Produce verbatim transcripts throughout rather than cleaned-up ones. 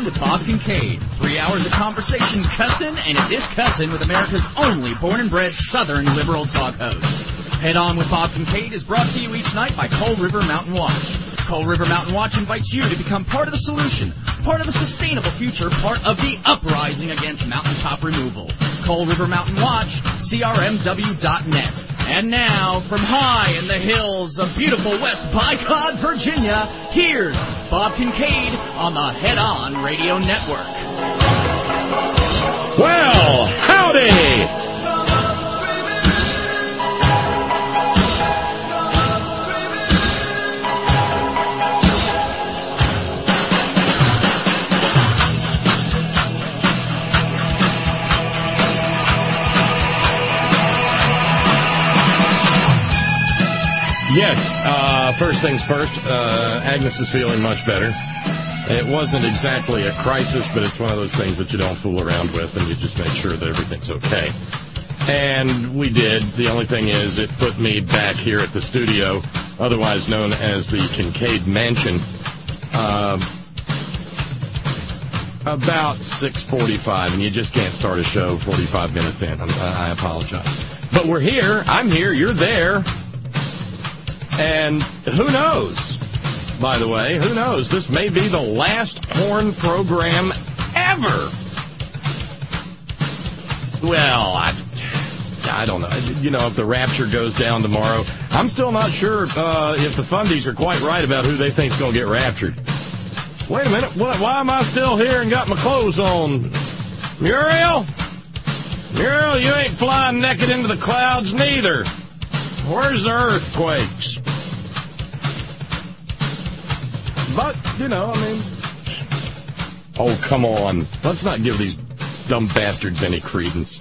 On with Bob Kincaid. Three hours of conversation, cussin', and it is cussin' with America's only born and bred Southern liberal talk host. Head On with Bob Kincaid is brought to you each night by Coal River Mountain Watch. Coal River Mountain Watch invites you to become part of the solution, part of a sustainable future, part of the uprising against mountaintop removal. Coal River Mountain Watch, C R M W dot net. And now, from high in the hills of beautiful West Bycod, Virginia, here's Bob Kincaid on the Head On Radio Network. Well, howdy! Yes, uh, first things first, uh, Agnes is feeling much better. It wasn't exactly a crisis, but it's one of those things that you don't fool around with, and you just make sure that everything's okay. And we did. The only thing is it put me back here at the studio, otherwise known as the Kincaid Mansion, uh, about six forty-five, and you just can't start a show forty-five minutes in. I, I apologize. But we're here. I'm here. You're there. And who knows, by the way, who knows? This may be the last porn program ever. Well, I, I don't know. You know, if the rapture goes down tomorrow, I'm still not sure uh, if the fundies are quite right about who they think's going to get raptured. Wait a minute. What, why am I still here and got my clothes on? Muriel? Muriel, you ain't flying naked into the clouds neither. Where's the earthquakes? But, you know, I mean... Oh, come on. Let's not give these dumb bastards any credence.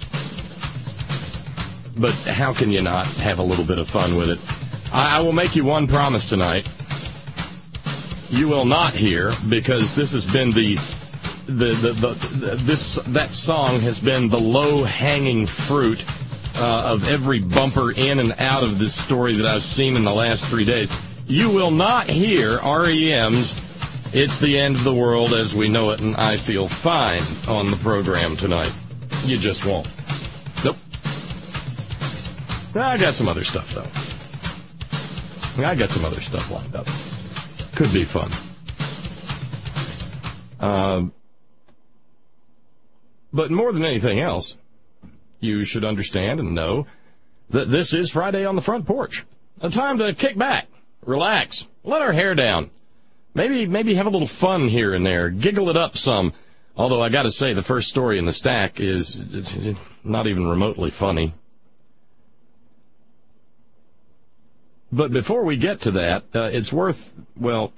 But how can you not have a little bit of fun with it? I, I will make you one promise tonight. You will not hear, because this has been the... the, the, the, the this that song has been the low-hanging fruit Uh, of every bumper in and out of this story that I've seen in the last three days. You will not hear R E M's It's the End of the World as We Know It and I Feel Fine on the program tonight. You just won't. Nope. I got some other stuff, though. I got some other stuff lined up. Could be fun. Uh, but more than anything else, you should understand and know that this is Friday on the Front Porch. A time to kick back, relax, let our hair down. Maybe maybe have a little fun here and there. Giggle it up some. Although I got to say, the first story in the stack is not even remotely funny. But before we get to that, uh, it's worth, well,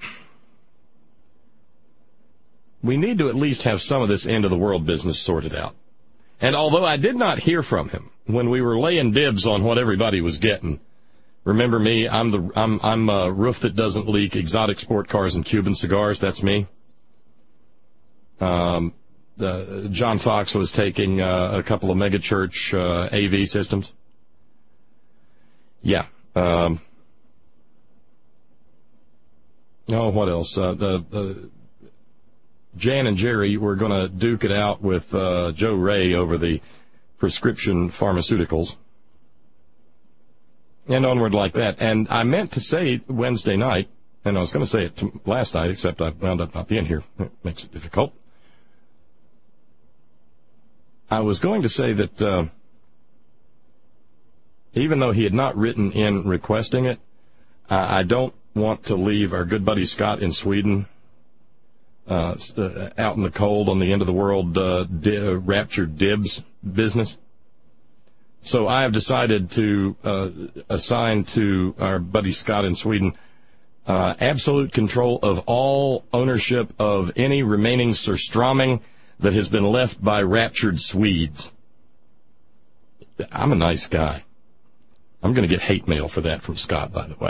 we need to at least have some of this end-of-the-world business sorted out. And although I did not hear from him when we were laying dibs on what everybody was getting, remember me, I'm the I'm I'm a roof that doesn't leak, exotic sport cars and Cuban cigars. That's me. Um, uh, John Fox was taking uh, a couple of megachurch uh, A V systems. Yeah. Um, oh, what else? Uh, the. the Jan and Jerry were going to duke it out with uh, Joe Ray over the prescription pharmaceuticals. And onward like that. And I meant to say Wednesday night, and I was going to say it t- last night, except I wound up not being here. It makes it difficult. I was going to say that uh, even though he had not written in requesting it, uh, I don't want to leave our good buddy Scott in Sweden Uh, out in the cold on the end of the world uh, di- uh, raptured dibs business. So I have decided to uh, assign to our buddy Scott in Sweden uh, absolute control of all ownership of any remaining surströmming that has been left by raptured Swedes. I'm a nice guy. I'm going to get hate mail for that from Scott, by the way.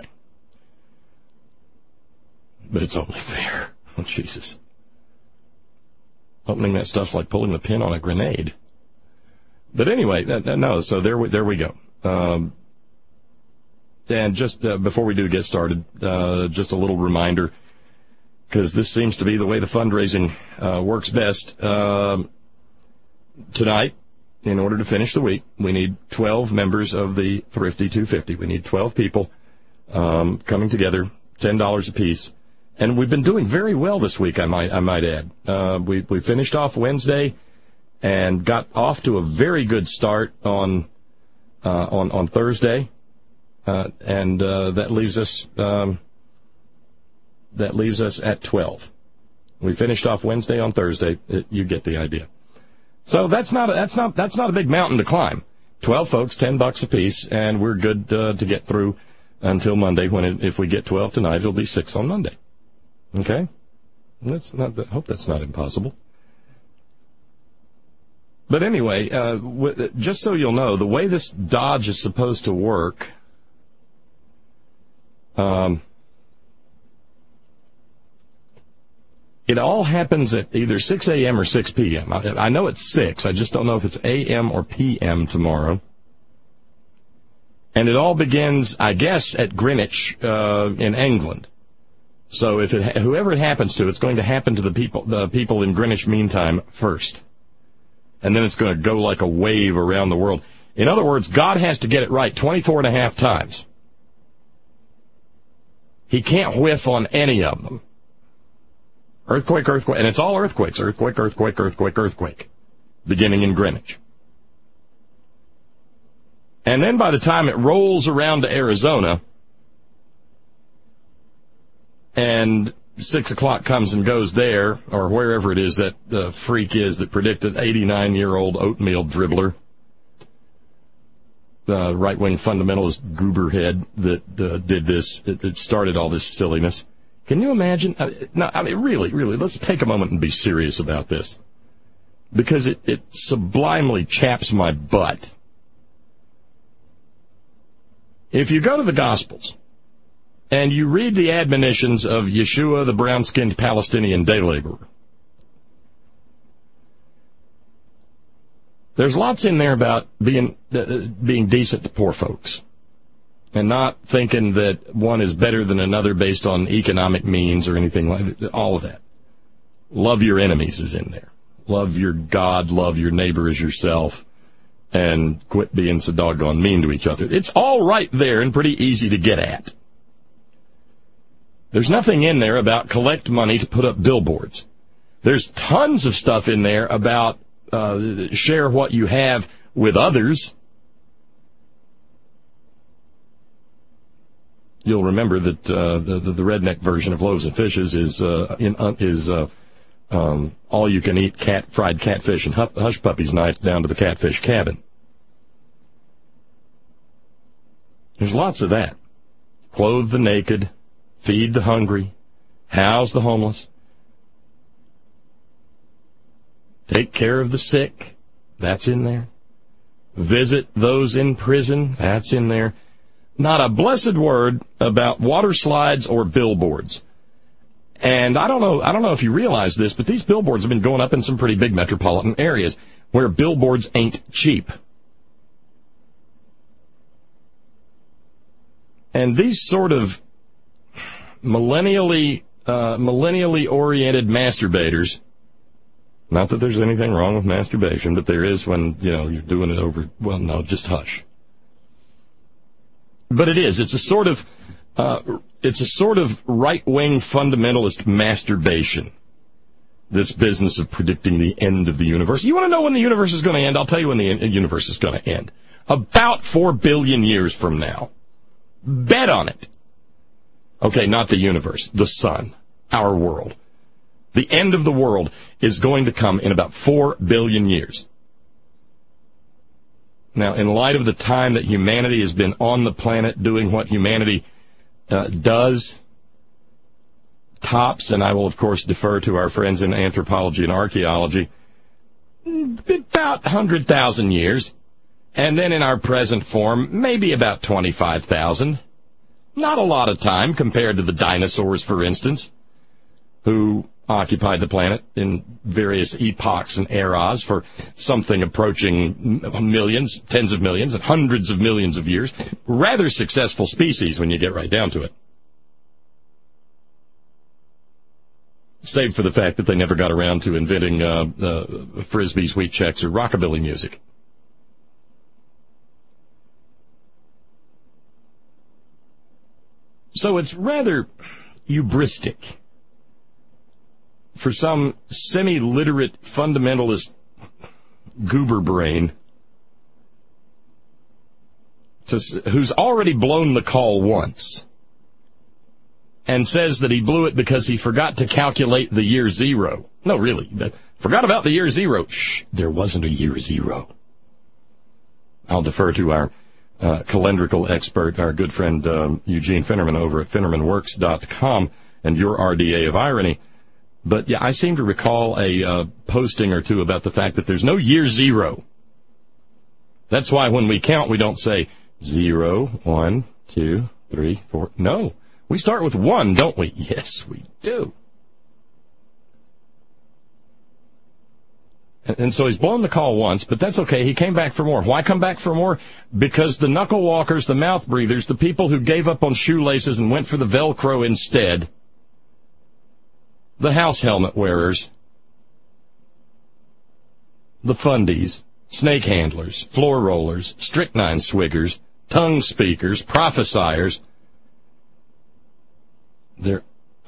But it's only fair. Oh, Jesus. Opening that stuff's like pulling the pin on a grenade. But anyway, no, so there we, there we go. Um, and just uh, before we do get started, uh, just a little reminder. because this seems to be the way the fundraising uh, works best. Uh, tonight, in order to finish the week, we need twelve members of the Thrifty two fifty. We need twelve people um, coming together, ten dollars apiece. And we've been doing very well this week, I might I might add. Uh, we we finished off Wednesday and got off to a very good start on uh, on on Thursday, uh, and uh, that leaves us um, that leaves us at twelve. We finished off Wednesday on Thursday. It, you get the idea. So that's not a, that's not that's not a big mountain to climb. Twelve folks, ten bucks apiece, and we're good uh, to get through until Monday. When it, if we get twelve tonight, it'll be six on Monday. Okay? That's not, I hope that's not impossible. But anyway, uh, w- just so you'll know, the way this Dodge is supposed to work, um, it all happens at either six a.m. or six p.m. I, I know it's six. I just don't know if it's a m or p m tomorrow. And it all begins, I guess, at Greenwich uh, in England. So if it, whoever it happens to, it's going to happen to the people, the people in Greenwich Mean Time first. And then it's going to go like a wave around the world. In other words, God has to get it right twenty-four and a half times. He can't whiff on any of them. Earthquake, earthquake, and it's all earthquakes. Earthquake, earthquake, earthquake, earthquake. Beginning in Greenwich. And then by the time it rolls around to Arizona, and six o'clock comes and goes there, or wherever it is that the freak is that predicted eighty-nine-year-old oatmeal dribbler, the right-wing fundamentalist gooberhead that uh, did this, that, that started all this silliness. Can you imagine? Uh, no, I mean, really, really, let's take a moment and be serious about this. Because it, it sublimely chaps my butt. If you go to the Gospels, and you read the admonitions of Yeshua, the brown-skinned Palestinian day laborer, there's lots in there about being uh, being decent to poor folks and not thinking that one is better than another based on economic means or anything like that. All of that. Love your enemies is in there. Love your God, love your neighbor as yourself, and quit being so doggone mean to each other. It's all right there and pretty easy to get at. There's nothing in there about collect money to put up billboards. There's tons of stuff in there about uh, share what you have with others. You'll remember that uh, the, the the redneck version of Loaves and Fishes is uh, in uh, is uh, um, all you can eat cat fried catfish and hush puppies night down to the catfish cabin. There's lots of that. Clothe the naked. Feed the hungry, house the homeless, take care of the sick, that's in there. Visit those in prison, that's in there. Not a blessed word about water slides or billboards. And I don't know, I don't know if you realize this, but these billboards have been going up in some pretty big metropolitan areas where billboards ain't cheap. And these sort of millennially uh, millennially oriented masturbators, not that there's anything wrong with masturbation, but there is when, you know, you're doing it over, well, no, just hush. But it is. It's a sort of uh, it's a sort of right-wing fundamentalist masturbation, this business of predicting the end of the universe. You want to know when the universe is going to end? I'll tell you when the universe is going to end. About four billion years from now. Bet on it. Okay, not the universe, the sun, our world. The end of the world is going to come in about four billion years. Now, in light of the time that humanity has been on the planet doing what humanity uh, does, tops, and I will, of course, defer to our friends in anthropology and archaeology, about one hundred thousand years. And then in our present form, maybe about twenty-five thousand. Not a lot of time compared to the dinosaurs, for instance, who occupied the planet in various epochs and eras for something approaching millions, tens of millions, and hundreds of millions of years. Rather successful species when you get right down to it. save for the fact that they never got around to inventing uh, uh, Frisbees, wheat checks, or rockabilly music. So it's rather hubristic for some semi-literate fundamentalist goober brain to, who's already blown the call once and says that he blew it because he forgot to calculate the year zero. No, really. Forgot about the year zero. Shh, there wasn't a year zero. I'll defer to our uh, calendrical expert, our good friend um, Eugene Finnerman over at Finnerman Works dot com and your R D A of irony. But, yeah, I seem to recall a uh, posting or two about the fact that there's no year zero. That's why when we count, we don't say zero, one, two, three, four. No. We start with one, don't we? Yes, we do. And, and so he's blown the call once, but that's okay. He came back for more. Why come back for more? Because the knuckle walkers, the mouth breathers, the people who gave up on shoelaces and went for the Velcro instead, the house helmet wearers, the fundies, snake handlers, floor rollers, strychnine swiggers, tongue speakers, prophesiers, There,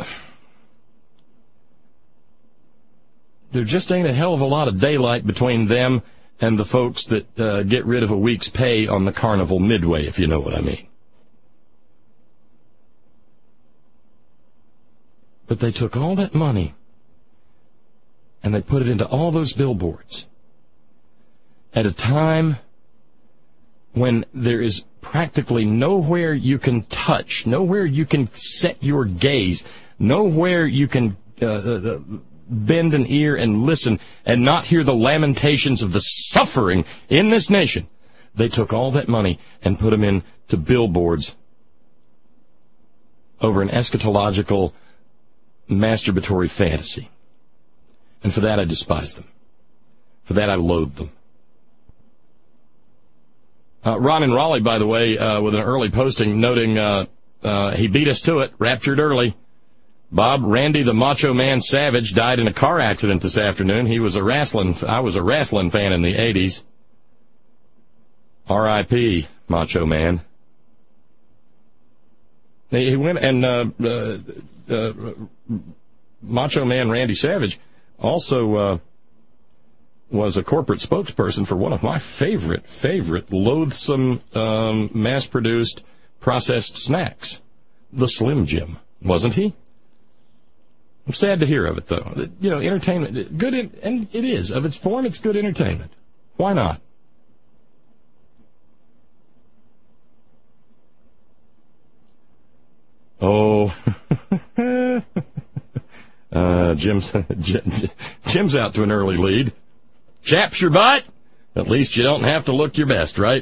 there just ain't a hell of a lot of daylight between them and the folks that uh, get rid of a week's pay on the carnival midway, if you know what I mean. But they took all that money and they put it into all those billboards at a time when there is practically nowhere you can touch, nowhere you can set your gaze, nowhere you can uh, uh, bend an ear and listen and not hear the lamentations of the suffering in this nation. They took all that money and put them into billboards over an eschatological, masturbatory fantasy. And for that I despise them. For that I loathe them. Uh, Ron in Raleigh, by the way, uh, with an early posting noting uh, uh, he beat us to it, raptured early. Bob, Randy the Macho Man Savage died in a car accident this afternoon. He was a wrestling, I was a wrestling fan in the eighties. R I P Macho Man. He went and uh, uh, uh, Macho Man Randy Savage also uh, was a corporate spokesperson for one of my favorite, favorite, loathsome, um, mass-produced, processed snacks, the Slim Jim, wasn't he? I'm sad to hear of it, though. You know, entertainment, good, in, and it is. Of its form, it's good entertainment. Why not? Oh, uh, Jim's, Jim's out to an early lead. Chaps your butt? At least you don't have to look your best, right?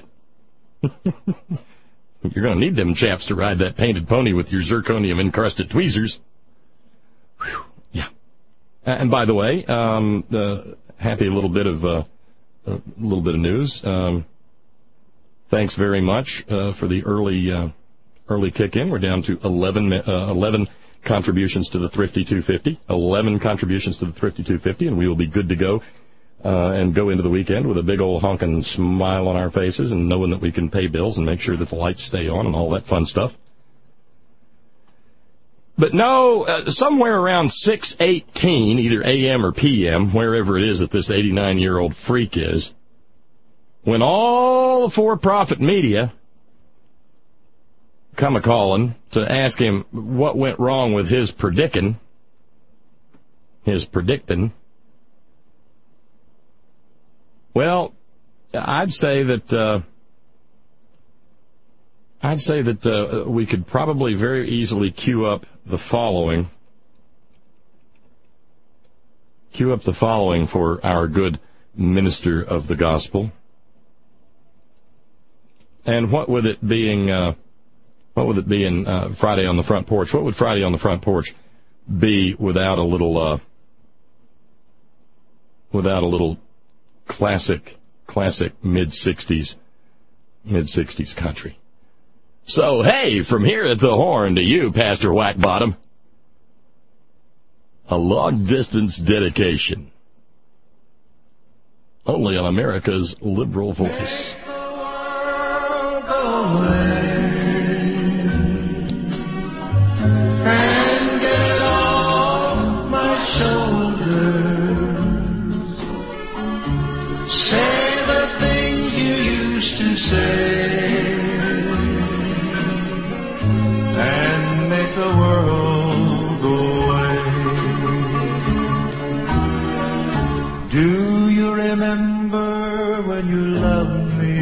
You're going to need them chaps to ride that painted pony with your zirconium-encrusted tweezers. Whew. Yeah. And by the way, um, uh, happy little bit of uh, a little bit of news. Um, thanks very much uh, for the early uh, early kick-in. We're down to eleven, uh, eleven contributions to the Thrifty two fifty. eleven contributions to the Thrifty two fifty, and we will be good to go. Uh, and go into the weekend with a big old honking smile on our faces and knowing that we can pay bills and make sure that the lights stay on and all that fun stuff. But no, uh, somewhere around six eighteen, either A M or P M, wherever it is that this eighty-nine-year-old freak is, when all the for-profit media come a-calling to ask him what went wrong with his predicting, his predicting, well, I'd say that uh, I'd say that uh, we could probably very easily queue up the following. Queue up the following for our good minister of the gospel. And what with it being, uh, what with it being uh, Friday on the front porch? What would Friday on the front porch be without a little, uh, without a little classic, classic mid-sixties, mid-sixties country. So, hey, from here at the horn to you, Pastor Whackbottom. A long-distance dedication. Only on America's Liberal Voice. Make the world go away and get off my shoulders. Say the things you used to say and make the world go away. Do you remember when you loved me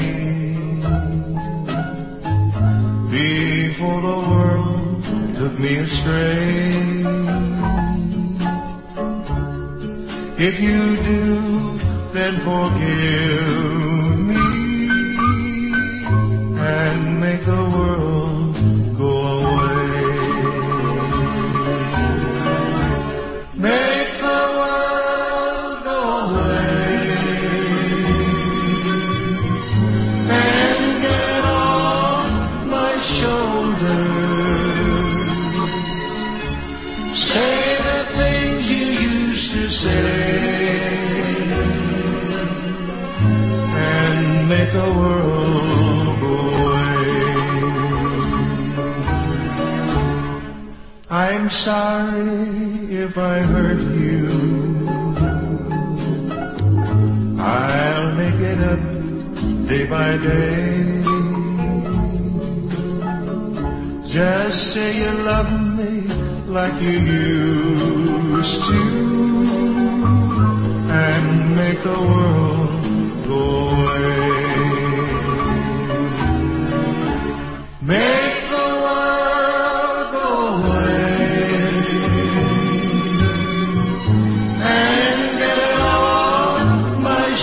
before the world took me astray? If you do, then forgive me and make the world go away. Make the world go away and get off my shoulders. Say the things you used to say and make the world go away. I'm sorry if I hurt you. I'll make it up day by day. Just say you love me like you used to and make the world go away. Make the world go away and get it off my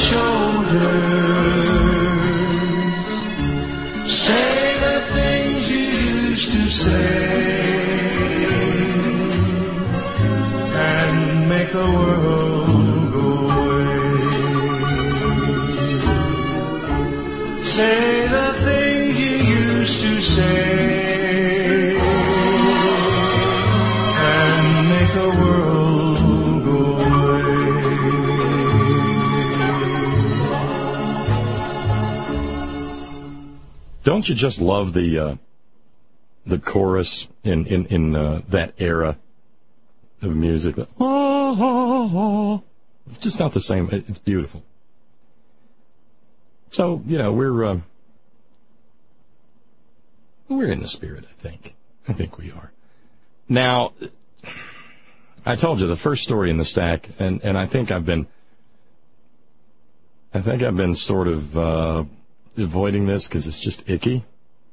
shoulders. Say the things you used to say and make the world go away. Say the things you used to say and make the world go away. Don't you just love the uh, the chorus in in in uh, that era of music? The, oh, oh, oh. It's just not the same. It's beautiful. So you know we're uh, we're in the spirit. I think. I think we are. Now, I told you the first story in the stack, and and I think I've been I think I've been sort of uh, avoiding this because it's just icky.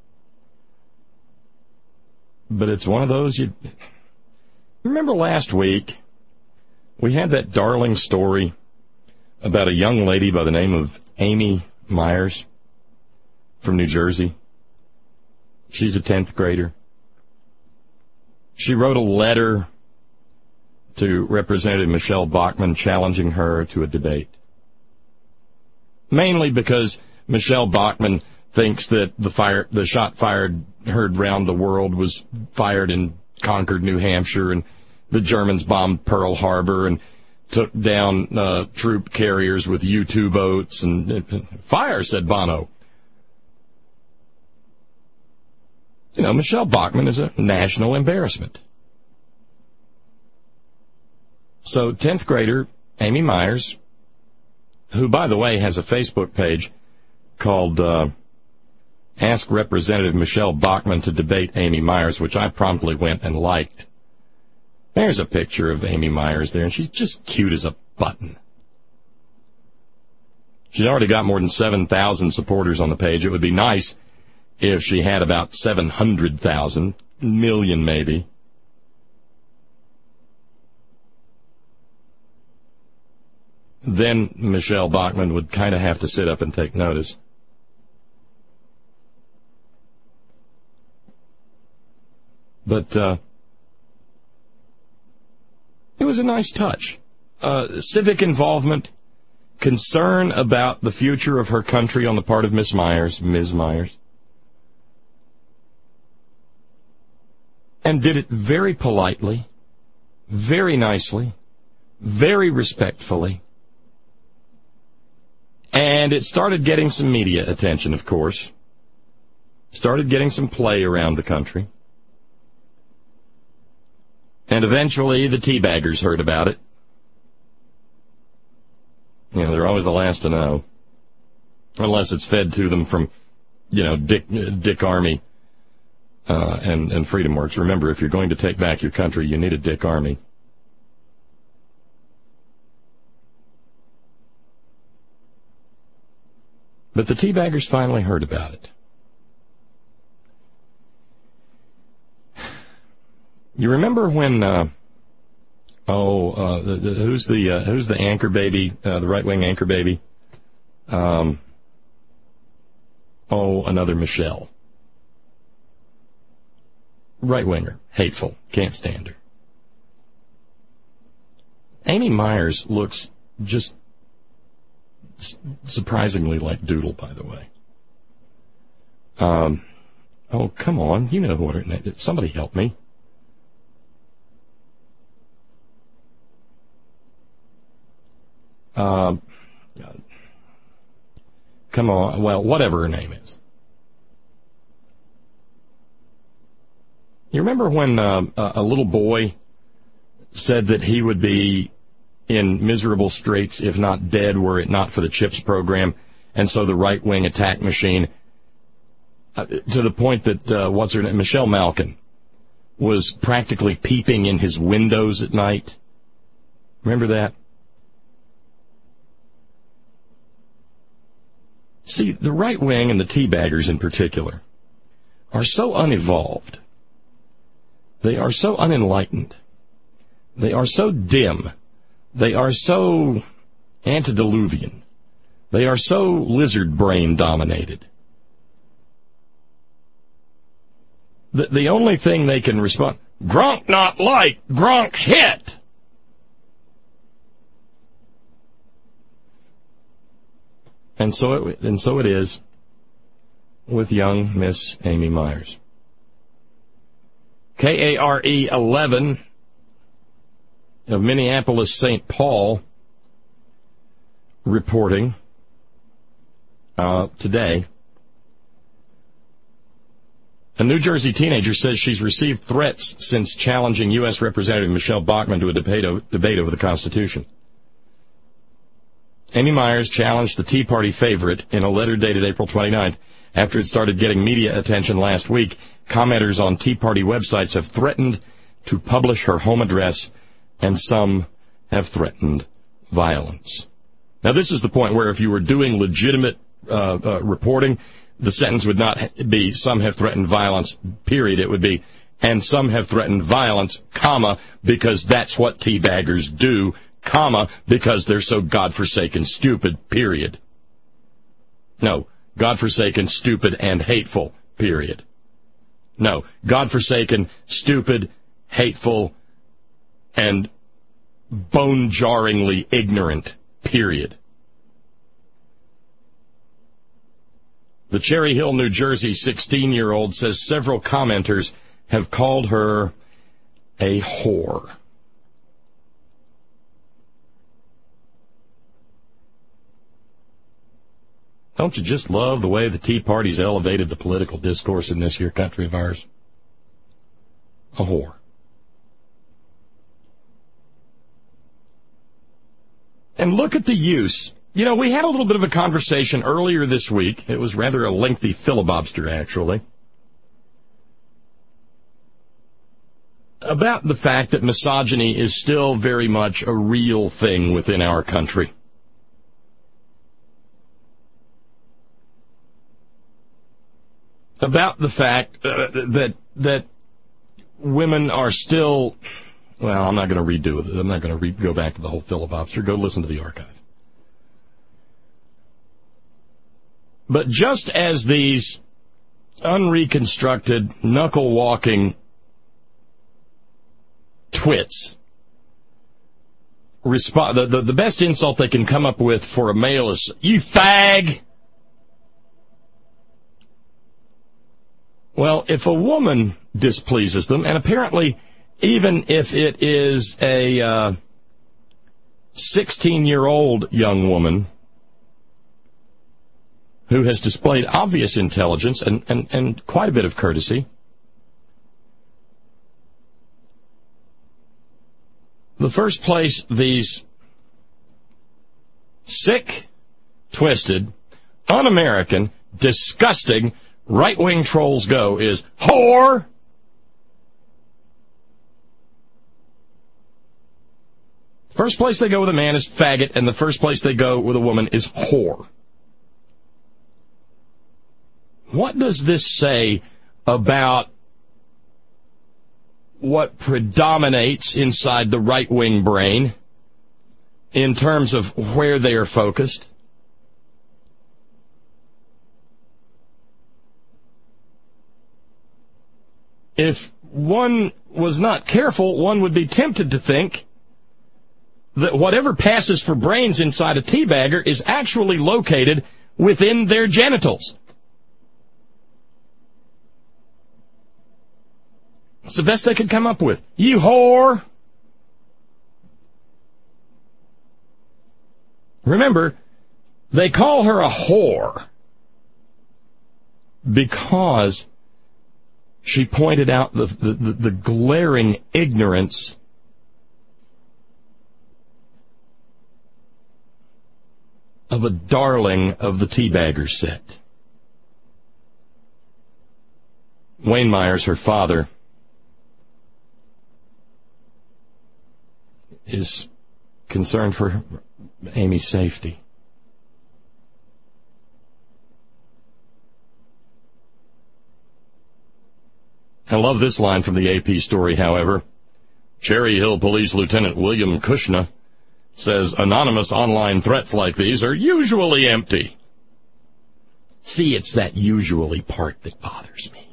But it's one of those you remember last week we had that darling story about a young lady by the name of Amy Myers from New Jersey. She's a tenth grader. She wrote a letter to Representative Michelle Bachmann challenging her to a debate. Mainly because Michelle Bachmann thinks that the fire, the shot fired heard round the world was fired in Concord, New Hampshire, and the Germans bombed Pearl Harbor and took down uh, troop carriers with U two boats. And uh, fire, said Bono. You know, Michelle Bachmann is a national embarrassment. So tenth grader Amy Myers, who, by the way, has a Facebook page called uh, Ask Representative Michelle Bachmann to Debate Amy Myers, which I promptly went and liked. There's a picture of Amy Myers there, and she's just cute as a button. She's already got more than seven thousand supporters on the page. It would be nice if she had about seven hundred thousand, million maybe. Then Michelle Bachmann would kind of have to sit up and take notice. But uh, it was a nice touch. Uh, civic involvement, concern about the future of her country on the part of Miss Myers, Miz Myers. And did it very politely, very nicely, very respectfully, and it started getting some media attention, of course. Started getting some play around the country. And eventually the teabaggers heard about it. You know, they're always the last to know. Unless it's fed to them from, you know, Dick, Dick Armey uh, and, and Freedom Works. Remember, if you're going to take back your country, you need a Dick Armey. But the teabaggers finally heard about it. You remember when, uh, oh, uh, the, the, who's the uh, who's the anchor baby, uh, the right-wing anchor baby? Um, oh, another Michelle. Right-winger, hateful, can't stand her. Amy Myers looks just surprisingly like Doodle, by the way. Um, oh, come on, you know what her name is. Somebody help me. Uh, come on, well, whatever her name is. You remember when uh, a little boy said that he would be in miserable straits, if not dead, were it not for the CHIPS program, and so the right-wing attack machine, uh, to the point that, uh, what's her name, Michelle Malkin, was practically peeping in his windows at night? Remember that? See, the right wing and the teabaggers in particular are so unevolved. They are so unenlightened. They are so dim. They are so antediluvian. They are so lizard brain dominated. The, the only thing they can respond, Gronk not like, Gronk hit. And so it, and so it is with young Miss Amy Myers. K A R E eleven of Minneapolis Saint Paul reporting uh, today. A New Jersey teenager says she's received threats since challenging U S Representative Michelle Bachmann to a debate, debate over the Constitution. Amy Myers challenged the Tea Party favorite in a letter dated April twenty-ninth after it started getting media attention last week. Commenters on Tea Party websites have threatened to publish her home address, and some have threatened violence. Now, this is the point where if you were doing legitimate uh, uh, reporting, the sentence would not be, some have threatened violence, period. It would be, and some have threatened violence, comma, because that's what teabaggers do, comma, because they're so godforsaken stupid, period. No, godforsaken, stupid, and hateful, period. No, godforsaken, stupid, hateful, and bone-jarringly ignorant, period. The Cherry Hill, New Jersey sixteen-year-old says several commenters have called her a whore. Don't you just love the way the Tea Party's elevated the political discourse in this here country of ours? A whore. And look at the use. You know, we had a little bit of a conversation earlier this week. It was rather a lengthy filibuster, actually, about the fact that misogyny is still very much a real thing within our country. About the fact uh, that that women are still, well, I'm not going to redo it. I'm not going to re- go back to the whole filibuster. Go listen to the archive. But just as these unreconstructed, knuckle-walking twits, resp- the, the, the best insult they can come up with for a male is, you fag! Well, if a woman displeases them, and apparently even if it is a uh, sixteen-year-old young woman who has displayed obvious intelligence and, and, and quite a bit of courtesy, the first place these sick, twisted, un-American, disgusting right-wing trolls go is whore. First place they go with a man is faggot, and the first place they go with a woman is whore. What does this say about what predominates inside the right-wing brain in terms of where they are focused? If one was not careful, one would be tempted to think that whatever passes for brains inside a teabagger is actually located within their genitals. It's the best they could come up with. You whore! Remember, they call her a whore because she pointed out the, the, the, the glaring ignorance of a darling of the teabagger set. Wayne Myers, her father, is concerned for Amy's safety. I love this line from the A P story, however. Cherry Hill Police Lieutenant William Kushner says anonymous online threats like these are usually empty. See, it's that usually part that bothers me.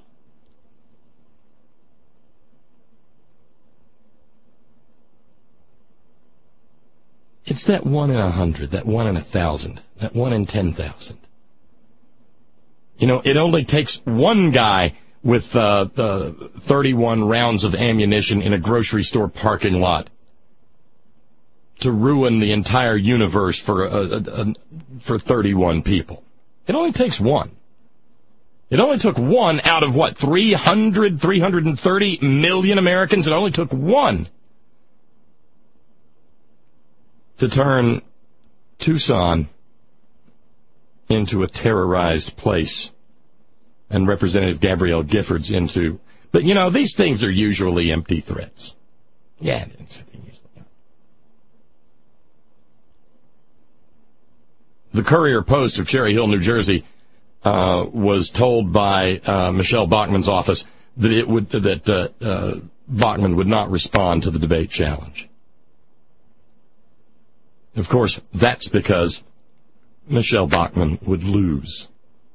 It's that one in a hundred, that one in a thousand, that one in ten thousand. You know, it only takes one guy with uh, uh, thirty-one rounds of ammunition in a grocery store parking lot to ruin the entire universe for uh, uh, for thirty-one people. It only takes one. It only took one out of, what, three hundred, three hundred thirty million Americans? It only took one to turn Tucson into a terrorized place and Representative Gabrielle Giffords into... But, you know, these things are usually empty threats. Yeah, it's usually. The Courier-Post of Cherry Hill, New Jersey, uh, was told by uh, Michelle Bachmann's office that it would that uh, uh, Bachmann would not respond to the debate challenge. Of course, that's because Michelle Bachmann would lose.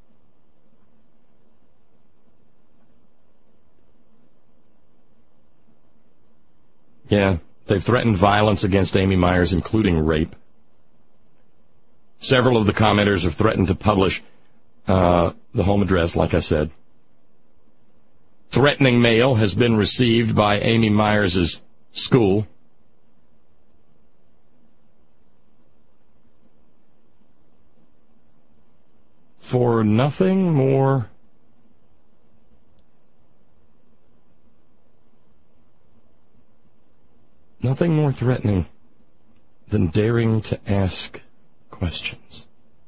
Yeah, they've threatened violence against Amy Myers, including rape. Several of the commenters have threatened to publish uh, the home address, like I said. Threatening mail has been received by Amy Myers' school. For nothing more nothing more threatening than daring to ask questions.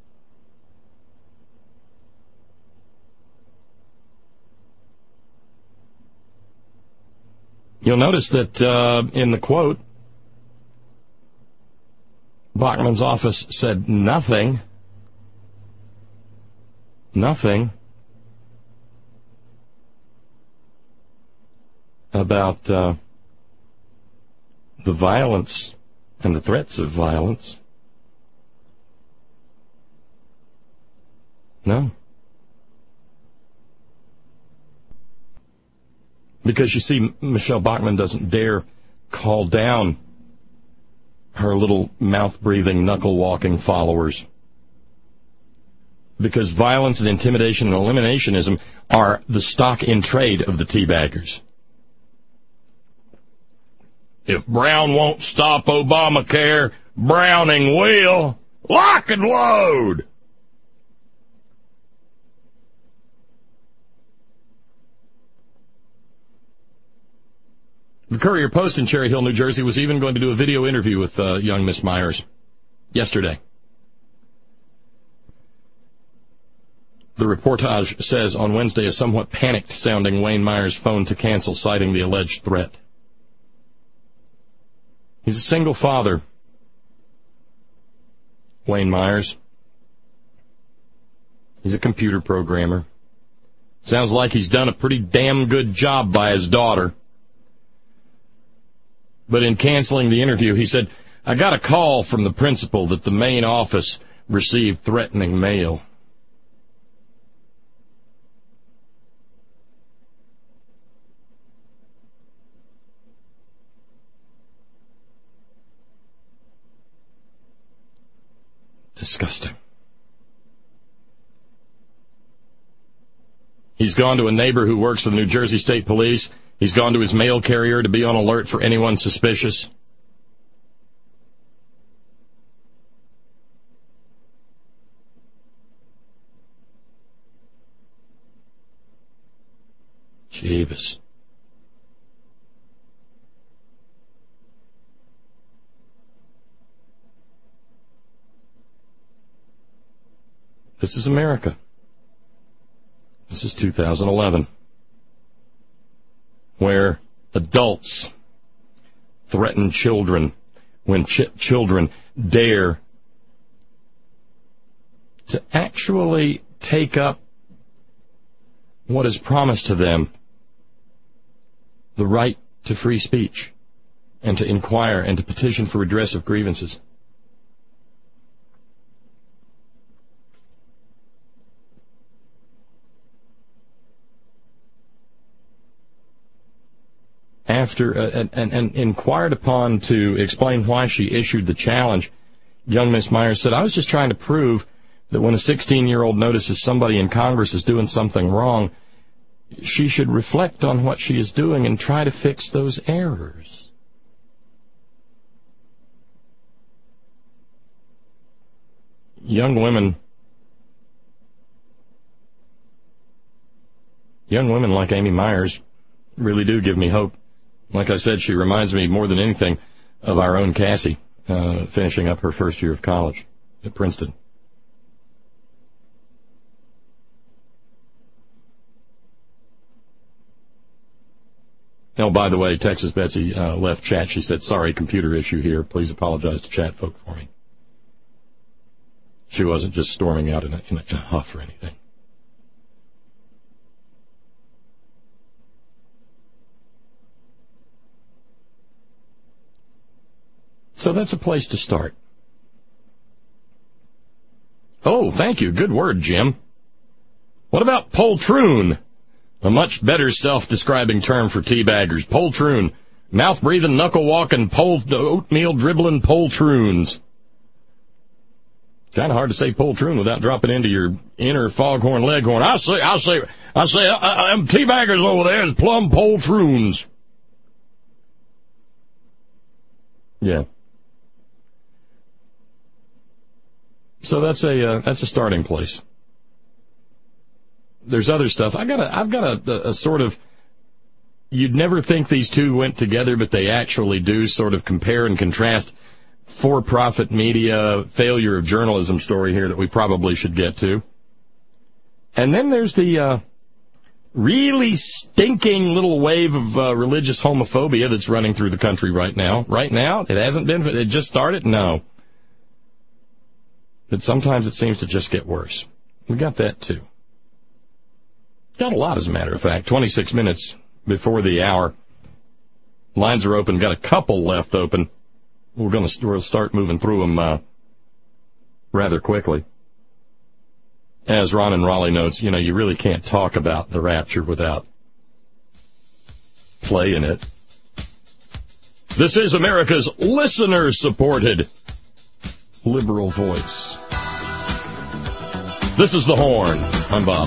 You'll notice that uh, in the quote, Bachmann's office said nothing, nothing about uh, the violence and the threats of violence. No. Because, you see, Michelle Bachmann doesn't dare call down her little mouth-breathing, knuckle-walking followers. Because violence and intimidation and eliminationism are the stock in trade of the teabaggers. If Brown won't stop Obamacare, Browning will. Lock and load! The Courier-Post in Cherry Hill, New Jersey, was even going to do a video interview with uh, young Miss Myers yesterday. The reportage says on Wednesday a somewhat panicked-sounding Wayne Myers phoned to cancel, citing the alleged threat. He's a single father, Wayne Myers. He's a computer programmer. Sounds like he's done a pretty damn good job by his daughter. But in canceling the interview, he said, I got a call from the principal that the main office received threatening mail. Disgusting. He's gone to a neighbor who works for the New Jersey State Police. He's gone to his mail carrier to be on alert for anyone suspicious. Jeebus. This is America. This is two thousand eleven. Where adults threaten children when ch- children dare to actually take up what is promised to them, the right to free speech, and to inquire and to petition for redress of grievances. After uh, and, and, and inquired upon to explain why she issued the challenge, young Miss Myers said, I was just trying to prove that when a sixteen-year-old notices somebody in Congress is doing something wrong, she should reflect on what she is doing and try to fix those errors. Young women, young women like Amy Myers really do give me hope. Like I said, she reminds me more than anything of our own Cassie, uh, finishing up her first year of college at Princeton. Oh, by the way, Texas Betsy uh, left chat. She said, sorry, computer issue here. Please apologize to chat folk for me. She wasn't just storming out in a, in a, in a huff or anything. So that's a place to start. Oh, thank you. Good word, Jim. What about poltroon? A much better self-describing term for teabaggers. Poltroon. Mouth-breathing, knuckle-walking, pol- oatmeal-dribbling poltroons. Kind of hard to say poltroon without dropping into your inner foghorn leghorn. I say, I say, I say, uh, uh, them teabaggers over there is plumb poltroons. Yeah. So that's a uh, that's a starting place. There's other stuff. I got a, I've got a, a sort of, you'd never think these two went together, but they actually do sort of compare and contrast for-profit media, failure of journalism story here that we probably should get to. And then there's the uh, really stinking little wave of uh, religious homophobia that's running through the country right now. Right now, it hasn't been, it just started? No. But sometimes it seems to just get worse. We got that, too. Got a lot, as a matter of fact. twenty-six minutes before the hour. Lines are open. Got a couple left open. We're going to we'll start moving through them uh, rather quickly. As Ron and Raleigh notes, you know, you really can't talk about the rapture without playing it. This is America's listener-supported liberal voice. This is The Horn. I'm Bob.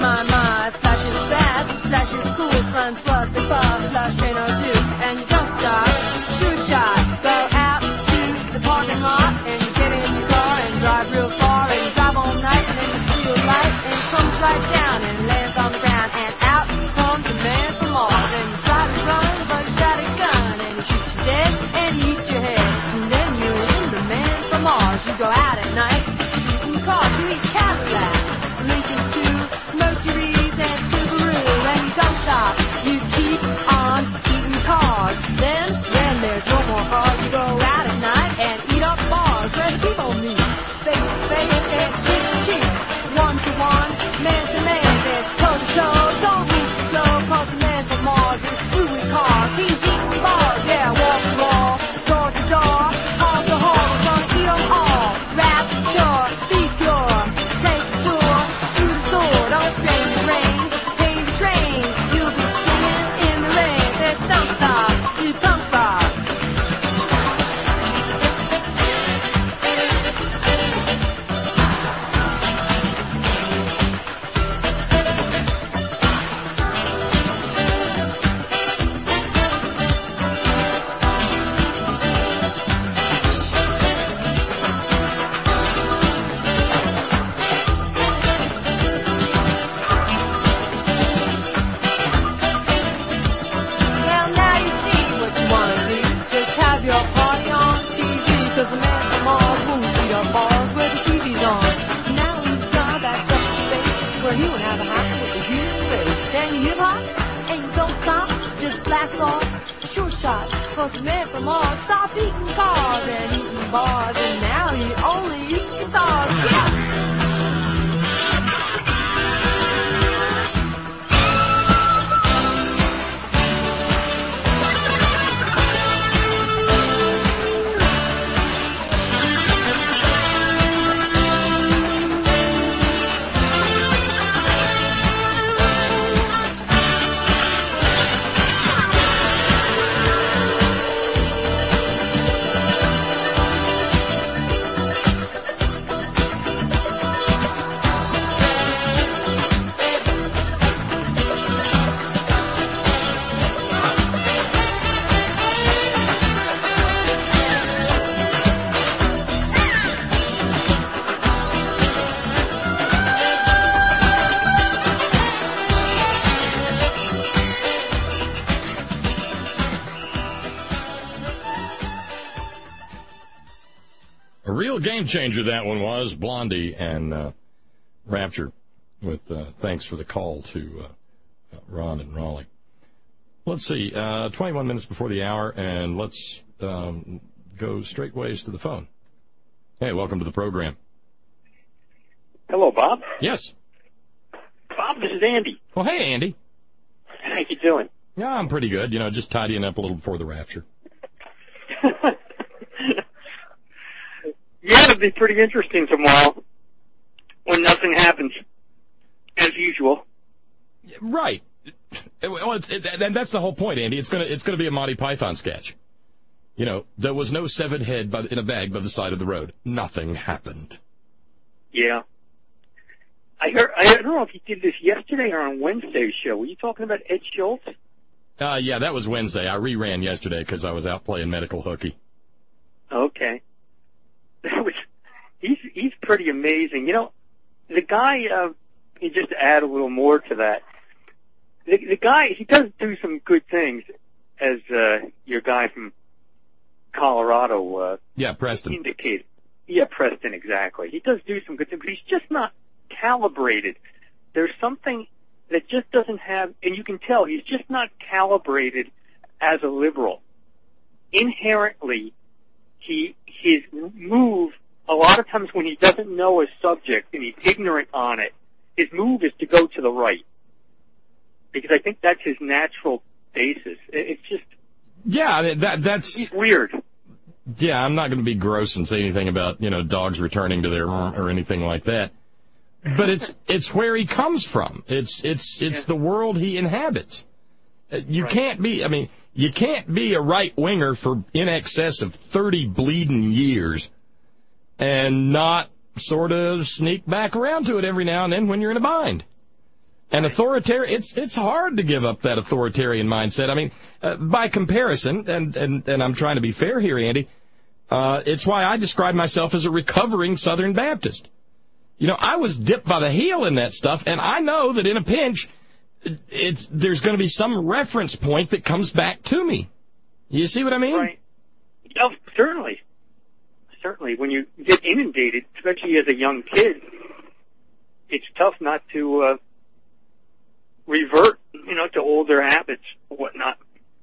my, my, flash is fast, flash is cool, front plus the car, flash ain't no do, and you don't stop, shoot shot, go out to the parking lot, and you get in your car and drive real far, and you drive all night, and then you see a light, and it comes right down and lands on the ground, and out comes the man from Mars, and you try to run, but you got a gun, and he shoots you dead, and he eats your head, and then you're in the man from Mars, you go out at night, eating cars, you eat Cadillac, Lincoln too, Mercury's and Subaru, and you don't stop, you keep on eating cars, then, when there's no more cars, you go out at night and eat up bars, where the people meet, face to face and cheek to cheek, one to one, man to man, it's toe to toe, don't move too slow, cause the man from Mars is through with cars, he's eating bars, yeah, wall to wall, door to door, hall to hall, we're gonna eat them all, rapture, be pure, take a tour, through the store, don't strain the rain, pain the train, you'll be singing in the rain, there's don't stop, you don't stop. Well, now you see what you wanna do. Just have your party on T V, cause the man from Mars won't eat up bars where the T V's on. Now he's got that stuff in space where he would have a happen with the human race. And you hip hop, and you don't stop, just blast off, sure shot. Cause the man from Mars stopped eating cars and eating bars, and now he only eats guitars. Yeah! A real game changer that one was, Blondie and uh, Rapture, with uh, thanks for the call to uh, Ron and Raleigh. Let's see, uh, twenty-one minutes before the hour, and let's um, go straightways to the phone. Hey, welcome to the program. Hello, Bob. Yes. Bob, this is Andy. Well, hey, Andy. How you doing? Yeah, I'm pretty good. You know, just tidying up a little before the rapture. Yeah, it'll be pretty interesting tomorrow when nothing happens, as usual. Right. Well, it's, it, and that's the whole point, Andy. It's gonna it's gonna be a Monty Python sketch. You know, there was no severed head by the, in a bag by the side of the road. Nothing happened. Yeah. I heard. I don't know if you did this yesterday or on Wednesday's show. Were you talking about Ed Schultz? Uh, yeah, that was Wednesday. I reran yesterday because I was out playing medical hooky. Okay. That was. He's he's pretty amazing. You know, the guy. Uh, just to add a little more to that, the the guy he does do some good things, as uh, your guy from Colorado. Uh, yeah, Preston. Indicated. Yeah, Preston, exactly. He does do some good things, but he's just not calibrated. There's something that just doesn't have, and you can tell he's just not calibrated as a liberal. Inherently, he his move, a lot of times when he doesn't know a subject and he's ignorant on it, his move is to go to the right. Because I think that's his natural basis. It's just... Yeah, that that's... He's weird. Yeah, I'm not going to be gross and say anything about, you know, dogs returning to their or anything like that. But it's it's where he comes from. It's it's it's yeah. the world he inhabits. You right. can't be, I mean, you can't be a right-winger for in excess of thirty bleeding years and not sort of sneak back around to it every now and then when you're in a bind. And authoritarian, it's it's hard to give up that authoritarian mindset. I mean, uh, by comparison, and, and, and I'm trying to be fair here, Andy, uh, it's why I describe myself as a recovering Southern Baptist. You know, I was dipped by the heel in that stuff, and I know that in a pinch, it's there's going to be some reference point that comes back to me. You see what I mean? Right. Oh, certainly. Certainly. When you get inundated, especially as a young kid, it's tough not to uh, revert, you know, to older habits or whatnot.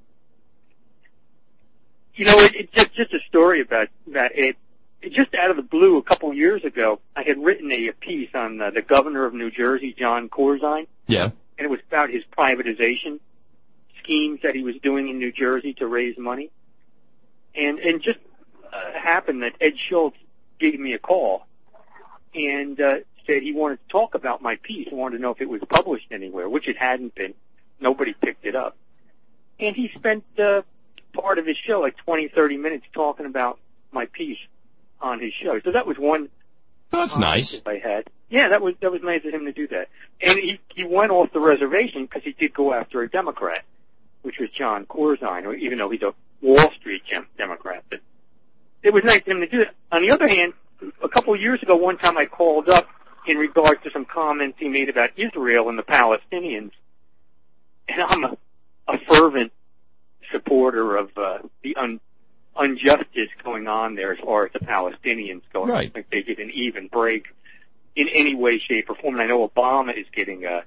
You know, it, it just just a story about that. It, it just out of the blue, a couple of years ago, I had written a, a piece on uh, the governor of New Jersey, Jon Corzine. Yeah. And it was about his privatization schemes that he was doing in New Jersey to raise money. And and just uh, happened that Ed Schultz gave me a call and uh, said he wanted to talk about my piece. He wanted to know if it was published anywhere, which it hadn't been. Nobody picked it up. And he spent uh, part of his show, like twenty, thirty minutes, talking about my piece on his show. So that was one. Oh, that's nice. I had. Yeah, that was that was nice of him to do that. And he he went off the reservation because he did go after a Democrat, which was Jon Corzine, even though he's a Wall Street Democrat. But it was nice of him to do that. On the other hand, a couple of years ago, one time I called up in regards to some comments he made about Israel and the Palestinians, and I'm a, a fervent supporter of uh, the un, injustice going on there as far as the Palestinians go. Right. I don't think they get an even break in any way, shape, or form. And I know Obama is getting uh,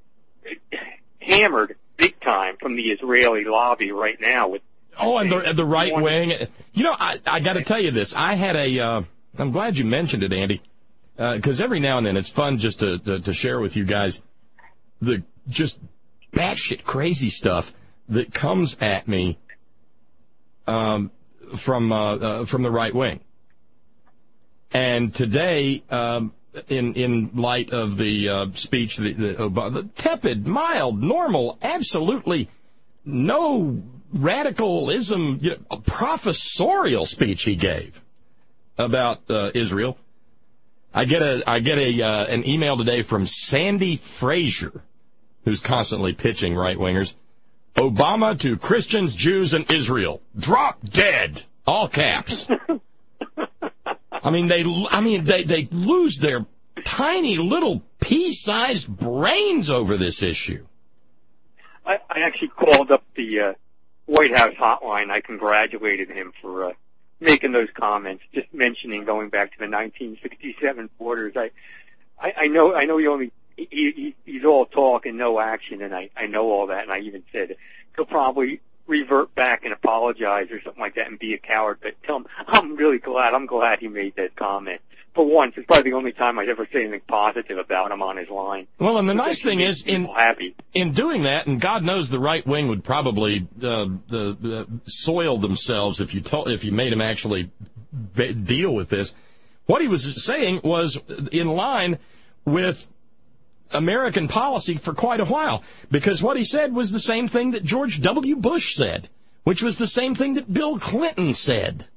hammered big time from the Israeli lobby right now. With oh, and the the right wing. You know, I I got to tell you this. I had a. Uh, I'm glad you mentioned it, Andy, because uh, every now and then it's fun just to, to to share with you guys the just batshit crazy stuff that comes at me um, from uh, uh, from the right wing. And today, um, in in light of the uh, speech, the, the, Obama, the tepid, mild, normal, absolutely no radicalism, you know, professorial speech he gave about uh, Israel. I get a I get a uh, an email today from Sandy Frazier, who's constantly pitching right wingers. Obama to Christians, Jews, and Israel. Drop dead. All caps. I mean, they. I mean, they they lose their tiny little pea-sized brains over this issue. I, I actually called up the uh, White House hotline. I congratulated him for uh, making those comments, just mentioning going back to the nineteen sixty-seven borders. I, I, I know, I know he only he, he, he's all talk and no action, and I, I know all that. And I even said he'll probably revert back and apologize or something like that and be a coward. But tell him I'm really glad. I'm glad he made that comment. For once, it's probably the only time I'd ever say anything positive about him on his line. Well, and the nice thing is, in happy. in doing that, and God knows the right wing would probably uh, the, the soil themselves if you told, if you made him actually be- deal with this. What he was saying was in line with American policy for quite a while, because what he said was the same thing that George W. Bush said, which was the same thing that Bill Clinton said.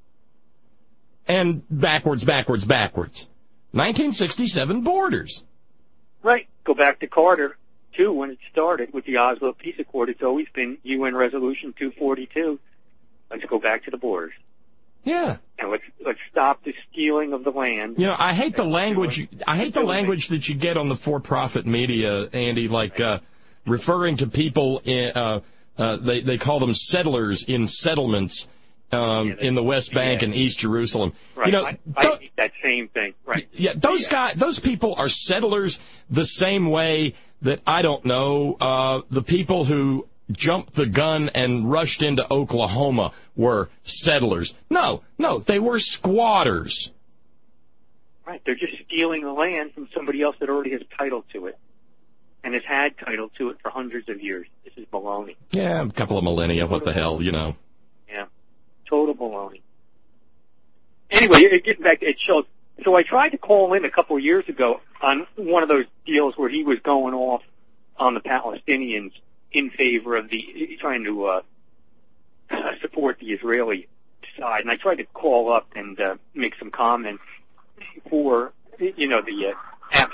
And backwards, backwards, backwards. nineteen sixty-seven borders. Right. Go back to Carter, too, when it started with the Oslo Peace Accord. It's always been U N Resolution two forty-two. Let's go back to the borders. Yeah. And let's let's stop the stealing of the land. You know, I hate the language. I hate the language that you get on the for-profit media, Andy, like uh, referring to people. In, uh, uh, they they call them settlers in settlements. Um, yeah, in the West Bank yeah. and East Jerusalem. Right. You know, I, I th- hate that same thing. Right. Yeah, those yeah. guys, those people are settlers the same way that, I don't know, uh, the people who jumped the gun and rushed into Oklahoma were settlers. No, no, they were squatters. Right. They're just stealing the land from somebody else that already has title to it and has had title to it for hundreds of years. This is baloney. Yeah, a couple of millennia. What the hell, you know. Yeah. Total baloney. Anyway, getting back to Ed Schultz. So I tried to call in a couple of years ago on one of those deals where he was going off on the Palestinians in favor of the, trying to uh, support the Israeli side. And I tried to call up and uh, make some comments for, you know, the uh,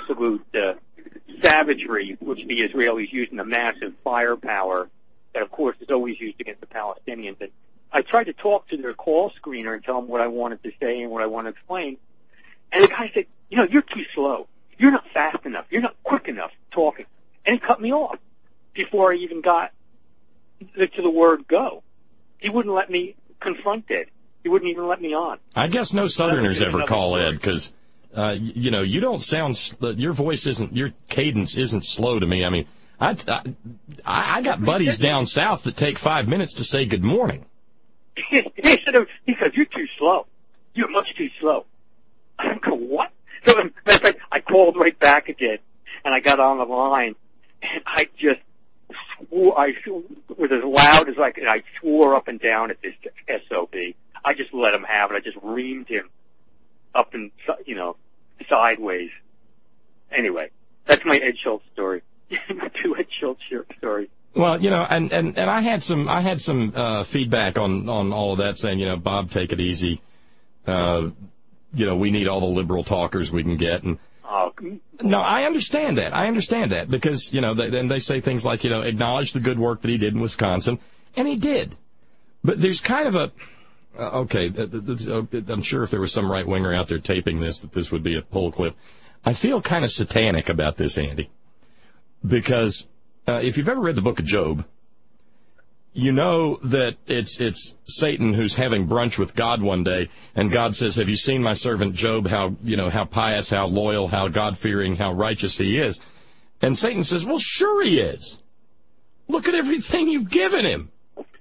absolute uh, savagery, which the Israelis use in the massive firepower that, of course, is always used against the Palestinians. And I tried to talk to their call screener and tell them what I wanted to say and what I wanted to explain. And the guy said, you know, you're too slow. You're not fast enough. You're not quick enough talking. And he cut me off before I even got to the word go. He wouldn't let me confront Ed. He wouldn't even let me on. I guess no Southerners ever call Ed because, uh, you know, you don't sound, your voice isn't, your cadence isn't slow to me. I mean, I, I, I got buddies down south that take five minutes to say good morning. he said, he said, you're too slow. You're much too slow. I go, what? So, in fact, I called right back again, and I got on the line, and I just swore, I was as loud as I could. I swore up and down at this S O B. I just let him have it. I just reamed him up and, you know, sideways. Anyway, that's my Ed Schultz story. My two Ed Schultz stories. Well, you know, and, and, and I had some I had some uh, feedback on, on all of that, saying, you know, Bob, take it easy. Uh, you know, we need all the liberal talkers we can get. And oh. No, I understand that. I understand that because, you know, then they, they say things like, you know, acknowledge the good work that he did in Wisconsin, and he did. But there's kind of a uh, okay. I'm sure if there was some right winger out there taping this, that this would be a pull clip. I feel kind of satanic about this, Andy, because uh, if you've ever read the book of Job, you know that it's it's Satan who's having brunch with God one day, and God says, "Have you seen my servant Job? How you know how pious, how loyal, how God-fearing, how righteous he is?" And Satan says, "Well, sure he is. Look at everything you've given him."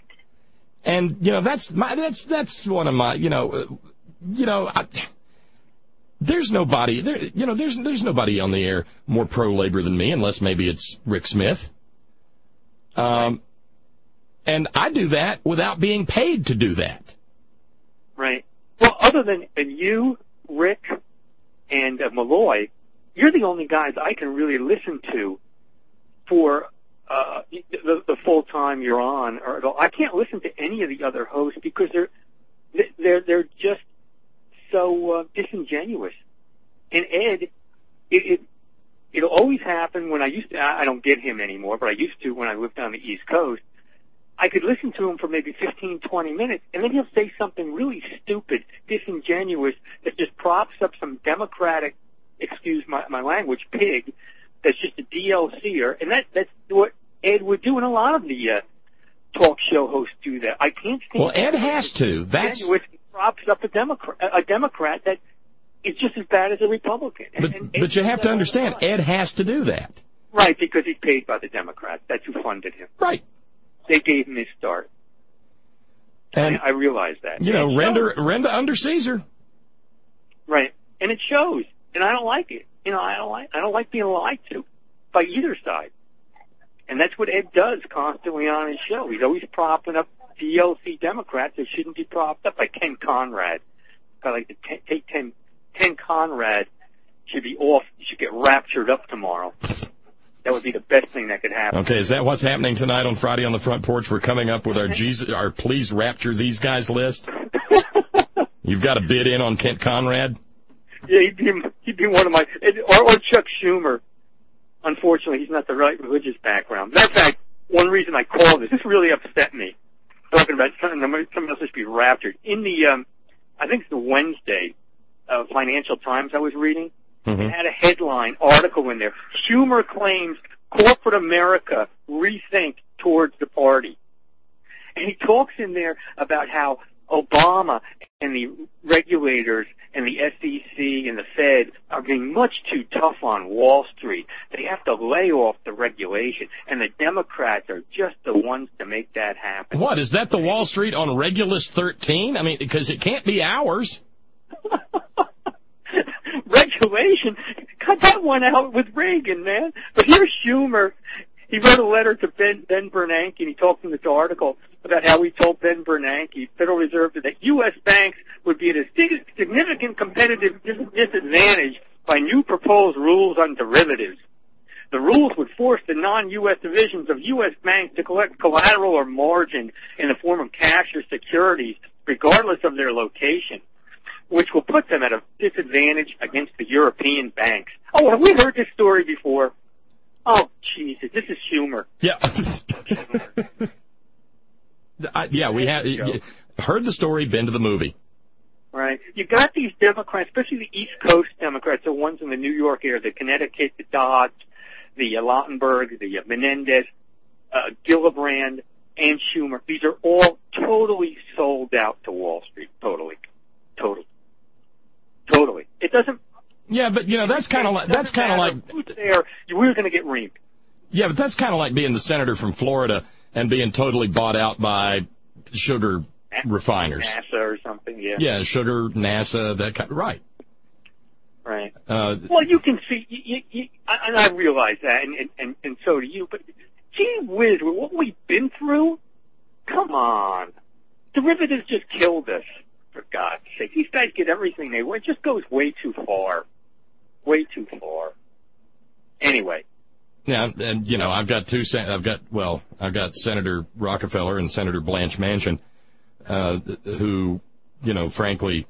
And you know that's my that's that's one of my you know uh, you know. I, There's nobody, there, you know, there's there's nobody on the air more pro-labor than me, unless maybe it's Rick Smith. Um, and I do that without being paid to do that. Right. Well, other than and you, Rick, and uh, Malloy, you're the only guys I can really listen to for uh, the, the full time you're on. Or I can't listen to any of the other hosts because they're they're they're just so uh, disingenuous. And Ed, it, it it'll always happen when I used to. I don't get him anymore, but I used to when I lived on the East Coast. I could listen to him for maybe fifteen, twenty minutes, and then he'll say something really stupid, disingenuous, that just props up some Democratic, excuse my, my language, pig, that's just a D L C-er, and that, that's what Ed would do, and a lot of the uh, talk show hosts do that. I can't stand Well, Ed has to. That's props up a Democrat, a Democrat that is just as bad as a Republican. But, and but you have to understand, Ed has to do that. Right, because he's paid by the Democrats. That's who funded him. Right. They gave him his start. And I, I realize that. You know, render, render under Caesar. Right, and it shows, and I don't like it. You know, I don't like, I don't like being lied to by either side. And that's what Ed does constantly on his show. He's always propping up D L C Democrats that shouldn't be propped up by Ken Conrad. I like to t- take Ken, Ken Conrad should be off, should get raptured up tomorrow. That would be the best thing that could happen. Okay, is that what's happening tonight on Friday on the Front Porch? We're coming up with our Jesus, our Please Rapture These Guys list. You've got to bid in on Kent Conrad? Yeah, he'd be, he'd be one of my, or, or Chuck Schumer. Unfortunately, he's not the right religious background. Matter of fact, one reason I called this, this really upset me. Talking about something, something else must be raptured. In the, um, I think it's the Wednesday uh, Financial Times I was reading, mm-hmm. It had a headline article in there. Schumer claims corporate America rethink towards the party. And he talks in there about how Obama and the regulators and the S E C and the Fed are being much too tough on Wall Street. They have to lay off the regulation, and the Democrats are just the ones to make that happen. What, is that the Wall Street on Regulus thirteen? I mean, because it can't be ours. Regulation? Cut that one out with Reagan, man. But here's Schumer. He wrote a letter to Ben, Ben Bernanke, and he talked in this article about how he told Ben Bernanke, Federal Reserve, that U S banks would be at a significant competitive disadvantage by new proposed rules on derivatives. The rules would force the non-U S divisions of U S banks to collect collateral or margin in the form of cash or securities, regardless of their location. which will put them at a disadvantage against the European banks. Oh, have we heard this story before? Oh, Jesus, this is Schumer. Yeah. I, yeah, we have heard the story, been to the movie. Right. You got these Democrats, especially the East Coast Democrats, the ones in the New York area, the Connecticut, the Dodds, the uh, Lautenberg, the uh, Menendez, uh, Gillibrand, and Schumer. These are all totally sold out to Wall Street. Totally. Totally. Totally. It doesn't... Yeah, but, you know, that's kind of like... That's kind of like... Who's there? We're going to get reamed. Yeah, but that's kind of like being the senator from Florida and being totally bought out by sugar refiners. NASA or something, yeah. Yeah, sugar, NASA, that kind of... Right. Right. Uh, well, you can see... You, you, you, and I realize that, and, and, and so do you, but... Gee whiz, with what we've been through? Come on. Derivatives just killed us, for God's sake. These guys get everything they want. It just goes way too far. Way too far. Anyway. Yeah, and, you know, I've got two, I've got, well, I've got Senator Rockefeller and Senator Blanche Manchin, uh, who, you know, frankly,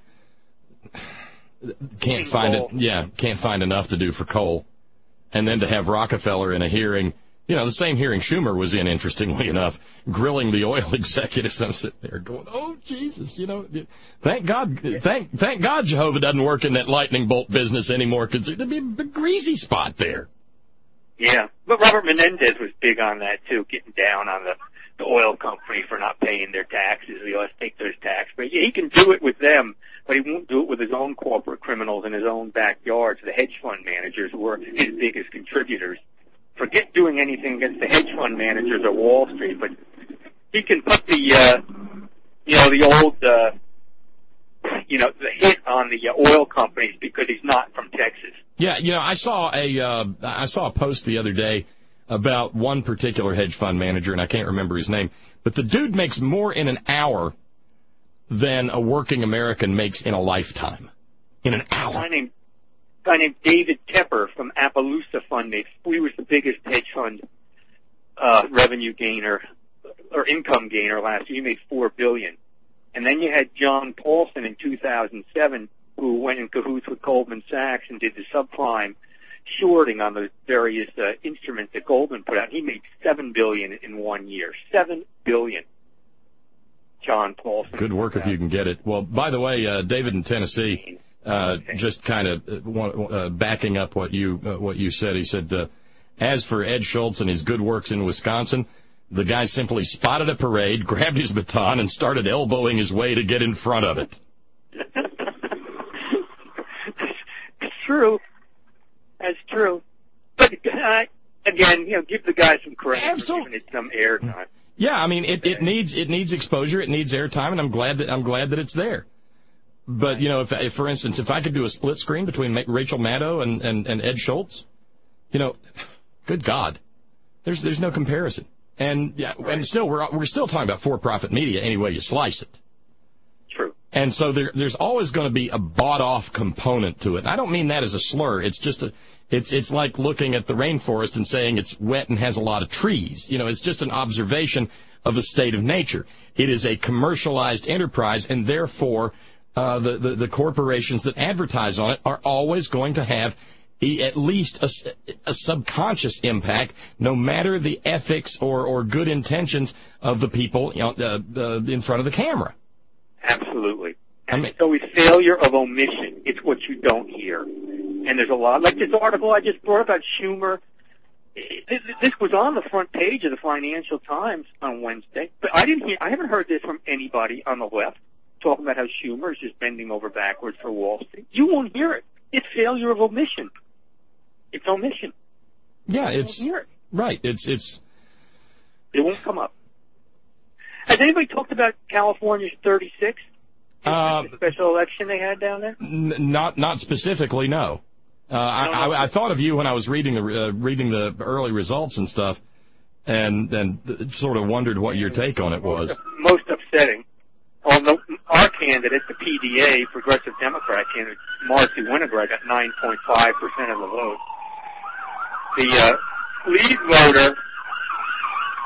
can't find it, yeah, can't find enough to do for coal. And then to have Rockefeller in a hearing, you know, the same hearing Schumer was in, interestingly enough, grilling the oil executives. I'm sitting there going, oh, Jesus, you know, thank God, thank thank God Jehovah doesn't work in that lightning bolt business anymore, because there'd be a greasy spot there. Yeah, but Robert Menendez was big on that, too, getting down on the, the oil company for not paying their taxes. He always take those tax breaks. Yeah, he can do it with them, but he won't do it with his own corporate criminals in his own backyard, the hedge fund managers who are his biggest contributors. Forget doing anything against the hedge fund managers or Wall Street, but he can put the, uh, you know, the old, uh, you know, the hit on the uh, oil companies because he's not from Texas. Yeah, you know, I saw a, uh, I saw a post the other day about one particular hedge fund manager, and I can't remember his name, but the dude makes more in an hour than a working American makes in a lifetime. In an hour. A guy named, a guy named David Tepper from Appaloosa Fund. He was the biggest hedge fund uh, revenue gainer or income gainer last year. He made four billion dollars. And then you had John Paulson in two thousand seven, who went in cahoots with Goldman Sachs and did the subprime shorting on the various uh, instruments that Goldman put out. He made seven billion dollars in one year. Seven billion dollars. John Paulson. Good work if you can get it. Well, by the way, uh, David in Tennessee, uh, okay. just kind of uh, uh, backing up what you uh, what you said. He said, uh, as for Ed Schultz and his good works in Wisconsin, the guy simply spotted a parade, grabbed his baton, and started elbowing his way to get in front of it. It's true. That's true. But, uh, again, you know, give the guy some credit Absolutely. for giving it some airtime. Yeah, I mean, it, it needs it needs exposure, it needs airtime, and I'm glad that I'm glad that it's there. But, you know, if, if for instance, if I could do a split screen between Rachel Maddow and, and, and Ed Schultz, you know, good God, there's there's no comparison. And yeah, right. and still we're we're still talking about for-profit media any way you slice it. True. And so there there's always going to be a bought-off component to it. And I don't mean that as a slur. It's just a it's it's like looking at the rainforest and saying it's wet and has a lot of trees. You know, it's just an observation of a state of nature. It is a commercialized enterprise, and therefore uh, the, the the corporations that advertise on it are always going to have at least a, a subconscious impact, no matter the ethics or, or good intentions of the people, you know, uh, uh, in front of the camera. Absolutely. I mean, so it's failure of omission. It's what you don't hear. And there's a lot, like this article I just brought about Schumer. This, this was on the front page of the Financial Times on Wednesday, but I didn't hear, I haven't heard this from anybody on the left talking about how Schumer is just bending over backwards for Wall Street. You won't hear it. It's failure of omission. It's omission. Yeah, it's it. right. It's it's. It won't come up. Has anybody talked about California's thirty-six? Uh, the special election they had down there? N- not not specifically, no. Uh, I, I, I thought of you when I was reading the uh, reading the early results and stuff, and and sort of wondered what your take on it was. Most upsetting. Although our candidate, the P D A, Progressive Democrat candidate, Marcy Winograd, got nine point five percent of the vote. The uh, lead voter,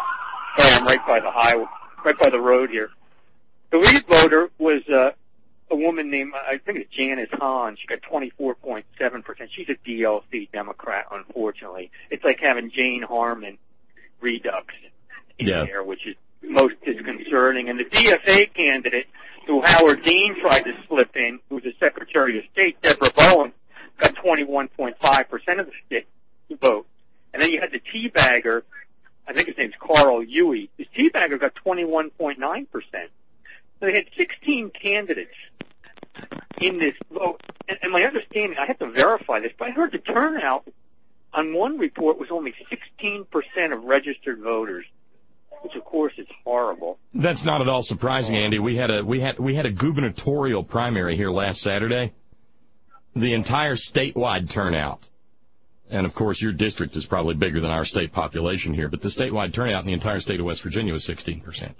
sorry, I'm right by the highway, right by the road here. The lead voter was uh, a woman named, I think it's Janice Hahn. She got twenty-four point seven percent. She's a D L C Democrat, unfortunately. It's like having Jane Harman redux in Yeah. there, which is most disconcerting. And the D F A candidate, who Howard Dean tried to slip in, who was the Secretary of State, Deborah Bowen, got twenty-one point five percent of the state vote. And then you had the teabagger, I think his name's Carl Huey. This teabagger got twenty-one point nine percent. So they had sixteen candidates in this vote. And, and my understanding, I have to verify this, but I heard the turnout on one report was only sixteen percent of registered voters, which of course is horrible. That's not at all surprising, Andy. We had a we had we had a gubernatorial primary here last Saturday. The entire statewide turnout, and of course your district is probably bigger than our state population here, but the statewide turnout in the entire state of West Virginia was sixteen percent.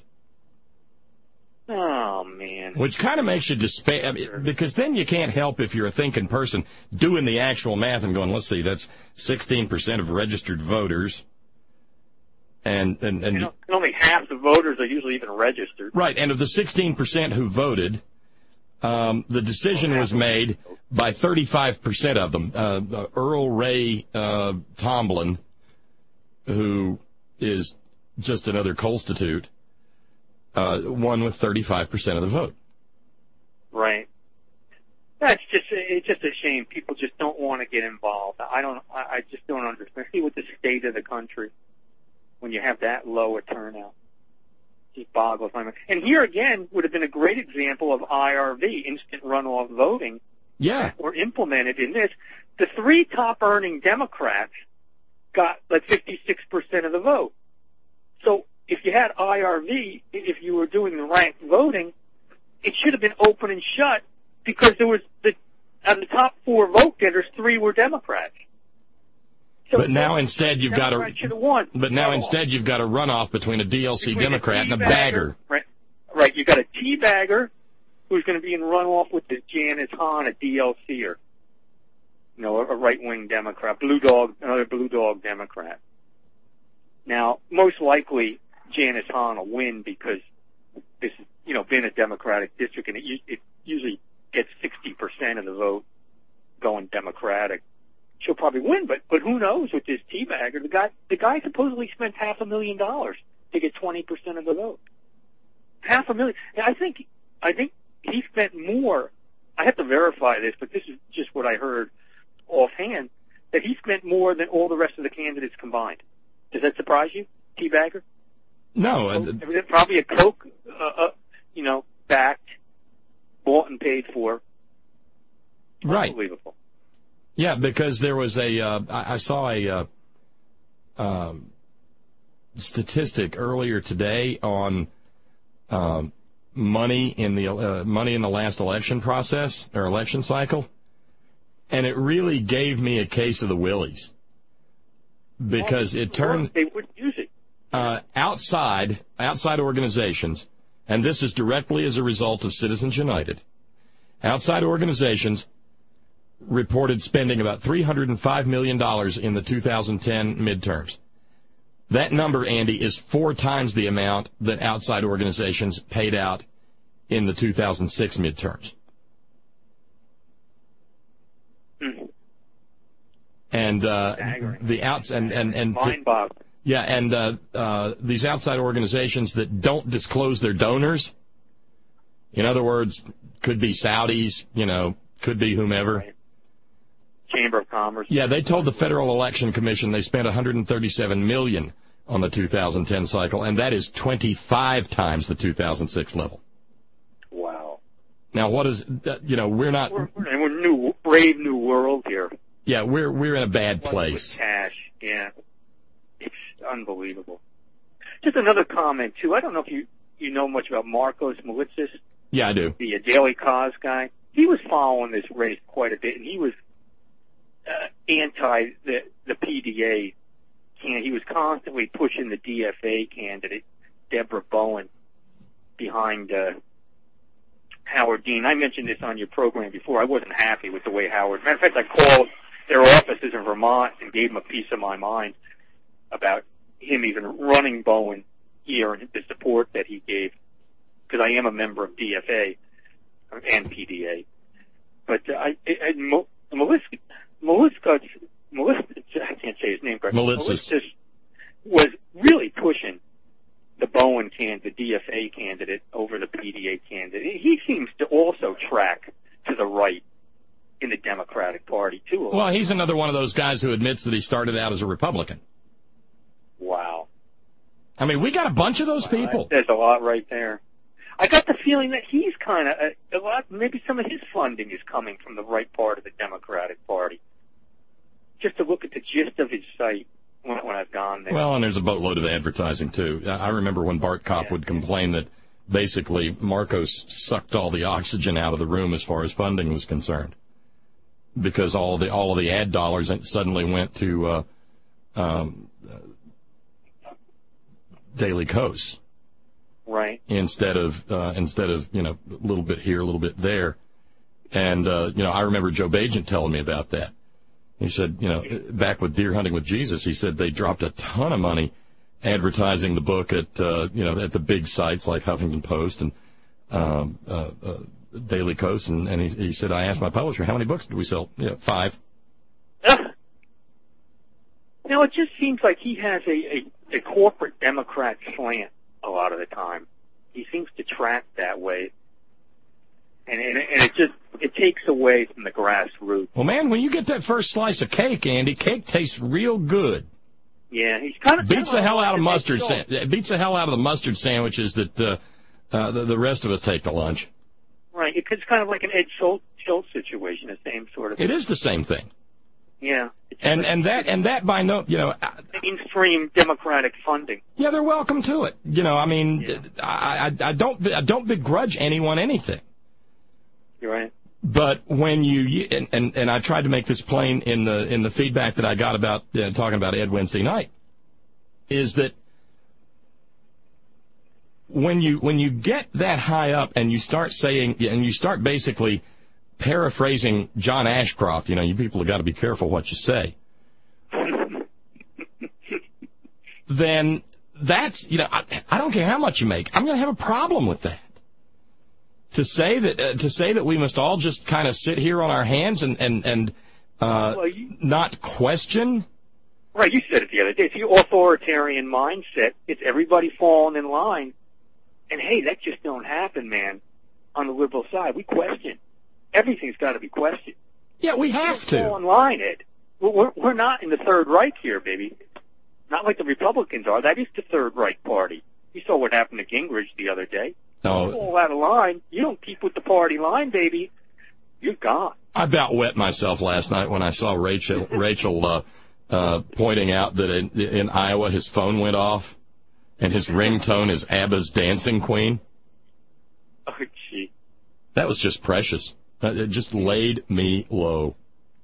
Oh, man. Which kind of makes you despair, I mean, because then you can't help, if you're a thinking person, doing the actual math and going, let's see, that's sixteen percent of registered voters. And, and, and, You know, and only half the voters are usually even registered. right, and of the sixteen percent who voted, um, the decision was made by thirty-five percent of them. Uh, Earl Ray uh, Tomlin, who is just another Colstitute, uh, won with thirty-five percent of the vote. Right. That's just, it's just a shame. People just don't want to get involved. I don't, I I just don't understand. See with the state of the country when you have that low a turnout. Just boggles my mind. And here again would have been a great example of I R V, instant runoff voting, Yeah. were implemented in this. The three top earning Democrats got like fifty-six percent of the vote. So if you had I R V, if you were doing the ranked voting, it should have been open and shut because there was the, out of the top four vote getters, three were Democrats. So But now instead you've got a, Democrats should have won. but now No. instead you've got a runoff between a D L C Between Democrat and a teabagger- bagger. Right, right. You got a teabagger who's going to be in runoff with this Janice Hahn, a D L C-er. You know, a, a right-wing Democrat, blue dog, another blue dog Democrat. Now, most likely Janice Hahn will win because this is, you know, been a Democratic district, and it, u- it usually gets sixty percent of the vote going Democratic. She'll probably win, but but who knows with this teabagger? The guy the guy supposedly spent half a million dollars to get twenty percent of the vote. Half a million. And I think I think he spent more. I have to verify this, but this is just what I heard offhand, that he spent more than all the rest of the candidates combined. Does that surprise you, teabagger? No, uh, Probably a Coke, uh, uh, you know, backed, bought and paid for. right. Unbelievable. Yeah, because there was a, uh, I, I saw a uh, um, statistic earlier today on um, money in the uh, money in the last election process or election cycle, and it really gave me a case of the willies because it turned They would use it. uh, outside outside organizations, and this is directly as a result of Citizens United. Outside organizations reported spending about three hundred five million dollars in the two thousand ten midterms. That number, Andy, is four times the amount that outside organizations paid out in the two thousand six midterms. Mm. And uh, Staggering. the outs and and and Mind-boggling. yeah, and uh, uh, these outside organizations that don't disclose their donors. In other words, could be Saudis, you know, could be whomever. Right. Chamber of Commerce. Yeah, they told the Federal Election Commission they spent one hundred thirty-seven million dollars on the two thousand ten cycle, and that is twenty-five times the two thousand six level. Wow. Now, what is that? You know, we're not. We're, we're in a new, brave new world here. Yeah, we're we're in a bad With place. cash, yeah. It's unbelievable. Just another comment, too. I don't know if you, you know much about Marcos Malitsis, Yeah, I do. the uh, Daily Cause guy. He was following this race quite a bit, and he was uh, anti the, the P D A. He was constantly pushing the D F A candidate, Deborah Bowen, behind uh, Howard Dean. I mentioned this on your program before. I wasn't happy with the way Howard. Matter of fact, I called their offices in Vermont and gave them a piece of my mind about him even running Bowen here and the support that he gave, because I am a member of D F A. and P D A. But uh, I, I, Mo, Melissa, Melissa, Melissa, I can't say his name correctly. Melissa was really pushing the Bowen candidate, the D F A candidate, over the P D A candidate. He seems to also track to the right in the Democratic Party, too. Well, he's another one of those guys who admits that he started out as a Republican. Wow. I mean, we got a bunch of those wow, people. There's a lot right there. I got the feeling that he's kind of, a, a lot, maybe some of his funding is coming from the right part of the Democratic Party. Just to look at the gist of his site when, when I've gone there. Well, and there's a boatload of advertising, too. I remember when Bart Kopp yeah. would complain that basically Marcos sucked all the oxygen out of the room as far as funding was concerned, because all of the all of the ad dollars suddenly went to uh, um, Daily Kos, right? Instead of uh, instead of you know a little bit here, a little bit there, and uh, you know I remember Joe Bagent telling me about that. He said, you know, back with Deer Hunting with Jesus, he said they dropped a ton of money advertising the book at uh, you know at the big sites like Huffington Post and um, uh, uh, Daily Kos, and, and he, he said, I asked my publisher, how many books did we sell? Yeah, five. Uh, you know, it just seems like he has a, a, a corporate Democrat slant a lot of the time. He seems to track that way. And, and, and it just, it takes away from the grassroots. Well, man, when you get that first slice of cake, Andy, cake tastes real good. Yeah, he's kind of... Beats the hell out of mustard, sa- beats the hell out of the mustard sandwiches that uh, uh, the, the rest of us take to lunch. Right, it's kind of like an Ed Schultz, Schultz situation, the same sort of thing. It is the same thing. Yeah. And like, and that and that by no, you know, mainstream Democratic funding. Yeah, they're welcome to it. You know, I mean, yeah. I, I I don't I don't begrudge anyone anything. You're right. But when you and, and and I tried to make this plain in the in the feedback that I got about uh, talking about Ed Wednesday night, is that when you when you get that high up and you start saying and you start basically paraphrasing John Ashcroft, you know, you people have got to be careful what you say. Then that's, you know, I, I don't care how much you make. I'm going to have a problem with that. To say that uh, to say that we must all just kind of sit here on our hands and and and uh, well, you, not question. Right, you said it the other day. It's the authoritarian mindset. It's everybody falling in line. And hey, that just don't happen, man. On the liberal side, we question. Everything's got to be questioned. Yeah, we have we to. Fall in line, Ed. We're we're not in the Third Reich here, baby. Not like the Republicans are. That is the Third Reich party. You saw what happened to Gingrich the other day. No. You fall out of line. You don't keep with the party line, baby. You're gone. I about wet myself last night when I saw Rachel Rachel uh, uh, pointing out that in, in Iowa his phone went off and his ringtone is ABBA's Dancing Queen. Oh, gee. That was just precious. It just laid me low.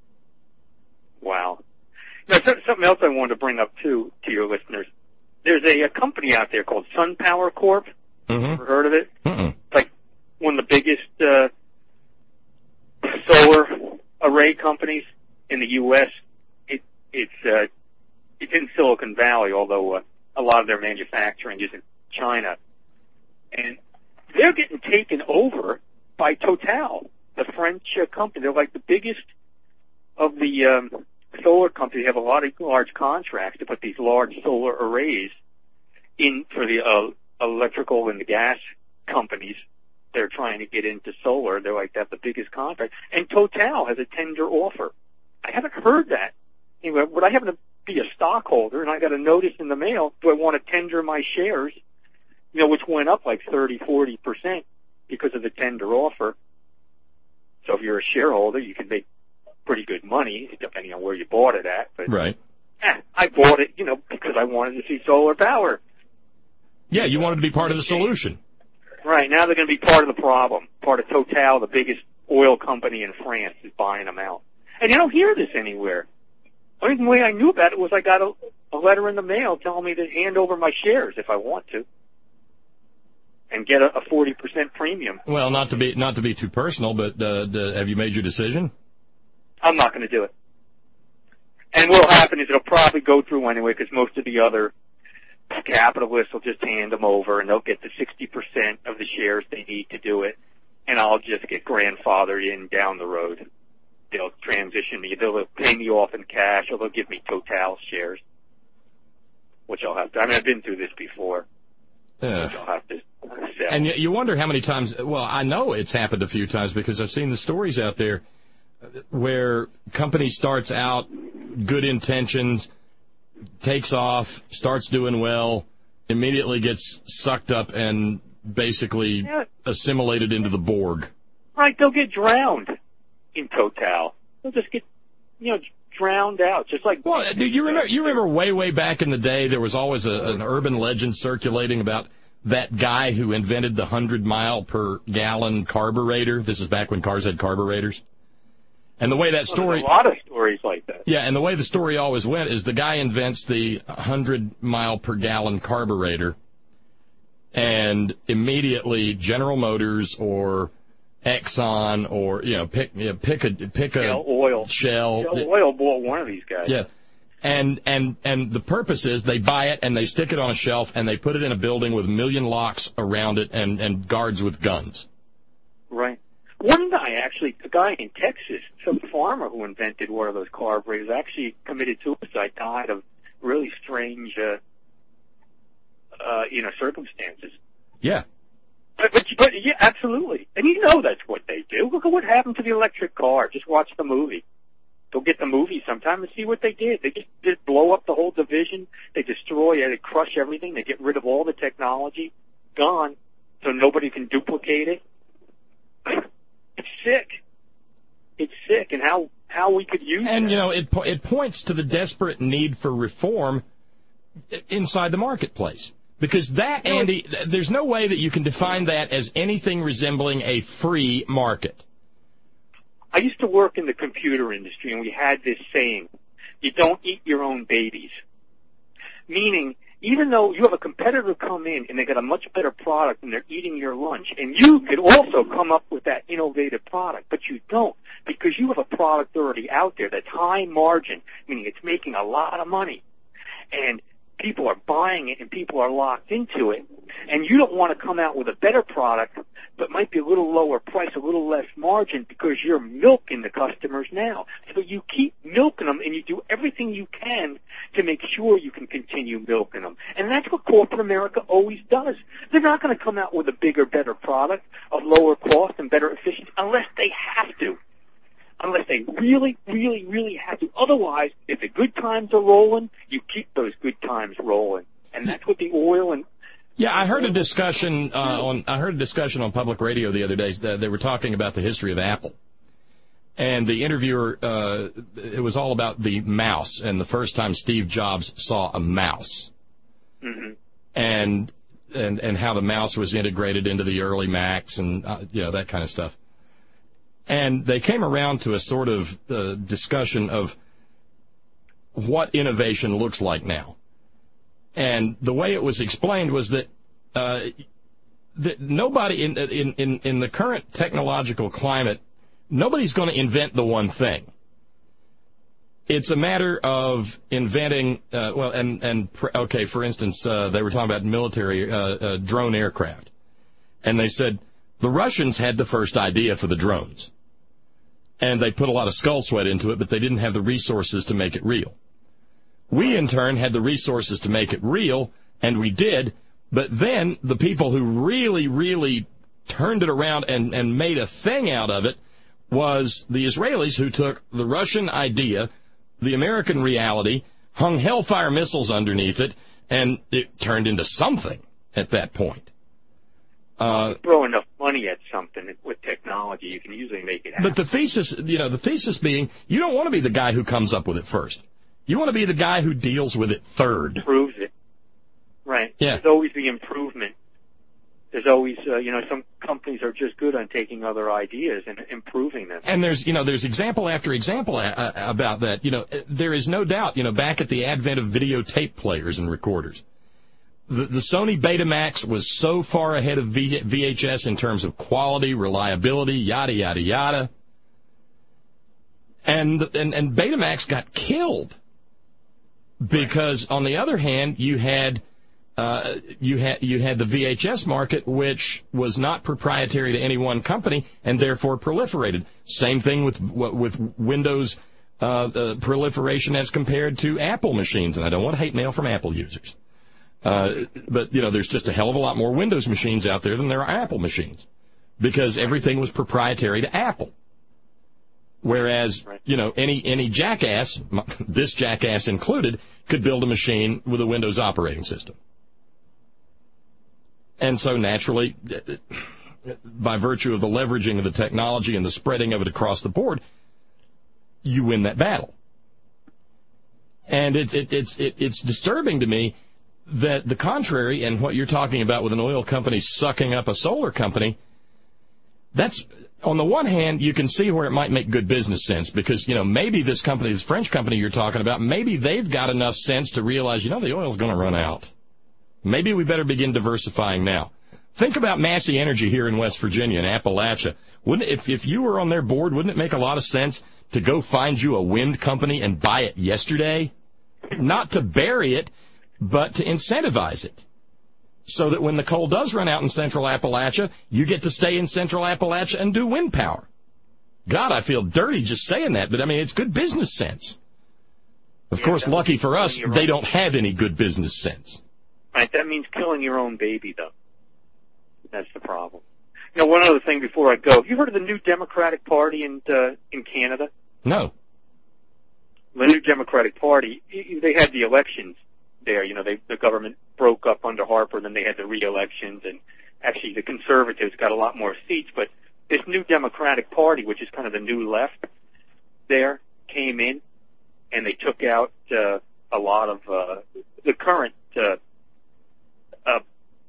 Wow. Now, something else I wanted to bring up, too, to your listeners. There's a, a company out there called SunPower Corp. Mm-hmm. Ever heard of it? Mm-mm. It's like one of the biggest uh, solar array companies in the U S It, it's uh, it's in Silicon Valley, although uh, a lot of their manufacturing is in China. And they're getting taken over by Total, the French uh, company. They're like the biggest of the um, solar companies. They have a lot of large contracts to put these large solar arrays in for the uh, electrical and the gas companies. They're trying to get into solar. They're like, that's the biggest contract. And Total has a tender offer. I haven't heard that. Anyway, would I happen to be a stockholder and I got a notice in the mail, do I want to tender my shares, you know, which went up like thirty, forty percent because of the tender offer. So if you're a shareholder, you can make pretty good money, depending on where you bought it at. But right. Eh, I bought it, you know, because I wanted to see solar power. Yeah, you wanted to be part of the solution. Right, now they're going to be part of the problem. Part of Total, the biggest oil company in France, is buying them out. And you don't hear this anywhere. The only way I knew about it was I got a, a letter in the mail telling me to hand over my shares if I want to, and get a, a forty percent premium. Well, not to be not to be too personal, but uh, the, have you made your decision? I'm not going to do it. And what'll happen is it'll probably go through anyway, because most of the other capitalists will just hand them over, and they'll get the sixty percent of the shares they need to do it. and I'll just get grandfathered in down the road. They'll transition me. They'll pay me off in cash, or they'll give me Total shares, which I'll have to. I mean, I've been through this before. Uh, which I'll have to sell. And you, you wonder how many times. Well, I know it's happened a few times because I've seen the stories out there where company starts out good intentions, takes off, starts doing well, immediately gets sucked up and basically yeah. assimilated into the Borg. Right, they'll get drowned in Total. They'll just get, you know, drowned out, just like... Well, do you remember, you remember way, way back in the day, there was always a, an urban legend circulating about that guy who invented the one hundred mile per gallon carburetor. This is back when cars had carburetors. And the way that story... Well, there's a lot of stories like that. Yeah, and the way the story always went is the guy invents the one hundred mile per gallon carburetor, and immediately General Motors or Exxon or, you know, pick you know, pick a pick a Shell Oil. Shell. Shell Oil bought one of these guys. Yeah. And and and the purpose is they buy it and they stick it on a shelf and they put it in a building with a million locks around it and, and guards with guns. Right. One guy, actually, a guy in Texas, some farmer who invented one of those carburetors, actually committed suicide, died of really strange, uh, uh, you know, circumstances. Yeah. But, but, but, yeah, absolutely. And you know that's what they do. Look at what happened to the electric car. Just watch the movie. Go get the movie sometime and see what they did. They just, just blow up the whole division. They destroy it. They crush everything. They get rid of all the technology. Gone. So nobody can duplicate it. It's sick. It's sick, and how, how we could use it. And, that. you know, it po- it points to the desperate need for reform inside the marketplace. Because that, Andy, there's no way that you can define that as anything resembling a free market. I used to work in the computer industry, and we had this saying, you don't eat your own babies. Meaning, even though you have a competitor come in and they got a much better product and they're eating your lunch, and you could also come up with that innovative product, but you don't, because you have a product already out there that's high margin, meaning it's making a lot of money, and people are buying it and people are locked into it, and you don't want to come out with a better product but might be a little lower price, a little less margin, because you're milking the customers now. So you keep milking them, and you do everything you can to make sure you can continue milking them. And that's what corporate America always does. They're not going to come out with a bigger, better product of lower cost and better efficiency unless they have to. Unless they really, really, really have to. Otherwise, if the good times are rolling, you keep those good times rolling. And that's what the oil and... Yeah, I heard a discussion uh, on I heard a discussion on public radio the other day. They were talking about the history of Apple. And the interviewer, uh, it was all about the mouse and the first time Steve Jobs saw a mouse. Mm-hmm. And and and how the mouse was integrated into the early Macs and, uh, you know, that kind of stuff. And they came around to a sort of uh, discussion of what innovation looks like now. And the way it was explained was that uh, that nobody in, in in in the current technological climate, nobody's going to invent the one thing. It's a matter of inventing. Uh, well, and and okay, for instance, uh, they were talking about military uh, uh, drone aircraft, and they said the Russians had the first idea for the drones, and they put a lot of skull sweat into it, but they didn't have the resources to make it real. We, in turn, had the resources to make it real, and we did, but then the people who really, really turned it around and, and made a thing out of it was the Israelis, who took the Russian idea, the American reality, hung Hellfire missiles underneath it, and it turned into something at that point. Uh, throw enough money at something with technology, you can usually make it happen. But the thesis, you know, the thesis being, you don't want to be the guy who comes up with it first. You want to be the guy who deals with it third. Improves it. Right. Yeah. There's always the improvement. There's always, uh, you know, some companies are just good on taking other ideas and improving them. And there's, you know, there's example after example a- a- about that. You know, there is no doubt, you know, back at the advent of videotape players and recorders, the, the Sony Betamax was so far ahead of v- VHS in terms of quality, reliability, yada, yada, yada. And, and, and Betamax got killed. Because, on the other hand, you had uh, you had you had the V H S market, which was not proprietary to any one company and therefore proliferated. Same thing with with Windows uh, uh, proliferation as compared to Apple machines. And I don't want hate mail from Apple users, uh, but you know, there's just a hell of a lot more Windows machines out there than there are Apple machines because everything was proprietary to Apple. Whereas, you know, any any jackass, this jackass included, could build a machine with a Windows operating system. And so naturally, by virtue of the leveraging of the technology and the spreading of it across the board, you win that battle. And it's it, it's it, it's disturbing to me that the contrary, and what you're talking about with an oil company sucking up a solar company, that's, on the one hand, you can see where it might make good business sense because, you know, maybe this company, this French company you're talking about, maybe they've got enough sense to realize, you know, the oil's going to run out. Maybe we better begin diversifying now. Think about Massey Energy here in West Virginia and Appalachia. Wouldn't it, if, if you were on their board, wouldn't it make a lot of sense to go find you a wind company and buy it yesterday? Not to bury it, but to incentivize it. So that when the coal does run out in Central Appalachia, you get to stay in Central Appalachia and do wind power. God, I feel dirty just saying that, but I mean, it's good business sense. Of yeah, course, lucky for us, they don't have any good business sense. Right, that means killing your own baby, though. That's the problem. You know, one other thing before I go. Have you heard of the new Democratic Party in uh, in Canada? No. The new Democratic Party, they had the elections there. You know, they, the government broke up under Harper, and then they had the re-elections, and actually the Conservatives got a lot more seats. But this new Democratic Party, which is kind of the new left there, came in, and they took out uh, a lot of uh, the current uh, uh,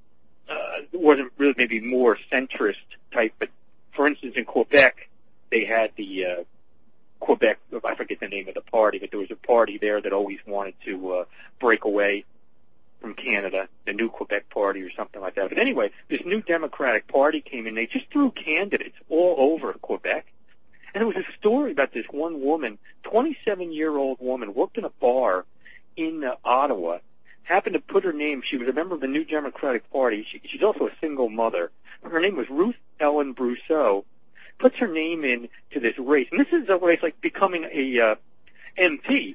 uh, wasn't really maybe more centrist type, but for instance, in Quebec, they had the uh, Quebec, I forget the name of the party, but there was a party there that always wanted to uh, break away from Canada, the new Quebec Party or something like that. But anyway, this new Democratic Party came in. They just threw candidates all over Quebec. And there was a story about this one woman, twenty-seven-year-old woman, worked in a bar in uh, Ottawa, happened to put her name, she was a member of the New Democratic Party. She, she's also a single mother. Her name was Ruth Ellen Brousseau. Puts her name in to this race. And this is a race like becoming a uh, M P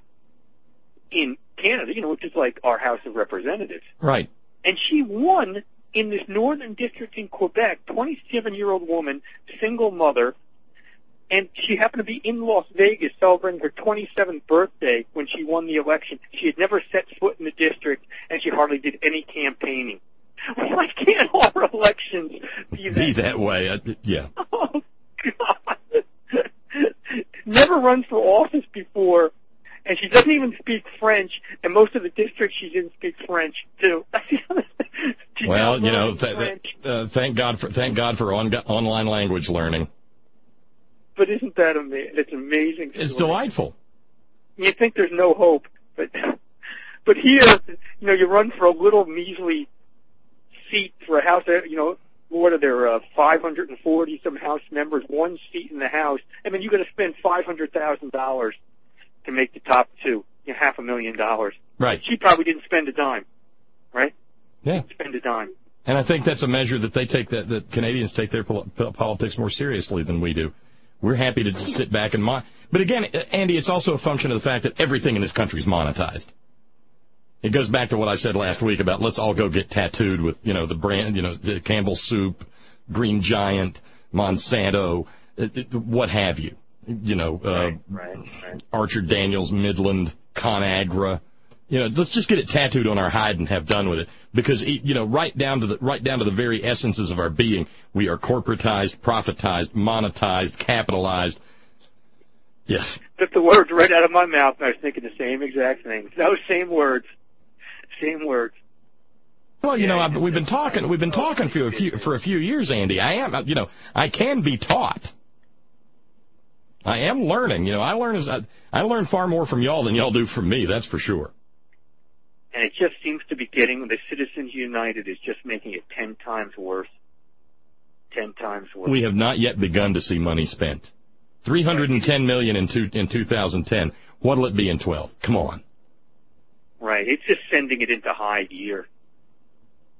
in Canada, you know, which is like our House of Representatives. Right. And she won in this northern district in Quebec, twenty-seven-year-old woman, single mother, and she happened to be in Las Vegas celebrating her twenty-seventh birthday when she won the election. She had never set foot in the district, and she hardly did any campaigning. Why can't our elections be that, be that way? Uh, yeah. Oh, God. Never run for office before, and she doesn't even speak French, and most of the districts she didn't speak French, too. Well, you know, th- th- uh, thank God for thank God for on- online language learning. But isn't that amazing? It's amazing. It's story. delightful. You think there's no hope, but but here, you know, you run for a little measly seat for a house. You know, what are there? Uh, five hundred forty some House members, one seat in the House. I mean, you're going to spend five hundred thousand dollars to make the top two. You know, half a million dollars. Right. She probably didn't spend a dime. Right. Yeah. Didn't spend a dime. And I think that's a measure that they take that that Canadians take their pol- politics more seriously than we do. We're happy to just sit back and mon- But again, Andy, it's also a function of the fact that everything in this country is monetized. It goes back to what I said last week about let's all go get tattooed with, you know, the brand, you know, the Campbell Soup, Green Giant, Monsanto, what have you. You know, uh, right, right, right. Archer Daniels, Midland, ConAgra. You know, let's just get it tattooed on our hide and have done with it. Because, you know, right down to the right down to the very essences of our being, we are corporatized, profitized, monetized, capitalized. Yes. Took the words right out of my mouth, and I was thinking the same exact thing. Those same words. Same words. Well, you know, I've, we've been talking. We've been talking for a few for a few years, Andy. I am, you know, I can be taught. I am learning. You know, I learn as I, I learn far more from y'all than y'all do from me. That's for sure. And it just seems to be getting, the Citizens United is just making it ten times worse. Ten times worse. We have not yet begun to see money spent. three hundred ten million dollars in, two, in two thousand ten. What'll it be in twelve? Come on. Right. It's just sending it into high gear.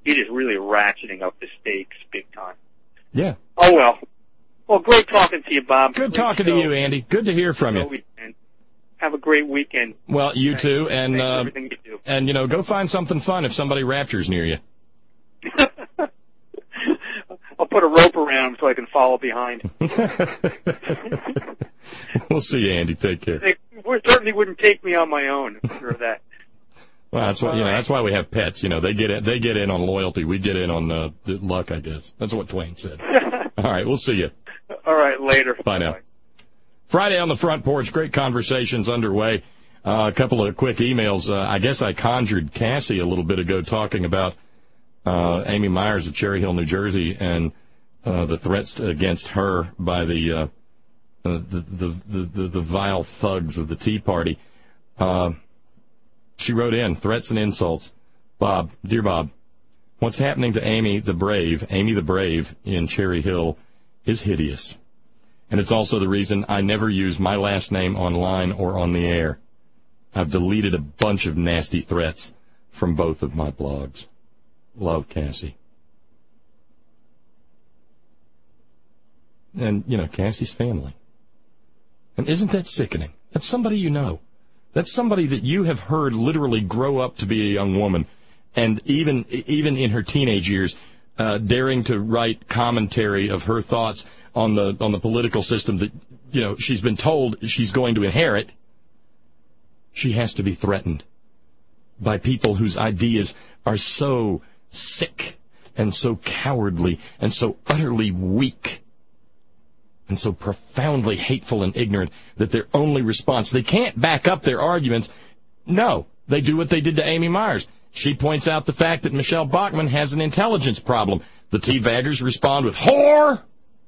it is really ratcheting up the stakes big time. Yeah. Oh, well. Well, great talking to you, Bob. Good Great talking show. to you, Andy. Good to hear from you. Have a great weekend. Well, you Thanks. too, and Thanks for uh, everything you do. and you know, go find something fun if somebody raptures near you. I'll put a rope around him so I can follow behind. We'll see you, Andy. Take care. They certainly wouldn't take me on my own. I'm sure of that. Well, that's why you know. That's why we have pets. You know, they get in, they get in on loyalty. We get in on uh, luck, I guess. That's what Twain said. All right, we'll see you. All right, later. Bye now. Bye. Friday on the Front Porch, great conversations underway. Uh, a couple of quick emails. Uh, I guess I conjured Cassie a little bit ago talking about uh, Amy Myers of Cherry Hill, New Jersey, and uh, the threats against her by the, uh, uh, the, the, the, the, the vile thugs of the Tea Party. Uh, she wrote in, threats and insults. Bob, dear Bob, what's happening to Amy the Brave, Amy the Brave in Cherry Hill is hideous. And it's also the reason I never use my last name online or on the air. I've deleted a bunch of nasty threats from both of my blogs. Love, Cassie. And, you know, Cassie's family. And isn't that sickening? That's somebody you know. That's somebody that you have heard literally grow up to be a young woman. And even even in her teenage years, uh, daring to write commentary of her thoughts on the on the political system that, you know, she's been told she's going to inherit. She has to be threatened by people whose ideas are so sick and so cowardly and so utterly weak and so profoundly hateful and ignorant that their only response, they can't back up their arguments. No, they do what they did to Amy Myers. She points out the fact that Michelle Bachmann has an intelligence problem. The teabaggers respond with, whore!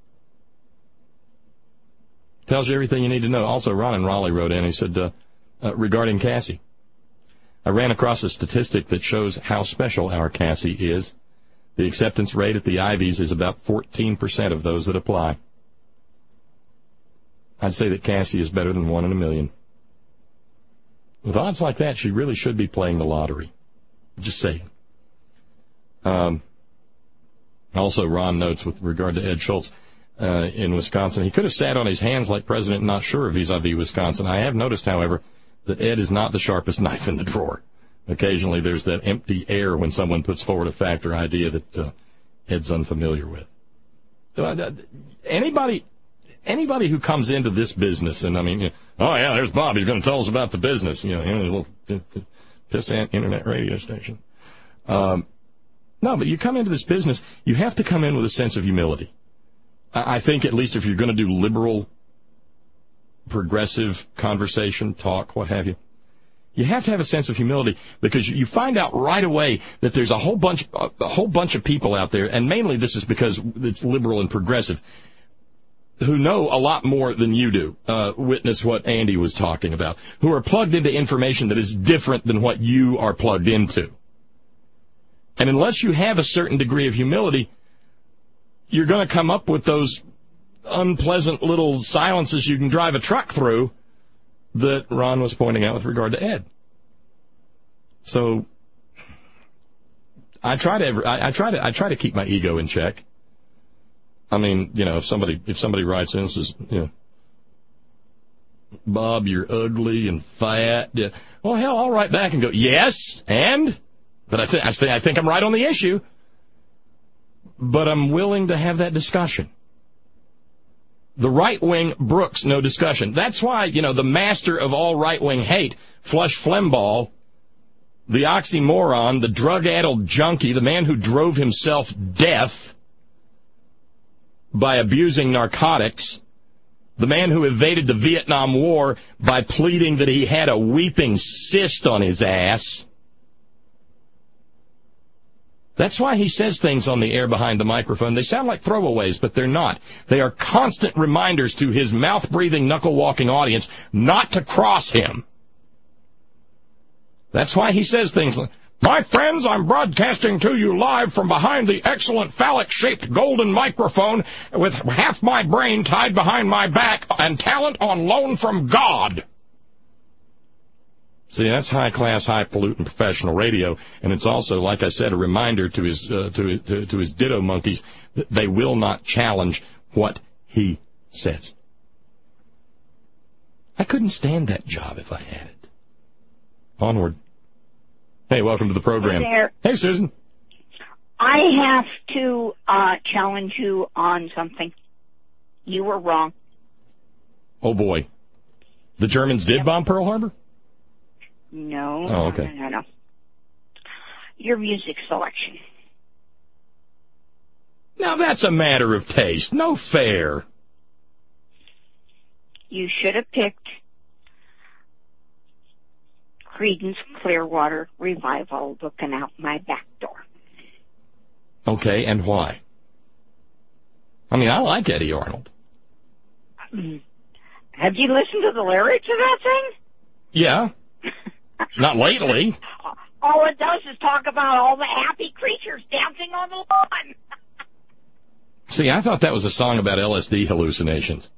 Tells you everything you need to know. Also, Ron in Raleigh wrote in, he said, uh, uh, regarding Cassie, I ran across a statistic that shows how special our Cassie is. The acceptance rate at the Ivies is about fourteen percent of those that apply. I'd say that Cassie is better than one in a million. With odds like that, she really should be playing the lottery. Just saying. Um, also, Ron notes with regard to Ed Schultz uh, in Wisconsin, he could have sat on his hands like President Not Sure vis-a-vis Wisconsin. I have noticed, however, that Ed is not the sharpest knife in the drawer. Occasionally there's that empty air when someone puts forward a fact or idea that uh, Ed's unfamiliar with. Uh, anybody... Anybody who comes into this business, and I mean, you know, oh yeah, there's Bob. He's going to tell us about the business. You know, his little pissant internet radio station. Um, no, but you come into this business, you have to come in with a sense of humility. I think at least if you're going to do liberal, progressive conversation, talk, what have you, you have to have a sense of humility because you find out right away that there's a whole bunch, a whole bunch of people out there, and mainly this is because it's liberal and progressive, who know a lot more than you do, uh, witness what Andy was talking about, who are plugged into information that is different than what you are plugged into. And unless you have a certain degree of humility, you're going to come up with those unpleasant little silences you can drive a truck through that Ron was pointing out with regard to Ed. So I try to, I, I try to, I try to keep my ego in check. I mean, you know, if somebody if somebody writes in and says, you know, Bob, you're ugly and fat. Yeah. Well, hell, I'll write back and go, yes, and? But I, th- I, th- I think I'm right on the issue. But I'm willing to have that discussion. The right-wing brooks no discussion. That's why, you know, the master of all right-wing hate, Flush Flembaugh, the oxymoron, the drug-addled junkie, the man who drove himself deaf by abusing narcotics, the man who evaded the Vietnam War by pleading that he had a weeping cyst on his ass. That's why he says things on the air behind the microphone. They sound like throwaways, but they're not. They are constant reminders to his mouth-breathing, knuckle-walking audience not to cross him. That's why he says things like, my friends, I'm broadcasting to you live from behind the excellent phallic-shaped golden microphone with half my brain tied behind my back and talent on loan from God. See, that's high-class, highfalutin professional radio, and it's also, like I said, a reminder to his uh, to, to to his ditto monkeys that they will not challenge what he says. I couldn't stand that job if I had it. Onward. Hey, welcome to the program. Hey there. Hey, Susan. I have to uh, challenge you on something. You were wrong. Oh, boy. The Germans did bomb Pearl Harbor? No. Oh, okay. No, no, no. Your music selection. Now, that's a matter of taste. No fair. You should have picked Creedence Clearwater Revival, Looking Out My Back Door. Okay, and why? I mean, I like Eddie Arnold. Have you listened to the lyrics of that thing? Yeah. Not lately. All it does is talk about all the happy creatures dancing on the lawn. See, I thought that was a song about L S D hallucinations.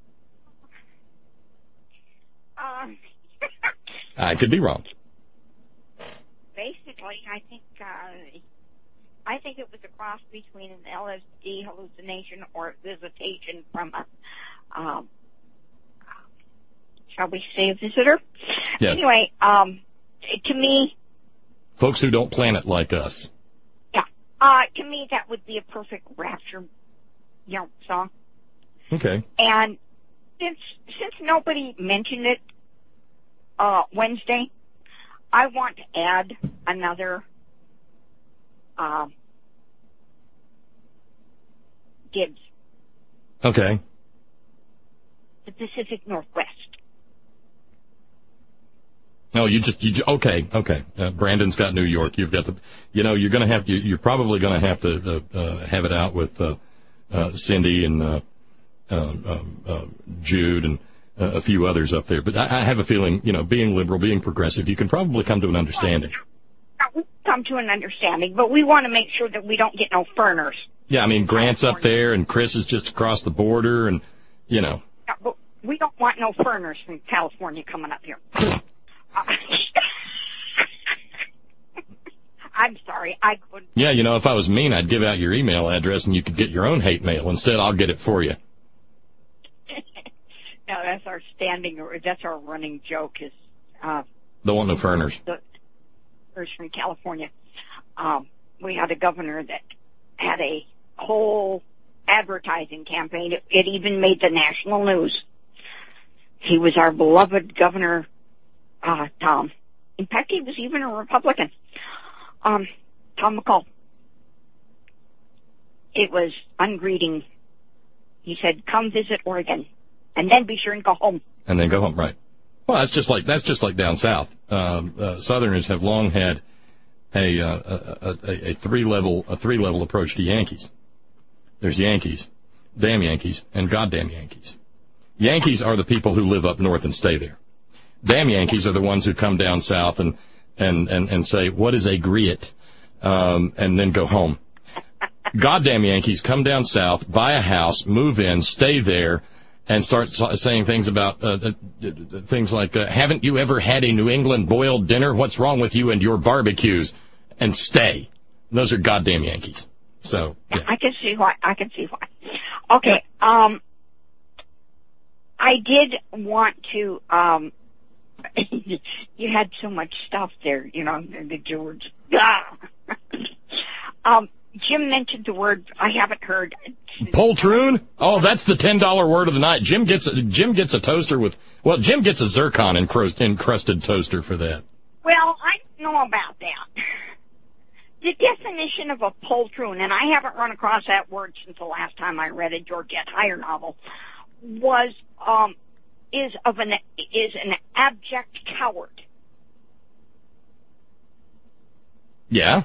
Uh, I could be wrong. Basically, I think uh, I think it was a cross between an L S D hallucination or a visitation from a, um, shall we say, a visitor? Yeah. Anyway, um, to me, folks who don't plan it like us. yeah, uh, to me that would be a perfect Rapture, you know, song. Okay. And since since nobody mentioned it uh, Wednesday, I want to add another uh, Gibbs. Okay. The Pacific Northwest. No, you just you okay, okay. Uh, Brandon's got New York. You've got the, you know, you're gonna have you, you're probably gonna have to uh, uh, have it out with uh, uh, Cindy and uh, uh, uh, uh, Jude and uh, a few others up there. But I, I have a feeling, you know, being liberal, being progressive, you can probably come to an understanding. We come to an understanding, but we want to make sure that we don't get no furners. Yeah, I mean, Grant's up there, and Chris is just across the border, and you know. Yeah, but we don't want no furners from California coming up here. I'm sorry, I couldn't. Yeah, you know, if I was mean, I'd give out your email address and you could get your own hate mail. Instead, I'll get it for you. No, that's our standing, or that's our running joke is, uh, Don't want no furners. The first from California. Um, we had a governor that had a whole advertising campaign. It, it even made the national news. He was our beloved governor, Uh, Tom. In fact, he was even a Republican. Um, Tom McCall. It was ungreeting. He said, "Come visit Oregon, and then be sure and go home." And then go home, right? Well, that's just like that's just like down south. Um, uh, Southerners have long had a, uh, a, a, a three level a three level approach to Yankees. There's Yankees, damn Yankees, and goddamn Yankees. Yankees are the people who live up north and stay there. Damn Yankees are the ones who come down south and, and, and, and say, what is a griot, um, and then go home. Goddamn Yankees come down south, buy a house, move in, stay there, and start saying things about uh, uh, things like, uh, haven't you ever had a New England boiled dinner? What's wrong with you and your barbecues? And stay. Those are goddamn Yankees. So, yeah. I can see why. I can see why. Okay. Um, I did want to. Um, you had so much stuff there, you know, the George. Ah. um, Jim mentioned the word I haven't heard. Poltroon? Oh, that's the ten dollar word of the night. Jim gets a, Jim gets a toaster with, well, Jim gets a zircon encrusted, encrusted toaster for that. Well, I don't know about that. The definition of a poltroon, and I haven't run across that word since the last time I read a Georgette Heyer novel, was um, is of an is an abject coward. Yeah.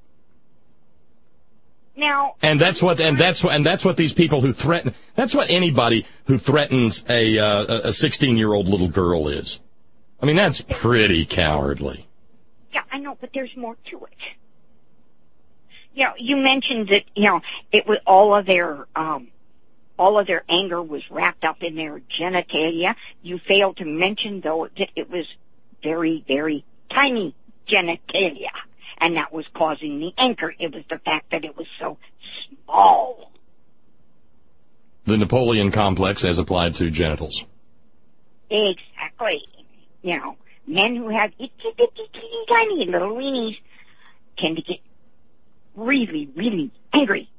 Now, and that's what and that's what and that's what these people who threaten that's what anybody who threatens a uh, a sixteen year old little girl is. I mean, that's pretty cowardly. Yeah, I know, but there's more to it. You know, you mentioned that, you know, it was all of their, um, all of their anger was wrapped up in their genitalia. You failed to mention, though, that it was very, very tiny genitalia, and that was causing the anchor. It was the fact that it was so small. The Napoleon complex as applied to genitals. Exactly. You know, men who have itty bitty teeny tiny little weenies tend to get really, really angry.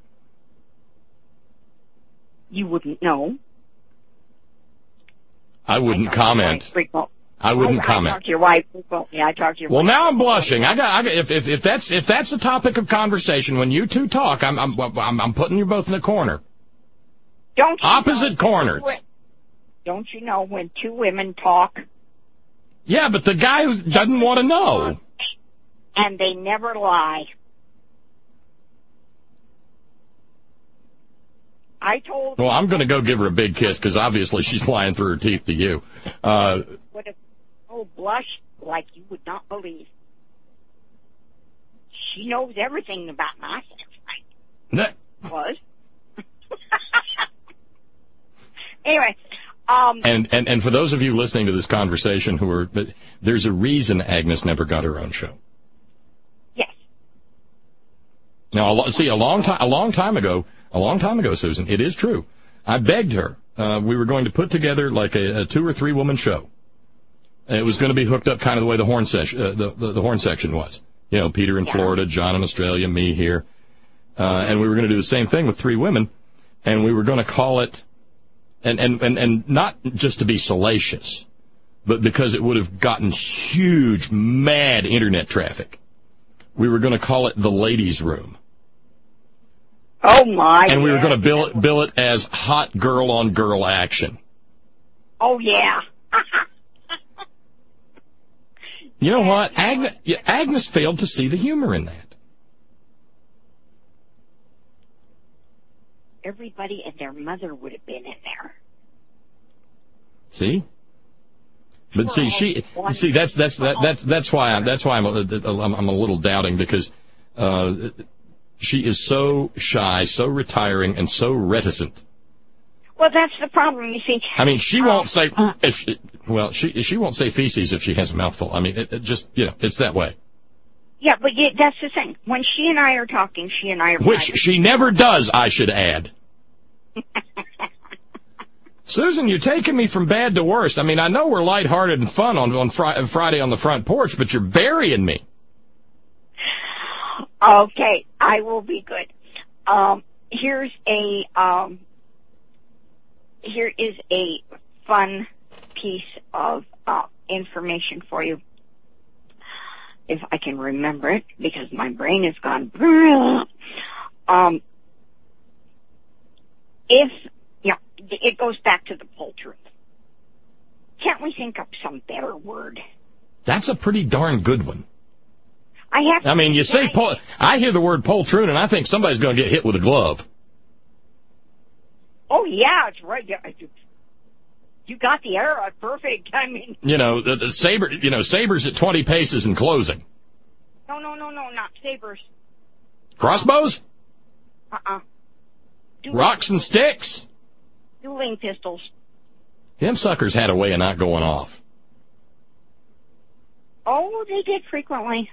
You wouldn't know. I wouldn't I comment. I wouldn't I, comment. I talk to your wife frequently. I talk to your well, wife. now I'm blushing. I got. I got if, if if that's if that's the topic of conversation when you two talk, I'm I'm I'm, I'm putting you both in a corner. Don't you opposite know, corners? Don't you know when two women talk? Yeah, but the guy who doesn't want to know. And they never lie. I told. Well, I'm going to go give her a big kiss because obviously she's flying through her teeth to you. Uh, what if oh blush like you would not believe? She knows everything about my sex life. Was. Anyway. Um, and, and and for those of you listening to this conversation who are, there's a reason Agnes never got her own show. Yes. Now, see, a long time, a long time ago, a long time ago, Susan, it is true. I begged her. Uh, we were going to put together like a, a two or three woman show. And it was going to be hooked up kind of the way the horn section, uh, the, the the horn section was. You know, Peter in yeah. Florida, John in Australia, me here, uh, and we were going to do the same thing with three women, and we were going to call it. And, and, and, and not just to be salacious, but because it would have gotten huge, mad internet traffic. We were going to call it the ladies' room. Oh, my. And we yeah. were going to bill it, bill it as hot girl-on-girl action. Oh, yeah. You know what? Agnes, Agnes failed to see the humor in that. Everybody and their mother would have been in there. See, but see, she see that's that's that, that's that's why I'm, that's why I'm a, I'm a little doubting because uh, she is so shy, so retiring, and so reticent. Well, that's the problem. You see, I mean, she won't say if she, well, she she won't say feces if she has a mouthful. I mean, it, it just you know, it's that way. Yeah, but yeah, that's the thing. When she and I are talking, she and I are which private. She never does. I should add. Susan, you're taking me from bad to worse. I mean, I know we're lighthearted and fun on on fri- Friday on the front porch, but you're burying me. Okay, I will be good. Um, here's a um, here is a fun piece of uh, information for you. If I can remember it, because my brain has gone. Um, if, yeah, it goes back to the poultry. Can't we think up some better word? That's a pretty darn good one. I have. To I mean, you say I, pol- I hear the word poltroon, and I think somebody's going to get hit with a glove. Oh yeah, it's right. You got the era perfect. I mean, you know, the, the saber. You know, sabers at twenty paces and closing. No, no, no, no, not sabers. Crossbows. Uh uh-uh. uh. Rocks and sticks. Dueling pistols. Them suckers had a way of not going off. Oh, they did frequently.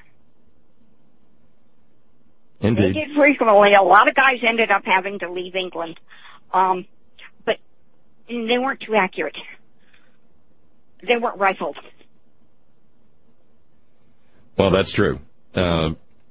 Indeed. They did frequently. A lot of guys ended up having to leave England. Um, but they weren't too accurate. They weren't rifled. Well, that's true. Uh...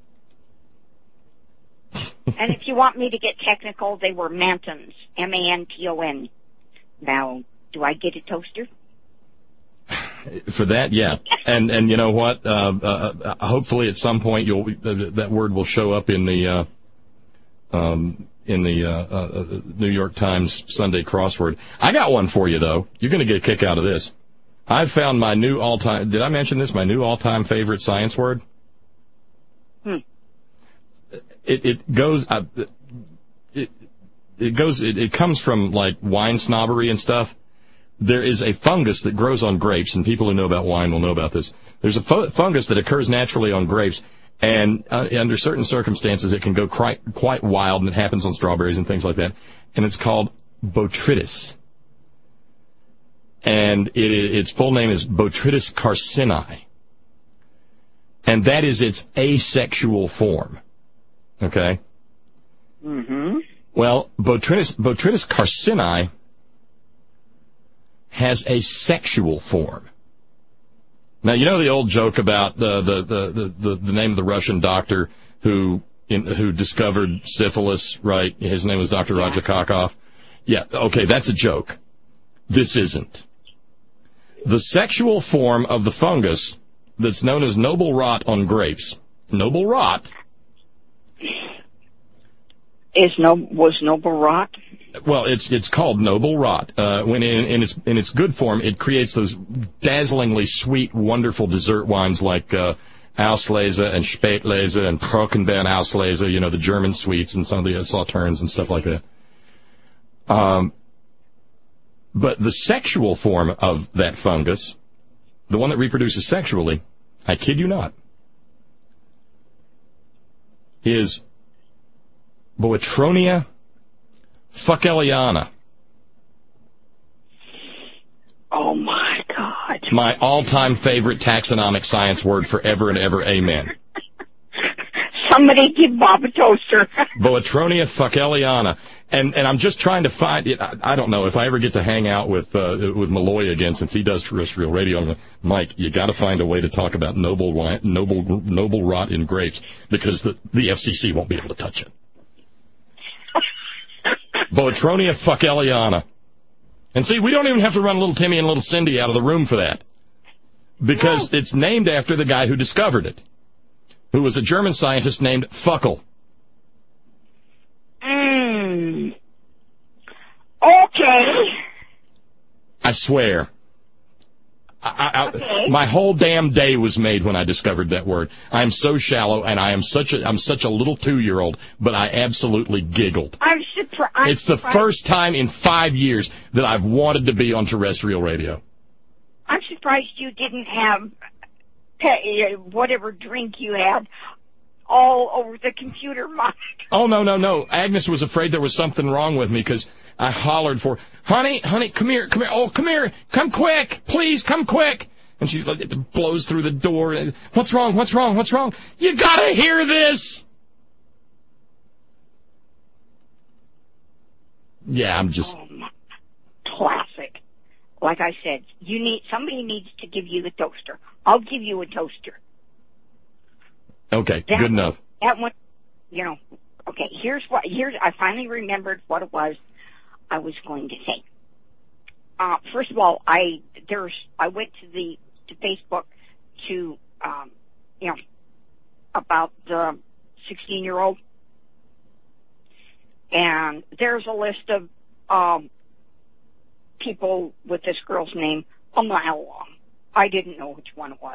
And if you want me to get technical, they were Mantons. M A N T O N. Now, do I get a toaster? For that, yeah. and and you know what? Uh, uh, hopefully, at some point, you'll uh, that word will show up in the uh, um, in the uh, uh, New York Times Sunday crossword. I got one for you, though. You're going to get a kick out of this. I found my new all-time. Did I mention this? My new all-time favorite science word. Hmm. It, it goes. Uh, it it goes. It, it comes from like wine snobbery and stuff. There is a fungus that grows on grapes, and people who know about wine will know about this. There's a fu- fungus that occurs naturally on grapes, and uh, under certain circumstances, it can go quite, quite wild, and it happens on strawberries and things like that. And it's called botrytis. and it, its full name is Botrytis carcini, and that is its asexual form. Okay? Mm-hmm. Well, Botrytis, Botrytis carcini has a sexual form. Now, you know the old joke about the the, the, the, the name of the Russian doctor who in, who discovered syphilis, right? His name was Doctor Yeah. Rajakakov. Yeah, okay, that's a joke. This isn't. The sexual form of the fungus that's known as noble rot on grapes. Noble rot. Is no was noble rot? Well, it's it's called noble rot. Uh, when in, in its in its good form, it creates those dazzlingly sweet, wonderful dessert wines like uh, Auslese and Spätlese and Trockenbeeren Auslese. You know, the German sweets and some of the uh, Sauternes and stuff like that. Um, but the sexual form of that fungus, the one that reproduces sexually, I kid you not, is Boetronia fuckeliana. Oh, my God. My all-time favorite taxonomic science word forever and ever, amen. Somebody give Bob a toaster. Boetronia fuckeliana. And and I'm just trying to find it. I, I don't know if I ever get to hang out with uh, with Malloy again, since he does terrestrial radio. I'm like, Mike, you got to find a way to talk about noble wi- noble noble rot in grapes, because the the F C C won't be able to touch it. Boetronia fuckeliana. And see, we don't even have to run little Timmy and little Cindy out of the room for that, because no. It's named after the guy who discovered it, who was a German scientist named Fuckel. Mm. Okay. I swear. I, I, okay. My whole damn day was made when I discovered that word. I am so shallow, and I am such a I'm such a little two-year-old, but I absolutely giggled. I'm surprised. It's the first time in five years that I've wanted to be on terrestrial radio. I'm surprised you didn't have pe- whatever drink you had all over the computer monitor. Oh, no, no, no. Agnes was afraid there was something wrong with me because I hollered for, honey, honey, come here, come here. Oh, come here. Come quick. Please, come quick. And she like, blows through the door. And, what's wrong? What's wrong? What's wrong? You got to hear this. Yeah, I'm just... Oh, my. Classic. Like I said, you need somebody needs to give you the toaster. I'll give you a toaster. Okay, that good enough. That one, you know, okay, here's what, here's, I finally remembered what it was I was going to say. Uh, first of all, I, there's, I went to the, to Facebook to, um, you know, about the sixteen-year-old, and there's a list of, um, people with this girl's name a mile long. I didn't know which one it was.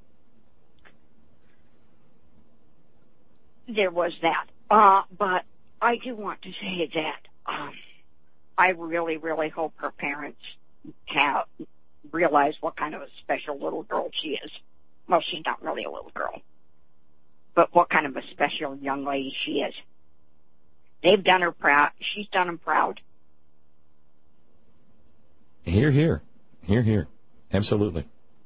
There was that. Uh, but I do want to say that um, I really, really hope her parents have realized what kind of a special little girl she is. Well, she's not really a little girl, but what kind of a special young lady she is. They've done her proud. She's done them proud. Hear, hear. Hear, hear. Absolutely.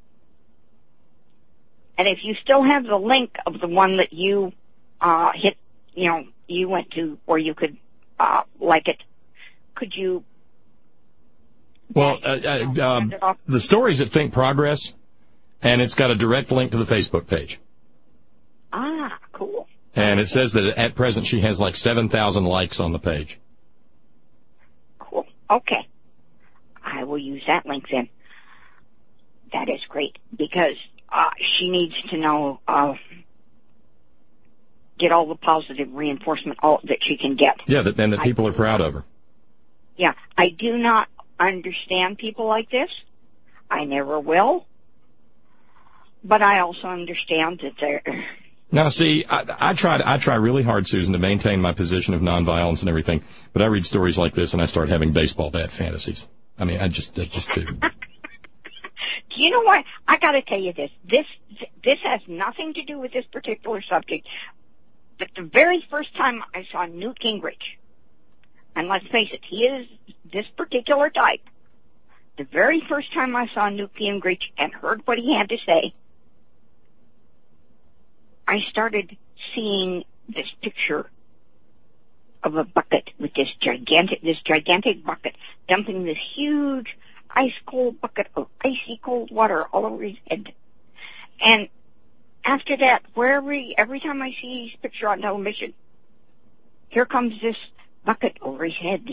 And if you still have the link of the one that you uh, hit, you know, you went to where you could uh, like it, could you? Well, uh, uh, um, the story's at Think Progress, and it's got a direct link to the Facebook page. Ah, cool. And it says that at present she has like seven thousand likes on the page. Cool. Okay. I will use that link then. That is great, because uh, she needs to know, uh, get all the positive reinforcement all, that she can get. Yeah, that, and that I people are proud of her. Yeah, I do not understand people like this. I never will. But I also understand that they're... Now, see, I, I try I try really hard, Susan, to maintain my position of nonviolence and everything, but I read stories like this and I start having baseball bat fantasies. I mean, I just, I just do. Do you know what? I got to tell you this. This this has nothing to do with this particular subject. But the very first time I saw Newt Gingrich, and let's face it, he is this particular type. the very first time I saw Newt Gingrich and heard what he had to say, I started seeing this picture of a bucket with this gigantic, this gigantic bucket dumping this huge ice cold bucket of icy cold water all over his head. And after that, wherever, every time I see his picture on television, here comes this bucket over his head.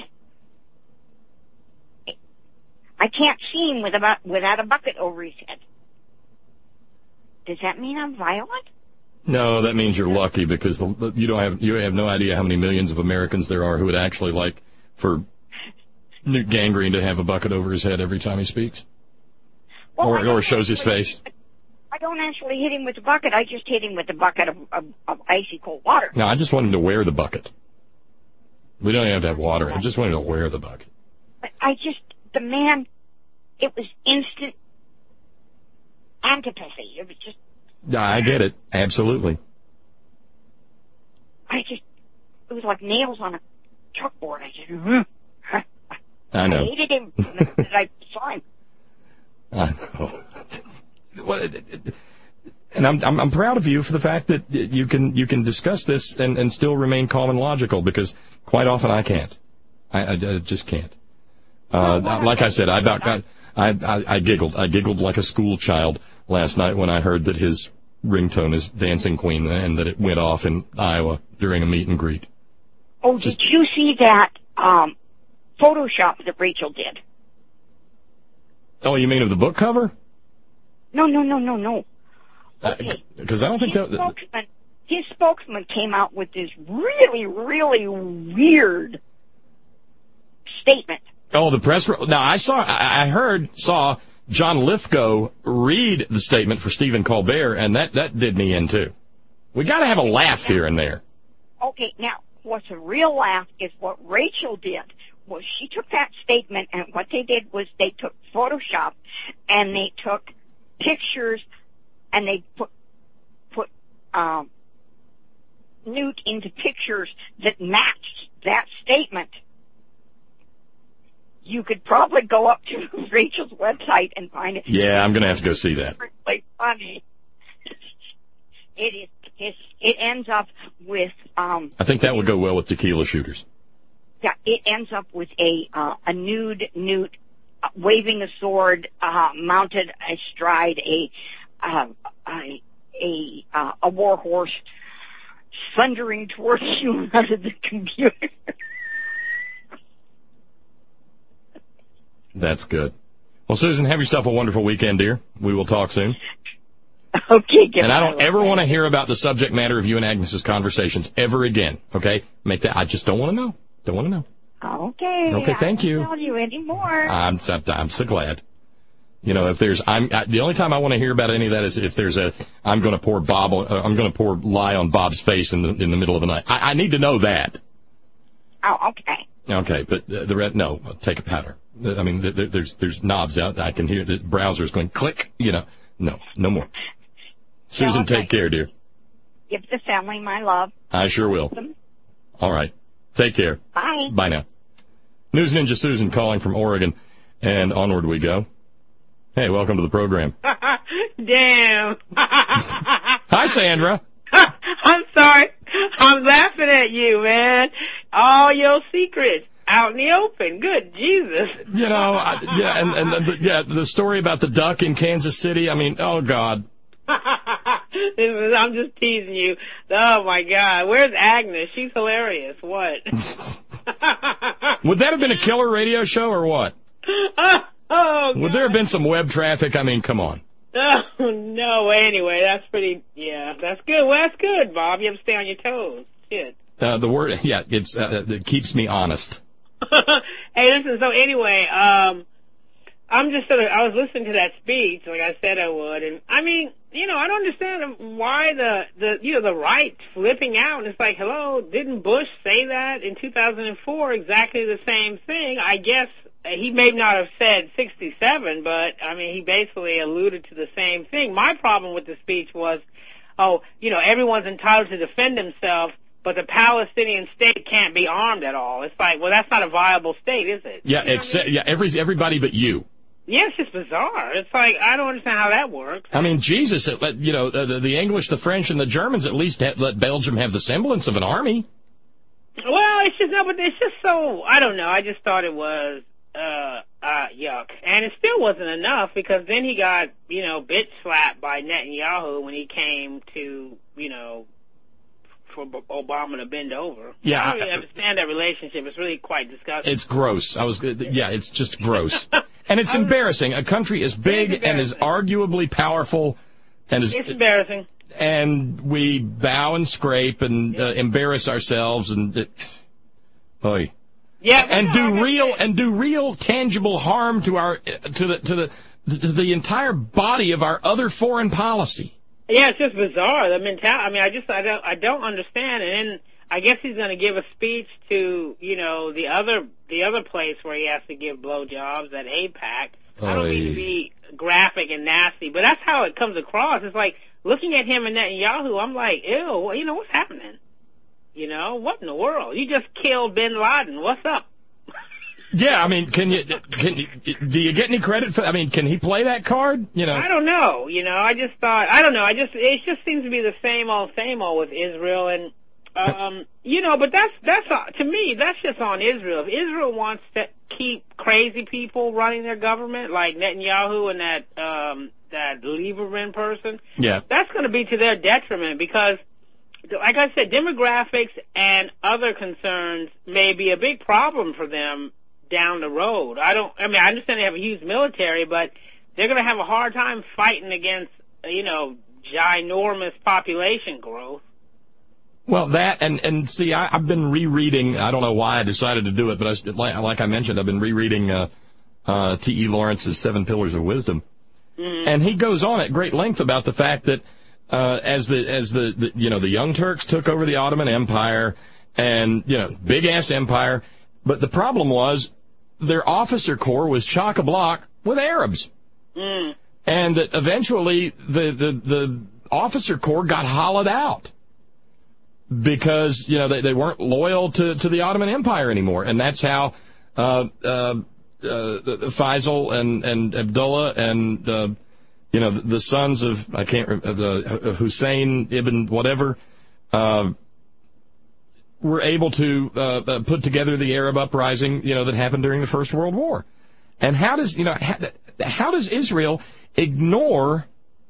I can't see him with a, without a bucket over his head. Does that mean I'm violent? No, that means you're lucky because the, you don't have you have no idea how many millions of Americans there are who would actually like for Newt Gingrich to have a bucket over his head every time he speaks, well, or or shows his face. I don't actually hit him with the bucket. I just hit him with the bucket of, of, of icy cold water. No, I just want him to wear the bucket. We don't even have to have water. I just want him to wear the bucket. But I just, the man, it was instant antipathy. It was just. I get it. Absolutely. I just, it was like nails on a chalkboard. I just, mm, I know. I hated him that I saw him. I know. Well, and I'm, I'm I'm proud of you for the fact that you can you can discuss this and, and still remain calm and logical, because quite often I can't. I, I, I just can't. Uh, like I said, I about got I, I I giggled. I giggled like a school child last night when I heard that his ringtone is Dancing Queen and that it went off in Iowa during a meet and greet. Oh, did Just, you see that um, Photoshop that Rachel did? Oh, you mean of the book cover? No, no, no, no, no. Okay. Because uh, I don't think his that... Spokesman, his spokesman came out with this really, really weird statement. Oh, the press... Now, I saw, I heard, saw John Lithgow read the statement for Stephen Colbert, and that, that did me in, too. We got to have a laugh here and there. Okay, now, what's a real laugh is what Rachel did. Was she took that statement, and what they did was they took Photoshop, and they took pictures, and they put put um, Newt into pictures that matched that statement. You could probably go up to Rachel's website and find it. Yeah, I'm going to have to go see that. It's funny. It is. It, it ends up with. Um, I think that would go well with tequila shooters. Yeah, it ends up with a uh, a nude Newt uh, waving a sword, uh, mounted astride a uh, a a, uh, a war horse, thundering towards you out of the computer. That's good. Well, Susan, have yourself a wonderful weekend, dear. We will talk soon. Okay, good. And I don't ever want to hear about the subject matter of you and Agnes's conversations ever again. Okay, make that. I just don't want to know. Don't want to know. Okay. Okay, thank I you. won't tell you anymore. I'm I'm so glad. You know, if there's, I'm I, the only time I want to hear about any of that is if there's a, I'm going to pour Bob, uh, I'm going to pour lye on Bob's face in the in the middle of the night. I, I need to know that. Oh, okay. Okay, but uh, the red, no, take a powder. I mean, there, there's there's knobs out. I can hear the browsers going click. You know, no, no more. Susan, no, okay. Take care, dear. Give the family my love. I sure will. All right. Take care. Bye. Bye now. News Ninja Susan calling from Oregon, and onward we go. Hey, welcome to the program. Damn. Hi, Sandra. I'm sorry. I'm laughing at you, man. All your secrets out in the open. Good Jesus. You know, I, yeah, and, and the, yeah, the story about the duck in Kansas City. I mean, oh God. I'm just teasing you. Oh my God, where's Agnes? She's hilarious. What? Would that have been a killer radio show or what? Oh, oh Would God. there have been some web traffic? I mean, come on. Oh no. Anyway, that's pretty. Yeah, that's good. Well, that's good, Bob. You have to stay on your toes. Shit. Uh, the word, yeah, it's uh, it keeps me honest. Hey, listen. So anyway, um, I'm just sort of. I was listening to that speech, like I said I would, and I mean, you know, I don't understand why the the you know the right flipping out. And it's like, hello, didn't Bush say that in two thousand four? Exactly the same thing. I guess he may not have said sixty-seven, but I mean, he basically alluded to the same thing. My problem with the speech was, oh, you know, everyone's entitled to defend himself, but the Palestinian state can't be armed at all. It's like, well, that's not a viable state, is it? Yeah, you know except, I mean? yeah, every everybody but you. Yeah, it's just bizarre. It's like, I don't understand how that works. I mean, Jesus, it let, you know, the, the English, the French, and the Germans at least had, let Belgium have the semblance of an army. Well, it's just, no, but it's just so, I don't know, I just thought it was, uh, uh, yuck. And it still wasn't enough, because then he got, you know, bitch slapped by Netanyahu when he came to, you know, for Obama to bend over. Yeah, I don't really understand that relationship. It's really quite disgusting. It's gross. I was, yeah, it's just gross. And it's embarrassing. A country as big and as arguably powerful and as... It's embarrassing. And we bow and scrape and uh, embarrass ourselves and... It, oy. Yeah, and no, do like real and do real tangible harm to our to the to the to the entire body of our other foreign policy. Yeah, it's just bizarre. The mentality. I mean, I just I don't I don't understand. And then I guess he's going to give a speech to, you know, the other the other place where he has to give blowjobs at AIPAC. I don't mean to be graphic and nasty, but that's how it comes across. It's like looking at him and Netanyahu. I'm like, ew. You know what's happening? You know, what in the world? You just killed Bin Laden. What's up? Yeah, I mean, can you can you, do you get any credit for? I mean, can he play that card? You know, I don't know. You know, I just thought I don't know. I just it just seems to be the same old same old with Israel, and um, you know, but that's that's uh, to me that's just on Israel. If Israel wants to keep crazy people running their government like Netanyahu and that um, that Lieberman person, yeah, that's going to be to their detriment because, like I said, demographics and other concerns may be a big problem for them down the road. I don't, I mean, I understand they have a huge military, but they're going to have a hard time fighting against, you know, ginormous population growth. Well, that, and, and see, I, I've been rereading, I don't know why I decided to do it, but I, like, like I mentioned, I've been rereading uh, uh, T E Lawrence's Seven Pillars of Wisdom. Mm-hmm. And he goes on at great length about the fact that uh, as the, as the, the, you know, the Young Turks took over the Ottoman Empire and, you know, big-ass empire, but the problem was, their officer corps was chock-a-block with Arabs. Mm. And that eventually the, the, the officer corps got hollowed out because, you know, they, they weren't loyal to, to the Ottoman Empire anymore. And that's how uh, uh, uh, Faisal and, and Abdullah and, uh, you know, the, the sons of, I can't remember, uh, Hussein ibn whatever, uh, were able to uh, uh, put together the Arab uprising, you know, that happened during the First World War. And how does, you know, how, how does Israel ignore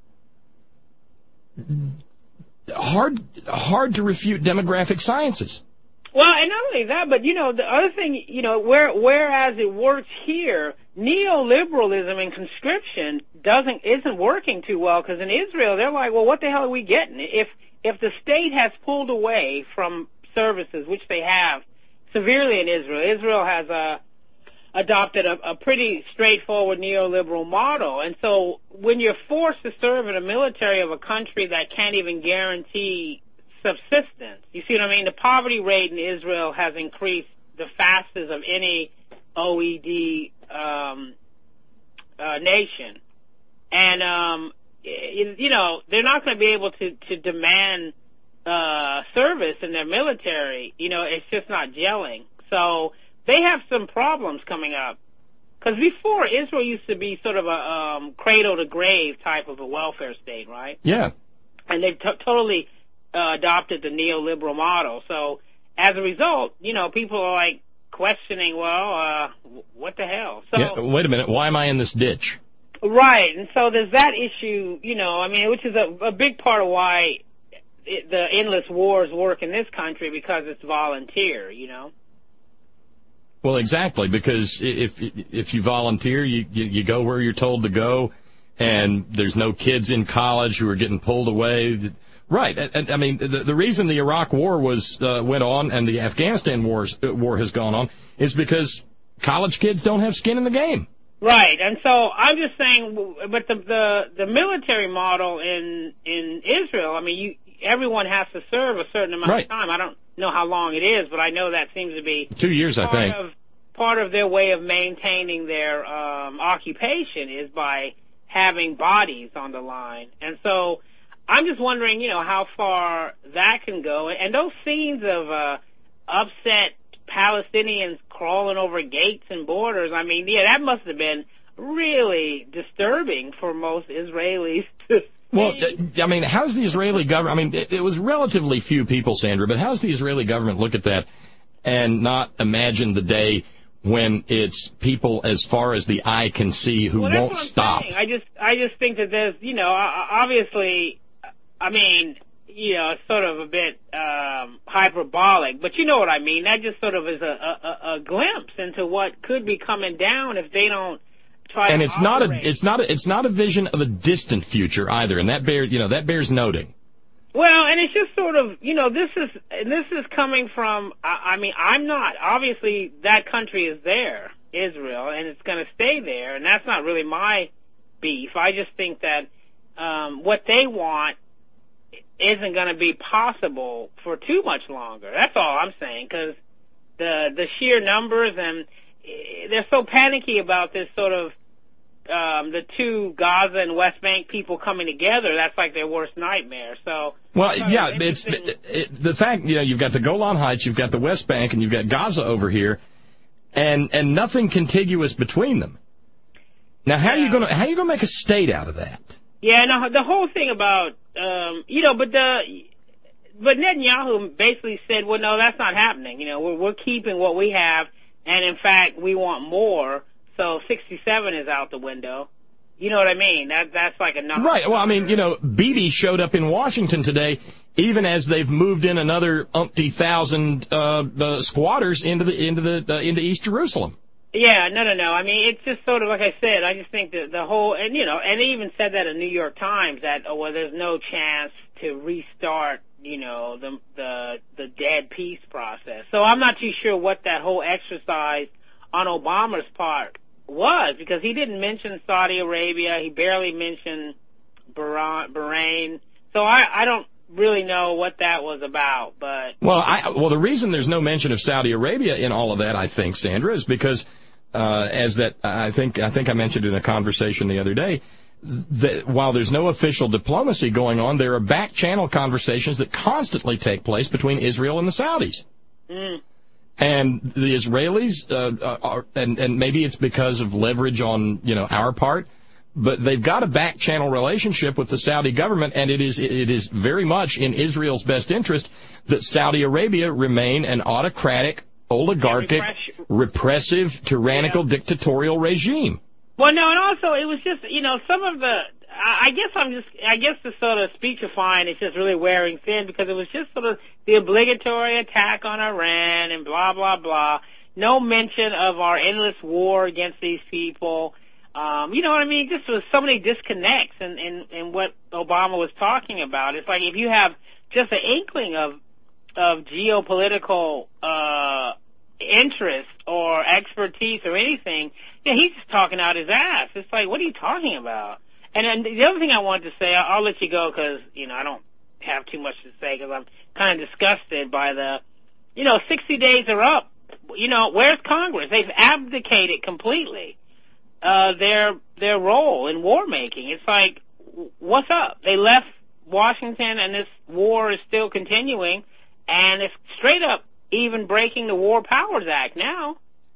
hard hard to refute demographic sciences? Well, and not only that, but, you know, the other thing, you know, where, whereas it works here, neoliberalism and conscription doesn't, isn't working too well, because in Israel, they're like, well, what the hell are we getting? If, if the state has pulled away from services, which they have severely in Israel. Israel has uh, adopted a, a pretty straightforward neoliberal model. And so when you're forced to serve in a military of a country that can't even guarantee subsistence, you see what I mean? The poverty rate in Israel has increased the fastest of any O E D um, uh, nation. And, um, you, you know, they're not going to be able to, to demand Uh, service in their military. You know, it's just not gelling. So they have some problems coming up. Because before, Israel used to be sort of a um, cradle-to-grave type of a welfare state, right? Yeah. And they've t- totally uh, adopted the neoliberal model. So as a result, you know, people are like questioning, well, uh, what the hell? So, yeah, wait a minute, why am I in this ditch? Right, and so there's that issue, you know, I mean, which is a, a big part of why it, the endless wars work in this country, because it's volunteer, you know. Well, exactly, because if if you volunteer, you, you you go where you're told to go, and there's no kids in college who are getting pulled away. Right, and, and I mean the the reason the Iraq War was uh, went on and the Afghanistan wars uh, war has gone on is because college kids don't have skin in the game. Right, and so I'm just saying, but the the, the military model in in Israel, I mean, you everyone has to serve a certain amount right. of time. I don't know how long it is, but I know that seems to be two years. I think of, part of their way of maintaining their um, occupation is by having bodies on the line, and so I'm just wondering, you know, how far that can go. And those scenes of uh, upset Palestinians crawling over gates and borders, I mean, yeah, that must have been really disturbing for most Israelis to Well, I mean, how's the Israeli government, I mean, it, it was relatively few people, Sandra, but how's the Israeli government look at that and not imagine the day when it's people as far as the eye can see who well, won't that's what I'm stop? saying. I just, I just think that there's, you know, obviously, I mean, you know, it's sort of a bit um, hyperbolic, but you know what I mean. That just sort of is a, a, a glimpse into what could be coming down if they don't try and to it's not a, operate. it's not a, it's not a vision of a distant future either, and that bears, you know, that bears noting. Well, and it's just sort of, you know, this is this is coming from, I, I mean, I'm not, obviously that country is there, Israel, and it's going to stay there, and that's not really my beef. I just think that um, what they want isn't going to be possible for too much longer. That's all I'm saying, because the, the sheer numbers, and they're so panicky about this sort of, Um, the two Gaza and West Bank people coming together, that's like their worst nightmare. So, well, yeah, it's it, it, the fact, you know, you've got the Golan Heights, you've got the West Bank, and you've got Gaza over here, and and nothing contiguous between them. Now, how yeah. are you going to how are you going to make a state out of that? Yeah, no, the whole thing about um, you know, but the but Netanyahu basically said, well, no, that's not happening. You know, we're we're keeping what we have, and in fact, we want more. So sixty-seven is out the window. You know what I mean? That that's like a number. Right. Well, I mean, you know, Bibi showed up in Washington today, even as they've moved in another umpty thousand uh, uh, squatters into the into the uh, into East Jerusalem. Yeah, no, no, no. I mean, it's just sort of like I said. I just think that the whole, and you know, and they even said that in New York Times that oh well, there's no chance to restart, you know, the the the dead peace process. So I'm not too sure what that whole exercise on Obama's part was, because he didn't mention Saudi Arabia. He barely mentioned Bahrain. So I, I don't really know what that was about. But well, I, well, the reason there's no mention of Saudi Arabia in all of that, I think, Sandra, is because uh, as that I think I think I mentioned in a conversation the other day, that while there's no official diplomacy going on, there are back channel conversations that constantly take place between Israel and the Saudis. Mm. And the Israelis, uh, are, and, and maybe it's because of leverage on, you know, our part, but they've got a back channel relationship with the Saudi government, and it is it is very much in Israel's best interest that Saudi Arabia remain an autocratic, oligarchic, repress- repressive, tyrannical, yeah. dictatorial regime. Well, no, and also it was just, you know, some of the, I guess I'm just, I guess the sort of speechifying is just really wearing thin, because it was just sort of the obligatory attack on Iran and blah, blah, blah. No mention of our endless war against these people. Um, you know what I mean? Just with so many disconnects in, in, in what Obama was talking about. It's like if you have just an inkling of, of geopolitical, uh, interest or expertise or anything, yeah, he's just talking out his ass. It's like, what are you talking about? And then the other thing I wanted to say, I'll, I'll let you go because, you know, I don't have too much to say because I'm kind of disgusted by the, you know, sixty days are up. You know, where's Congress? They've abdicated completely uh, their their role in war making. It's like, what's up? They left Washington and this war is still continuing, and it's straight up even breaking the War Powers Act now.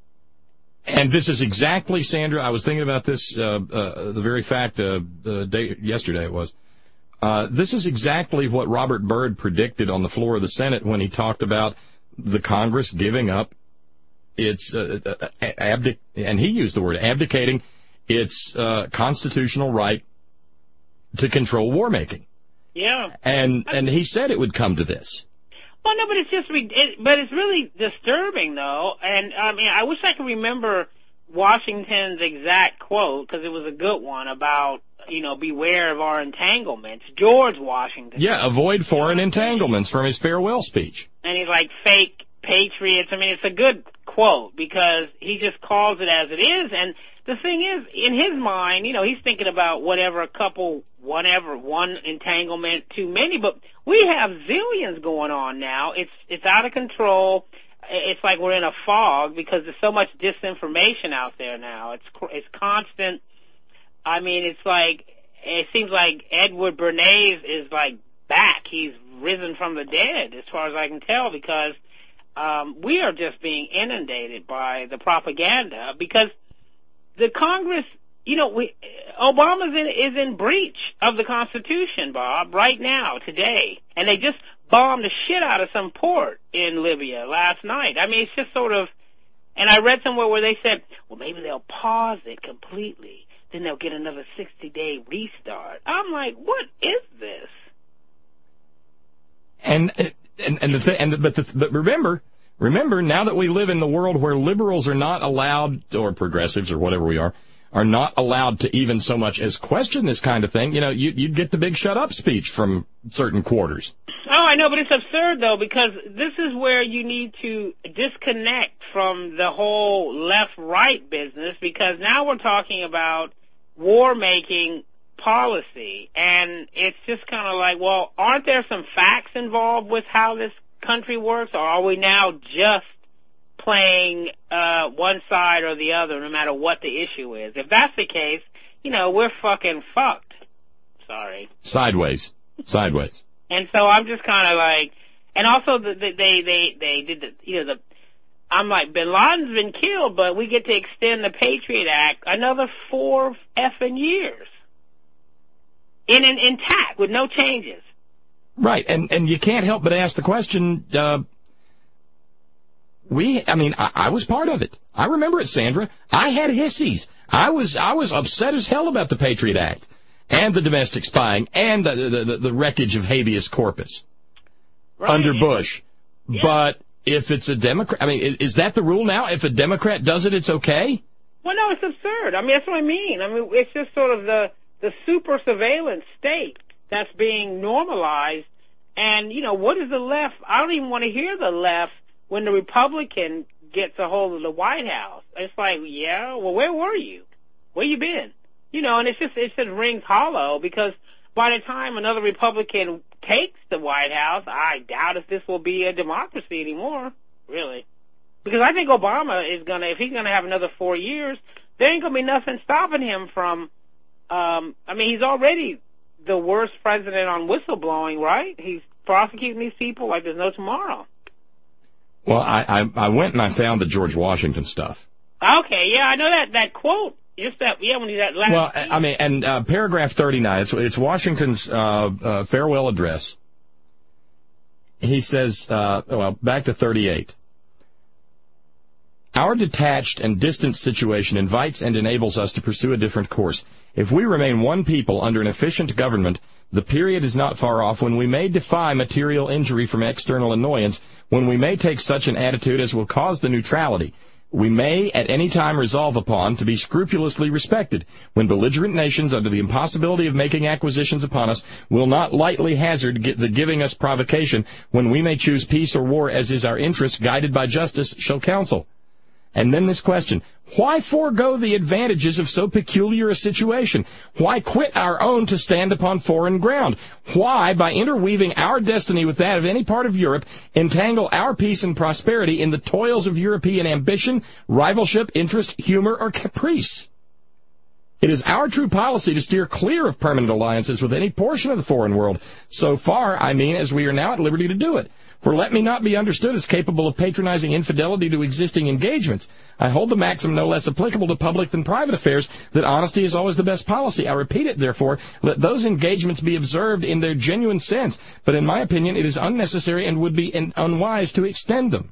And this is exactly, Sandra, I was thinking about this, uh, uh, the very fact, uh, the day, yesterday it was. Uh, this is exactly what Robert Byrd predicted on the floor of the Senate when he talked about the Congress giving up its, uh, uh, abdic- and he used the word abdicating, its uh, constitutional right to control war making. Yeah. And and he said it would come to this. Well, no, but it's just, it, but it's really disturbing, though. And I mean, I wish I could remember Washington's exact quote, because it was a good one about, you know, beware of our entanglements. George Washington. Yeah, avoid foreign entanglements from his farewell speech. And he's like fake patriots. I mean, it's a good quote because he just calls it as it is. And the thing is, in his mind, you know, he's thinking about whatever a couple, whatever, one entanglement too many. But we have zillions going on now. It's it's out of control. It's like we're in a fog because there's so much disinformation out there now. It's it's constant. I mean, it's like, it seems like Edward Bernays is like back. He's risen from the dead, as far as I can tell, because um, we are just being inundated by the propaganda. Because the Congress you know, we Obama's in, is in breach of the Constitution, Bob, right now, today. And they just bombed the shit out of some port in Libya last night. I mean, it's just sort of, and I read somewhere where they said, well, maybe they'll pause it completely. Then they'll get another sixty-day restart. I'm like, what is this? And and and the th- and the, but the, but remember, remember now that we live in the world where liberals are not allowed, or progressives or whatever we are, are not allowed to even so much as question this kind of thing. You know, you, you'd get the big shut up speech from certain quarters. Oh, I know, but it's absurd, though, because this is where you need to disconnect from the whole left-right business, because now we're talking about war-making policy, and it's just kind of like, well, aren't there some facts involved with how this country works, or are we now just playing uh, one side or the other, no matter what the issue is? If that's the case, you know, we're fucking fucked. Sorry. Sideways. Sideways. And so I'm just kind of like, and also the, the, they they they did the, you know, the. I'm like, Bin Laden's been killed, but we get to extend the Patriot Act another four effing years, in an intact with no changes. Right, and and you can't help but ask the question. Uh, we, I mean, I, I was part of it. I remember it, Sandra. I had hissies. I was I was upset as hell about the Patriot Act and the domestic spying and the the, the, the wreckage of habeas corpus right. under Bush. Yeah. But if it's a Democrat, I mean, is that the rule now? If a Democrat does it, it's okay? Well, no, it's absurd. I mean, that's what I mean. I mean, it's just sort of the the super surveillance state that's being normalized. And, you know, what is the left? I don't even want to hear the left when the Republican gets a hold of the White House. It's like, yeah, well, where were you? Where you been? You know, and it's just, it just rings hollow, because by the time another Republican takes the White House, I doubt if this will be a democracy anymore, really. Because I think Obama is going to, if he's going to have another four years, there ain't going to be nothing stopping him from, um, I mean, he's already the worst president on whistleblowing, right? He's prosecuting these people like there's no tomorrow. Well, I, I, I went and I found the George Washington stuff. Okay, yeah, I know that, that quote. Just that, yeah, when he's at last. Well, I mean, and uh, paragraph thirty-nine, it's, it's Washington's uh, uh, farewell address. He says, uh, well, back to thirty-eight. Our detached and distant situation invites and enables us to pursue a different course. If we remain one people under an efficient government, the period is not far off when we may defy material injury from external annoyance, when we may take such an attitude as will cause the neutrality we may at any time resolve upon to be scrupulously respected, when belligerent nations, under the impossibility of making acquisitions upon us, will not lightly hazard the giving us provocation, when we may choose peace or war as is our interest, guided by justice, shall counsel. And then this question, why forego the advantages of so peculiar a situation? Why quit our own to stand upon foreign ground? Why, by interweaving our destiny with that of any part of Europe, entangle our peace and prosperity in the toils of European ambition, rivalship, interest, humor, or caprice? It is our true policy to steer clear of permanent alliances with any portion of the foreign world, so far, I mean, as we are now at liberty to do it. For let me not be understood as capable of patronizing infidelity to existing engagements. I hold the maxim no less applicable to public than private affairs, that honesty is always the best policy. I repeat it, therefore, let those engagements be observed in their genuine sense, but in my opinion it is unnecessary and would be unwise to extend them.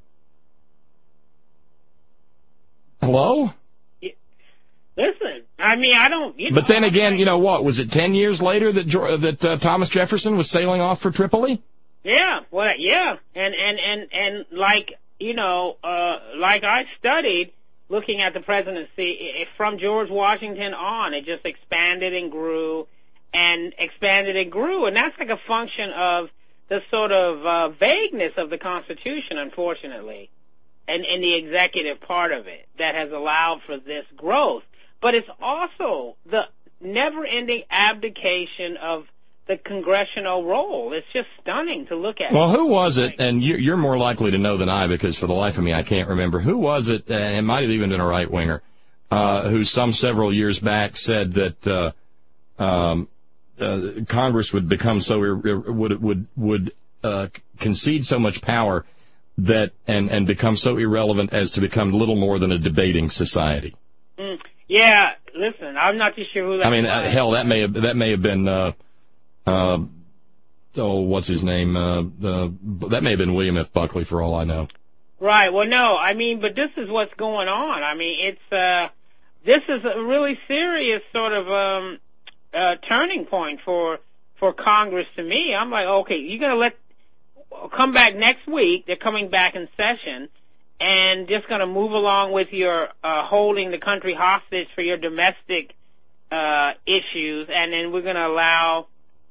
Hello? Listen, I mean, I don't... You know, but then again, you know what, was it ten years later that, that uh, Thomas Jefferson was sailing off for Tripoli? Yeah, well, yeah, and and and and like you know, uh, like I studied, looking at the presidency it, from George Washington on, it just expanded and grew, and expanded and grew, and that's like a function of the sort of uh, vagueness of the Constitution, unfortunately, and and the executive part of it that has allowed for this growth. But it's also the never-ending abdication of the congressional role. It's just stunning to look at. Well, who was it, and you're more likely to know than I, because for the life of me I can't remember, who was it, and it might have even been a right-winger, uh, who some several years back said that uh, um, uh, Congress would become so, ir- would would would uh, concede so much power that and, and become so irrelevant as to become little more than a debating society. Mm. Yeah, listen, I'm not too sure who that I mean, was. uh, hell, that may have that may have been uh, uh, oh, what's his name? Uh, uh, that may have been William F. Buckley, for all I know. Right. Well, no, I mean, but this is what's going on. I mean, it's uh, this is a really serious sort of um, uh, turning point for for Congress to me. I'm like, okay, you're gonna let come back next week. They're coming back in session. And just going to move along with your uh, holding the country hostage for your domestic uh, issues, and then we're going to allow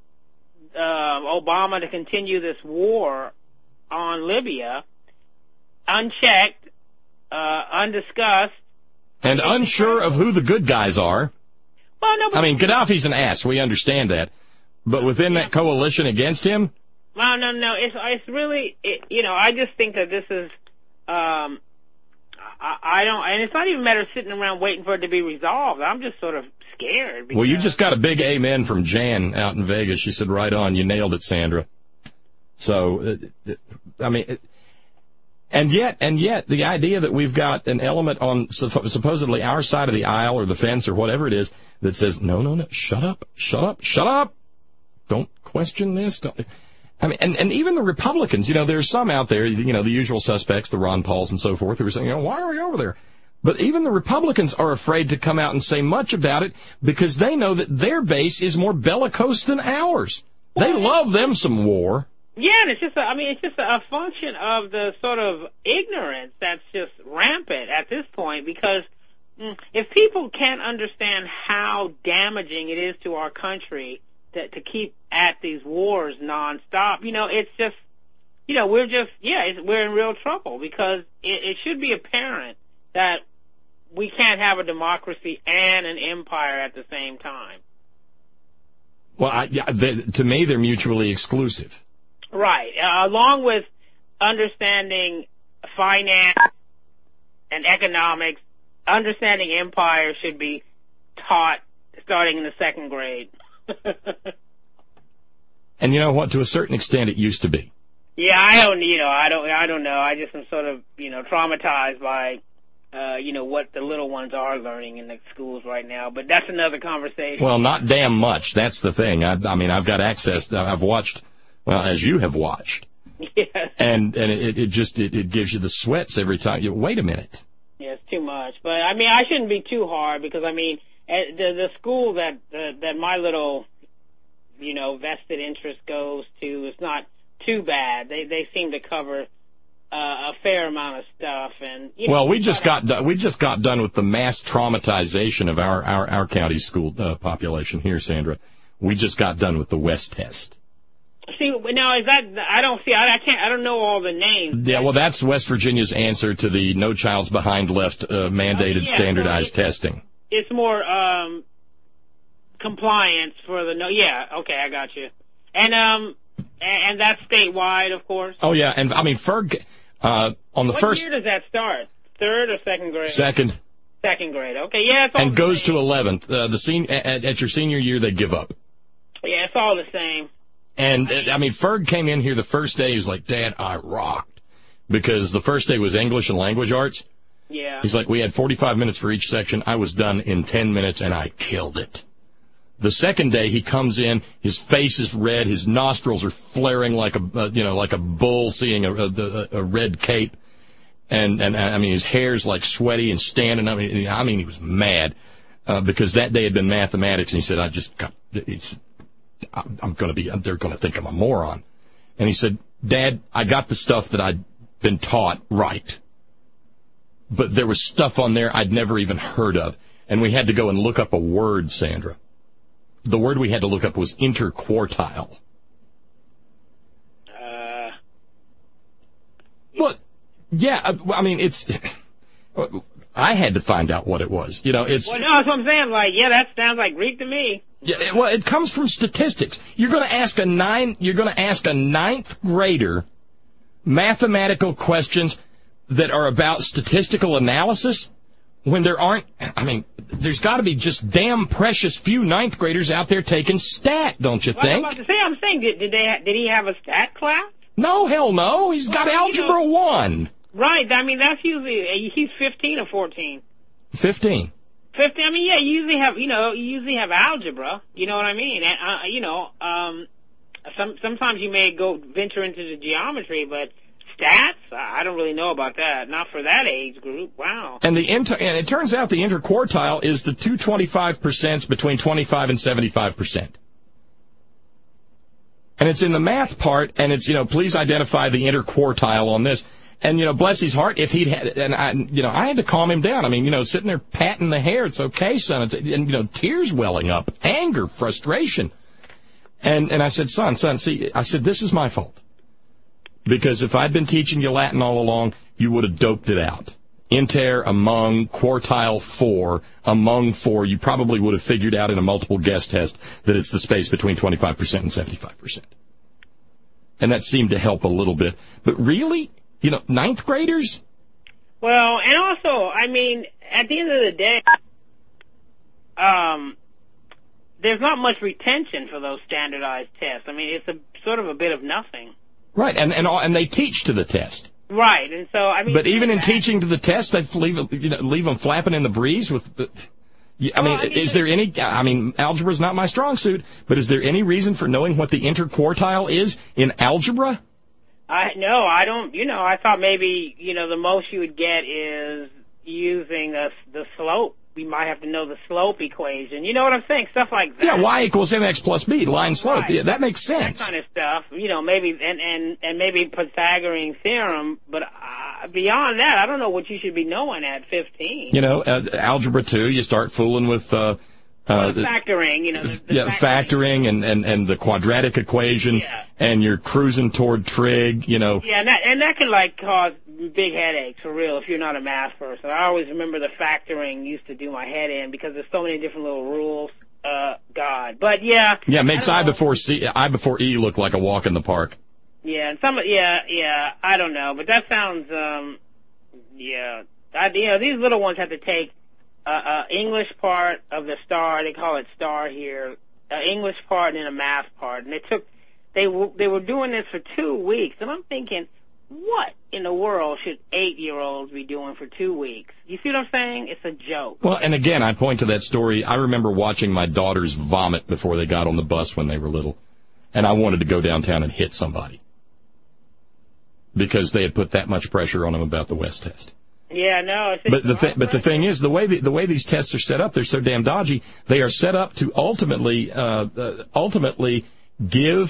uh, Obama to continue this war on Libya unchecked, uh, undiscussed. And unsure of who the good guys are. Well, no, but I mean, Gaddafi's an ass. We understand that. But within that coalition against him? Well, no, no. It's, it's really, it, you know, I just think that this is, Um, I, I don't, and it's not even a matter of sitting around waiting for it to be resolved. I'm just sort of scared. Because, well, you just got a big amen from Jan out in Vegas. She said, right on, you nailed it, Sandra. So, uh, I mean, it, and yet, and yet, the idea that we've got an element on supposedly our side of the aisle or the fence or whatever it is that says, no, no, no, shut up, shut up, shut up. Don't question this. Don't. I mean, and, and even the Republicans, you know, there's some out there, you know, the usual suspects, the Ron Pauls and so forth, who are saying, you know, why are we over there? But even the Republicans are afraid to come out and say much about it because they know that their base is more bellicose than ours. They love them some war. Yeah, and it's just, a, I mean, it's just a function of the sort of ignorance that's just rampant at this point because mm, if people can't understand how damaging it is to our country to, to keep at these wars nonstop, you know, it's just, you know, we're just, yeah, it's, we're in real trouble because it, it should be apparent that we can't have a democracy and an empire at the same time. Well, I, yeah, they, to me, they're mutually exclusive. Right, uh, along with understanding finance and economics, understanding empire should be taught starting in the second grade. And you know what? To a certain extent, it used to be. Yeah, I don't, you know, I don't, I don't know. I just am sort of, you know, traumatized by, uh, you know, what the little ones are learning in the schools right now. But that's another conversation. Well, not damn much. That's the thing. I, I mean, I've got access. I've watched, well, as you have watched. Yes. And and it, it just it, it gives you the sweats every time. You wait a minute. Yeah, it's too much. But I mean, I shouldn't be too hard because I mean, at the the school that uh, that my little, you know, vested interest goes to is not too bad. They they seem to cover uh, a fair amount of stuff. And you know, well, we just got done, we just got done with the mass traumatization of our our our county school uh, population here, Sandra. We just got done with the West test. See, now is that I don't see I, I can't I don't know all the names. Yeah, well, that's West Virginia's answer to the No Child's Behind Left uh, mandated oh, yeah, standardized so it, testing. It's more um, compliance for the no. Yeah, okay, I got you. And um, and, and that's statewide, of course. Oh yeah, and I mean Ferg uh, on the what first. What year does that start? Third or second grade? Second. Second grade. Okay, yeah, it's all and the goes same. to eleventh. Uh, the sen- at, at your senior year, they give up. Yeah, it's all the same. And, I mean, Ferg came in here the first day. He was like, Dad, I rocked. Because the first day was English and language arts. Yeah. He's like, we had forty-five minutes for each section. I was done in ten minutes, and I killed it. The second day, he comes in. His face is red. His nostrils are flaring like a, uh, you know, like a bull seeing a, a, a red cape. And, and, I mean, his hair's like sweaty and standing up. I mean, I mean he was mad. Uh, because that day had been mathematics, and he said, I just got, it's, I'm going to be, they're going to think I'm a moron. And he said, Dad, I got the stuff that I'd been taught right. But there was stuff on there I'd never even heard of. And we had to go and look up a word, Sandra. The word we had to look up was interquartile. Uh. But, yeah, I mean, it's, I had to find out what it was. You know, it's. Well, no, that's what I'm saying. Like, yeah, that sounds like Greek to me. Yeah, well, it comes from statistics. You're going to ask a nine. You're going to ask a ninth grader mathematical questions that are about statistical analysis when there aren't. I mean, there's got to be just damn precious few ninth graders out there taking stat, don't you Well, think? I'm about to say, I'm saying, did, did they? Did he have a stat class? No, hell no. He's got well, algebra you know, one. Right. I mean, that's usually he's fifteen or fourteen. Fifteen. fifteen, I mean, yeah, you usually have, you know, you usually have algebra, you know what I mean? And, uh, you know, um, some, sometimes you may go venture into the geometry, but stats, I don't really know about that. Not for that age group. Wow. And the inter- and it turns out the interquartile is the two twenty-five percent between twenty-five and seventy-five percent. And it's in the math part, and it's, you know, please identify the interquartile on this. And, you know, bless his heart, if he'd had, and I, you know, I had to calm him down. I mean, you know, sitting there patting the hair, it's okay, son. It's, and, you know, tears welling up, anger, frustration. And, and I said, son, son, see, I said, this is my fault. Because if I'd been teaching you Latin all along, you would have doped it out. Inter, among, quartile, four, among, four, you probably would have figured out in a multiple guess test that it's the space between twenty-five percent and seventy-five percent. And that seemed to help a little bit. But really, you know, ninth graders? Well, and also, I mean, at the end of the day, um, there's not much retention for those standardized tests. I mean, it's a sort of a bit of nothing. Right, and and, all, and they teach to the test. Right, and so, I mean... But even in that, teaching to the test, they leave, you know, leave them flapping in the breeze with... The, I mean, well, I mean, is there any... I mean, algebra's not my strong suit, but is there any reason for knowing what the interquartile is in algebra? I No, I don't... You know, I thought maybe, you know, the most you would get is using a, the slope. We might have to know the slope equation. You know what I'm saying? Stuff like that. Yeah, y equals mx plus b, line slope. Right. Yeah, that makes sense. That kind of stuff. You know, maybe, and, and, and maybe Pythagorean theorem, but uh, beyond that, I don't know what you should be knowing at fifteen. You know, uh, algebra two, you start fooling with... Uh, Uh, factoring, you know. The, the yeah, factoring, factoring and, and, and the quadratic equation, yeah. and you're cruising toward trig, you know. Yeah, and that, and that can, like, cause big headaches, for real, if you're not a math person. I always remember the factoring used to do my head in because there's so many different little rules. Uh, God. But, yeah. Yeah, makes I, I before C, I before E look like a walk in the park. Yeah, and some, yeah, yeah, I don't know, but that sounds, um, yeah. I, you know, these little ones have to take Uh, uh, English part of the STAR, they call it STAR here, uh, English part and then a math part. And they took, they w- they were doing this for two weeks. And I'm thinking, what in the world should eight-year-olds be doing for two weeks? You see what I'm saying? It's a joke. Well, and again, I point to that story. I remember watching my daughters vomit before they got on the bus when they were little. And I wanted to go downtown and hit somebody. Because they had put that much pressure on them about the West test. Yeah, no. It's but the th- but the thing is, the way the, the way these tests are set up, they're so damn dodgy. They are set up to ultimately uh, uh, ultimately give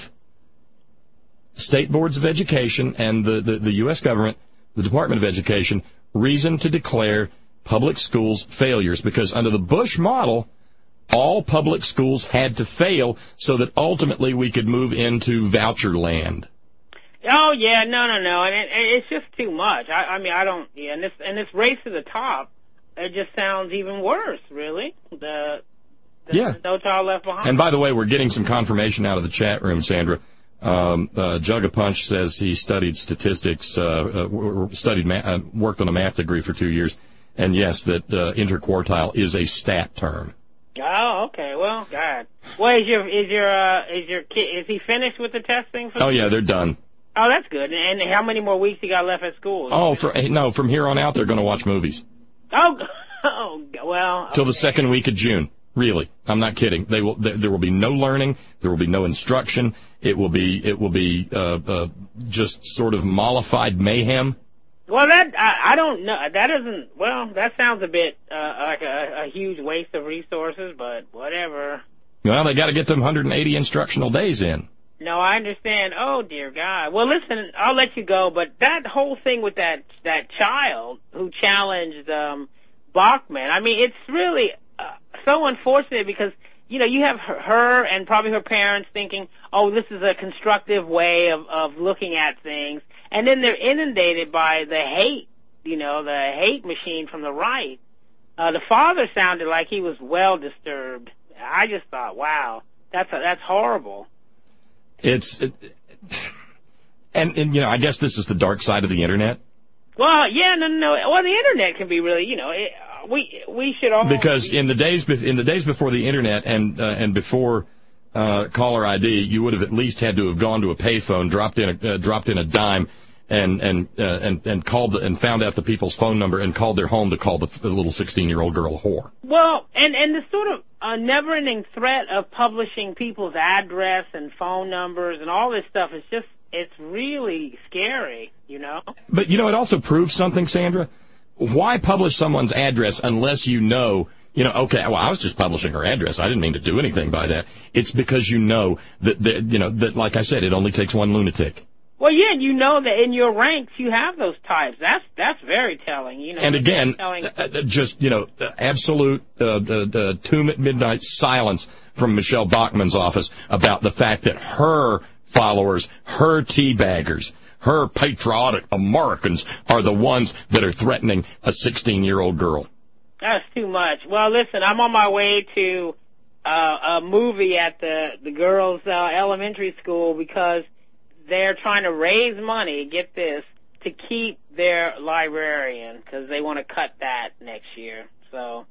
state boards of education and the, the, the U S government, the Department of Education, reason to declare public schools failures. Because under the Bush model, all public schools had to fail so that ultimately we could move into voucher land. Oh yeah, no, no, no, and it, it's just too much. I, I mean, I don't. Yeah, and this and this race to the top, it just sounds even worse. Really, the, the yeah, No Child Left Behind. And by the way, we're getting some confirmation out of the chat room, Sandra. Um, uh, Jug of Punch says he studied statistics, uh, uh, studied, ma- uh, worked on a math degree for two years, and yes, that uh, interquartile is a stat term. Oh, okay. Well, God. Well, is your is your uh, is your kid is he finished with the testing? For oh yeah, they're done. Oh, that's good. And how many more weeks you got left at school? Oh, for, no, from here on out, they're going to watch movies. Oh, oh well. Till okay. the second week of June. Really. I'm not kidding. They will, there will be no learning. There will be no instruction. It will be, it will be, uh, uh, just sort of mollified mayhem. Well, that, I, I don't know. That doesn't, well, that sounds a bit, uh, like a, a huge waste of resources, but whatever. Well, they got to get them one hundred eighty instructional days in. No, I understand. Oh, dear God. Well, listen, I'll let you go, but that whole thing with that that child who challenged um, Bachman, I mean, it's really uh, so unfortunate because, you know, you have her, her and probably her parents thinking, oh, this is a constructive way of, of looking at things, and then they're inundated by the hate, you know, the hate machine from the right. Uh, the father sounded like he was well disturbed. I just thought, wow, that's a, that's horrible. It's, it, and, and, you know, I guess this is the dark side of the Internet. Well, yeah, no, no, no. Well, the Internet can be really, you know, it, we we should all... Because in the days be, in the days before the Internet and uh, and before uh, caller I D, you would have at least had to have gone to a payphone, dropped in a, uh, dropped in a dime, and and uh, and and called the, and found out the people's phone number and called their home to call the, the little sixteen-year-old girl a whore. Well, and and the sort of uh, never-ending threat of publishing people's address and phone numbers and all this stuff is just, it's really scary, you know? But, you know, it also proves something, Sandra. Why publish someone's address unless you know, you know, okay, well, I was just publishing her address. I didn't mean to do anything by that. It's because you know that, that you know, that, like I said, it only takes one lunatic. Well, yeah, you know that in your ranks you have those types. That's that's very telling. You know, and again, telling. Uh, just, you know, absolute uh, uh, uh, tomb at midnight silence from Michelle Bachmann's office about the fact that her followers, her teabaggers, her patriotic Americans are the ones that are threatening a sixteen-year-old girl. That's too much. Well, listen, I'm on my way to uh, a movie at the, the girls' uh, elementary school because they're trying to raise money, get this, to keep their librarian because they want to cut that next year. So,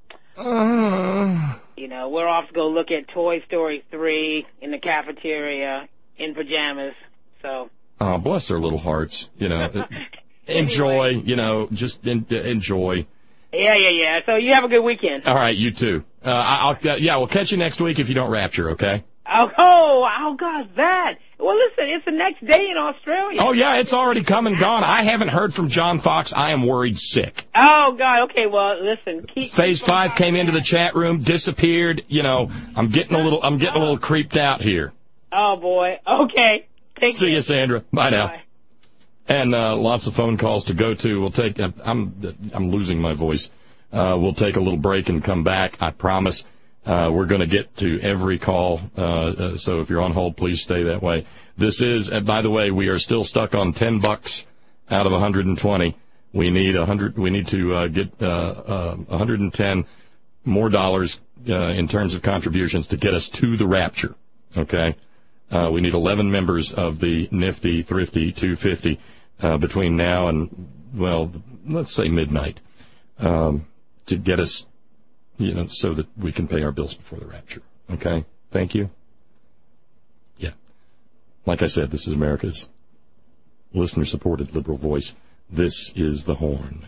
uh. you know, we're off to go look at Toy Story three in the cafeteria in pajamas. So. Oh, bless their little hearts. You know, enjoy, anyway. you know, just in, enjoy. Yeah, yeah, yeah. So you have a good weekend. All right, you too. Uh, I'll, uh, yeah, we'll catch you next week if you don't rapture, okay? Oh, oh, oh, God, that. Well, listen, it's the next day in Australia. Oh, yeah, it's already come and gone. I haven't heard from John Fox. I am worried sick. Oh, God, okay, well, listen. Keep, Phase keep five came into the chat room, disappeared. You know, I'm getting a little, I'm getting a little creeped out here. Oh, boy. Okay. Take See care. you, Sandra. Bye now. Bye. And uh, lots of phone calls to go to. We'll take. I'm I'm losing my voice. Uh, we'll take a little break and come back. I promise. Uh, we're going to get to every call. Uh, uh, so if you're on hold, please stay that way. This is. And by the way, we are still stuck on ten bucks out of one hundred twenty. We need a hundred. We need to uh, get uh, uh, one hundred ten more dollars uh, in terms of contributions to get us to the rapture. Okay. Uh, we need eleven members of the nifty, thrifty two fifty uh, between now and, well, let's say midnight um, to get us, you know, so that we can pay our bills before the rapture. Okay? Thank you. Yeah. Like I said, this is America's listener-supported liberal voice. This is The Horn.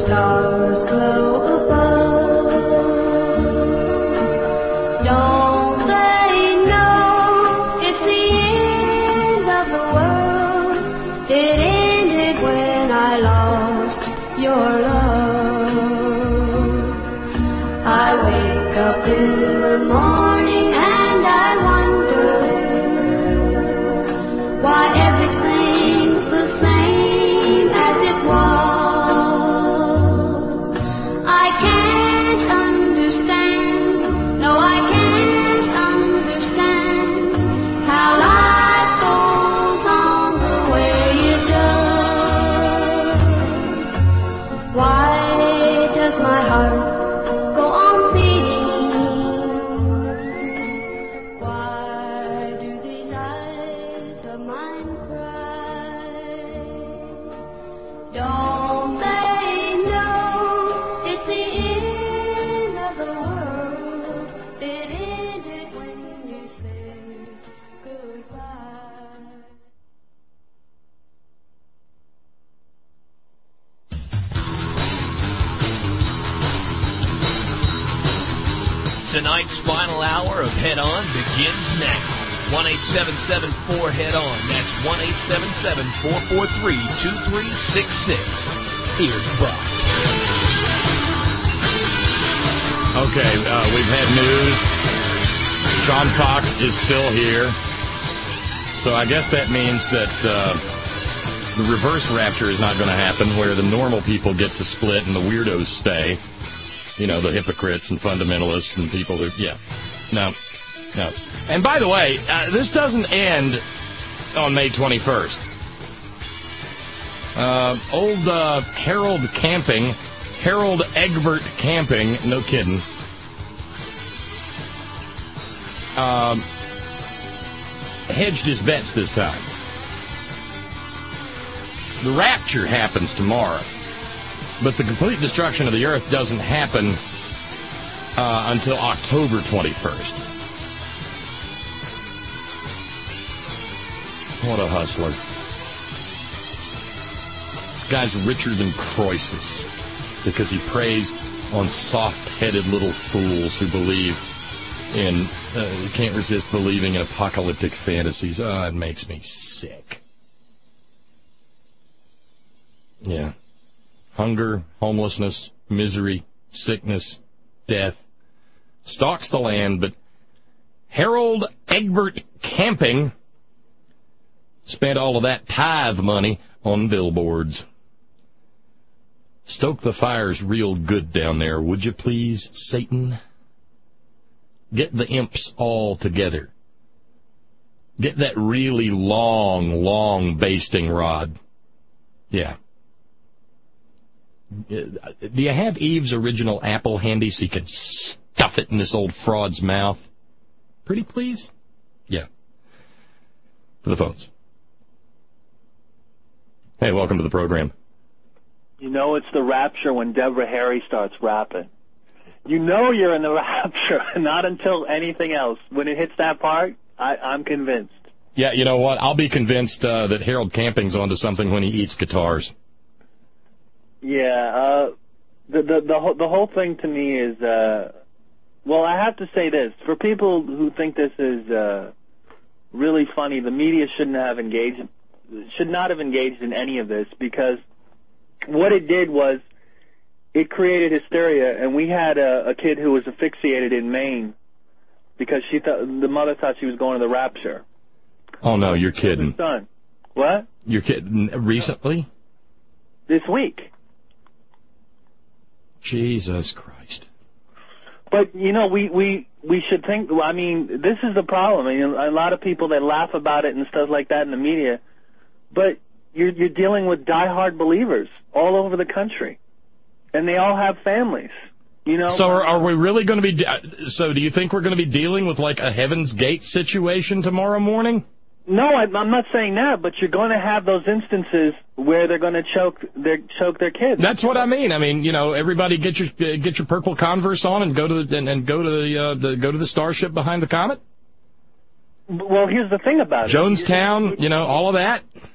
stars glow above. Don't they know it's the end of the world? It ended when I lost your love. I wake up in the morning and I wonder why everything's the same as it was. I can't understand, no I can't understand how life goes on the way it does. Why does my heart go on beating? Why do these eyes of mine cry? Don't they know it's the end of the world? It ended when you said goodbye. Tonight's final hour of Head On begins next. one eight seven seven four head on. That's one eight seven seven four four three two three six six. Here's Brock. Okay, uh, we've had news. Sean Fox is still here. So I guess that means that uh, the reverse rapture is not going to happen, where the normal people get to split and the weirdos stay. You know, the hypocrites and fundamentalists and people who, yeah. No, no. And by the way, uh, this doesn't end on May twenty-first. Uh, old uh, Harold Camping, Harold Egbert Camping, no kidding, um, hedged his bets this time. The rapture happens tomorrow, but the complete destruction of the earth doesn't happen uh, until October twenty-first. What a hustler. This guy's richer than Croesus because he preys on soft-headed little fools who believe in, uh, can't resist believing in apocalyptic fantasies. Oh, it makes me sick. Yeah. Hunger, homelessness, misery, sickness, death stalks the land, but Harold Egbert Camping spent all of that tithe money on billboards. Stoke the fires real good down there, would you please, Satan? Get the imps all together. Get that really long, long basting rod. Yeah. Do you have Eve's original apple handy so you can stuff it in this old fraud's mouth? Pretty please? Yeah. For the phones. Hey, welcome to the program. You know it's the rapture when Deborah Harry starts rapping. You know you're in the rapture, not until anything else. When it hits that part, I, I'm convinced. Yeah, you know what? I'll be convinced uh, that Harold Camping's onto something when he eats guitars. Yeah, uh, the the the whole, the whole thing to me is, uh, well, I have to say this. For people who think this is uh, really funny, the media shouldn't have engaged, should not have engaged in any of this, because what it did was it created hysteria, and we had a, a kid who was asphyxiated in Maine because she thought the mother thought she was going to the rapture. Oh no, you're kidding. Her son. What? You're kidding? Recently? This week. Jesus Christ. But, you know, we, we, we should think, I mean, this is the problem. I mean, a lot of people, they laugh about it and stuff like that in the media, but you're, you're dealing with diehard believers all over the country, and they all have families, you know. So are, are we really going to be, de- so do you think we're going to be dealing with like a Heaven's Gate situation tomorrow morning? No, I'm not saying that, but you're going to have those instances where they're going to choke their choke their kids. That's what I mean. I mean, you know, everybody get your get your purple Converse on and go to the, and, and go to the, uh, the go to the starship behind the comet. Well, here's the thing about it. Jonestown, you know, all of that.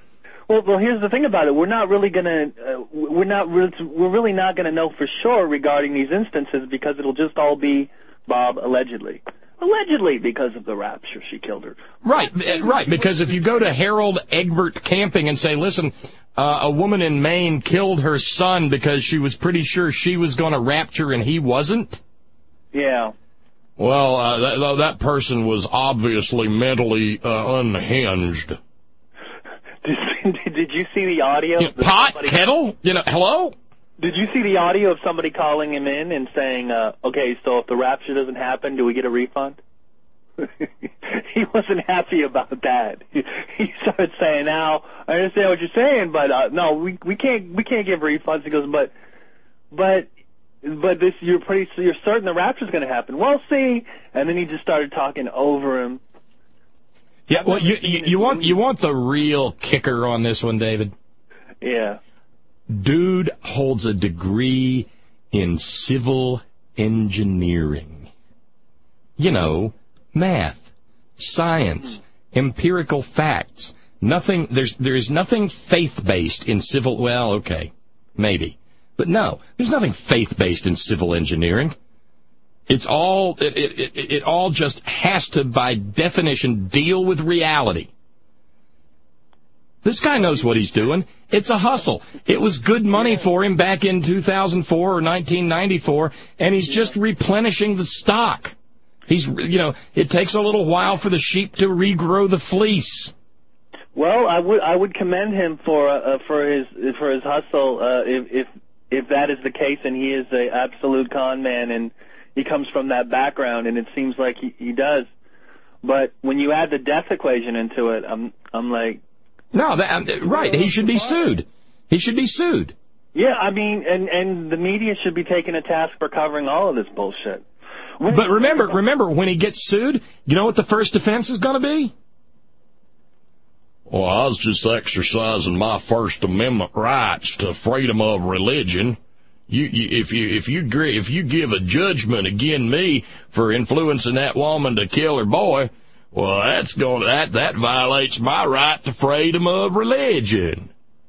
Well, well, here's the thing about it. We're not really gonna, uh, we're not, re- we're really not gonna know for sure regarding these instances because it'll just all be Bob allegedly. Allegedly, because of the rapture, she killed her. Right, right. Because if you go to Harold Egbert Camping and say, listen, uh, a woman in Maine killed her son because she was pretty sure she was going to rapture and he wasn't. Yeah. Well, uh, that, that person was obviously mentally uh, unhinged. Did, did you see the audio? You know, pot, somebody... kettle, you know, hello? Did you see the audio of somebody calling him in and saying, uh, okay, so if the rapture doesn't happen, do we get a refund? He wasn't happy about that. He, he started saying, now, I understand what you're saying, but uh, no, we we can't we can't give refunds. He goes, but but but this you're pretty you're certain the rapture's going to happen. Well, see, and then he just started talking over him. Yeah, well, you you, you want you want the real kicker on this one, David? Yeah. Dude holds a degree in civil engineering. You know, math, science, empirical facts. Nothing. There's there is nothing faith-based in civil. Well, okay, maybe, but no, there's nothing faith-based in civil engineering. It's all it it it, it all just has to, by definition, deal with reality. This guy knows what he's doing. It's a hustle. It was good money for him back in two thousand four or nineteen ninety-four, and he's just replenishing the stock. He's, you know, it takes a little while for the sheep to regrow the fleece. Well, I would I would commend him for uh, for his for his hustle. Uh, if if if that is the case, and he is an absolute con man, and he comes from that background, and it seems like he, he does. But when you add the death equation into it, I'm I'm like. No, that, right. He should be sued. He should be sued. Yeah, I mean, and, and the media should be taking a task for covering all of this bullshit. When but remember, remember, when he gets sued, you know what the first defense is going to be? Well, I was just exercising my First Amendment rights to freedom of religion. You, you, if you if you if you give a judgment against me for influencing that woman to kill her boy. Well, that's going to, that that violates my right to freedom of religion.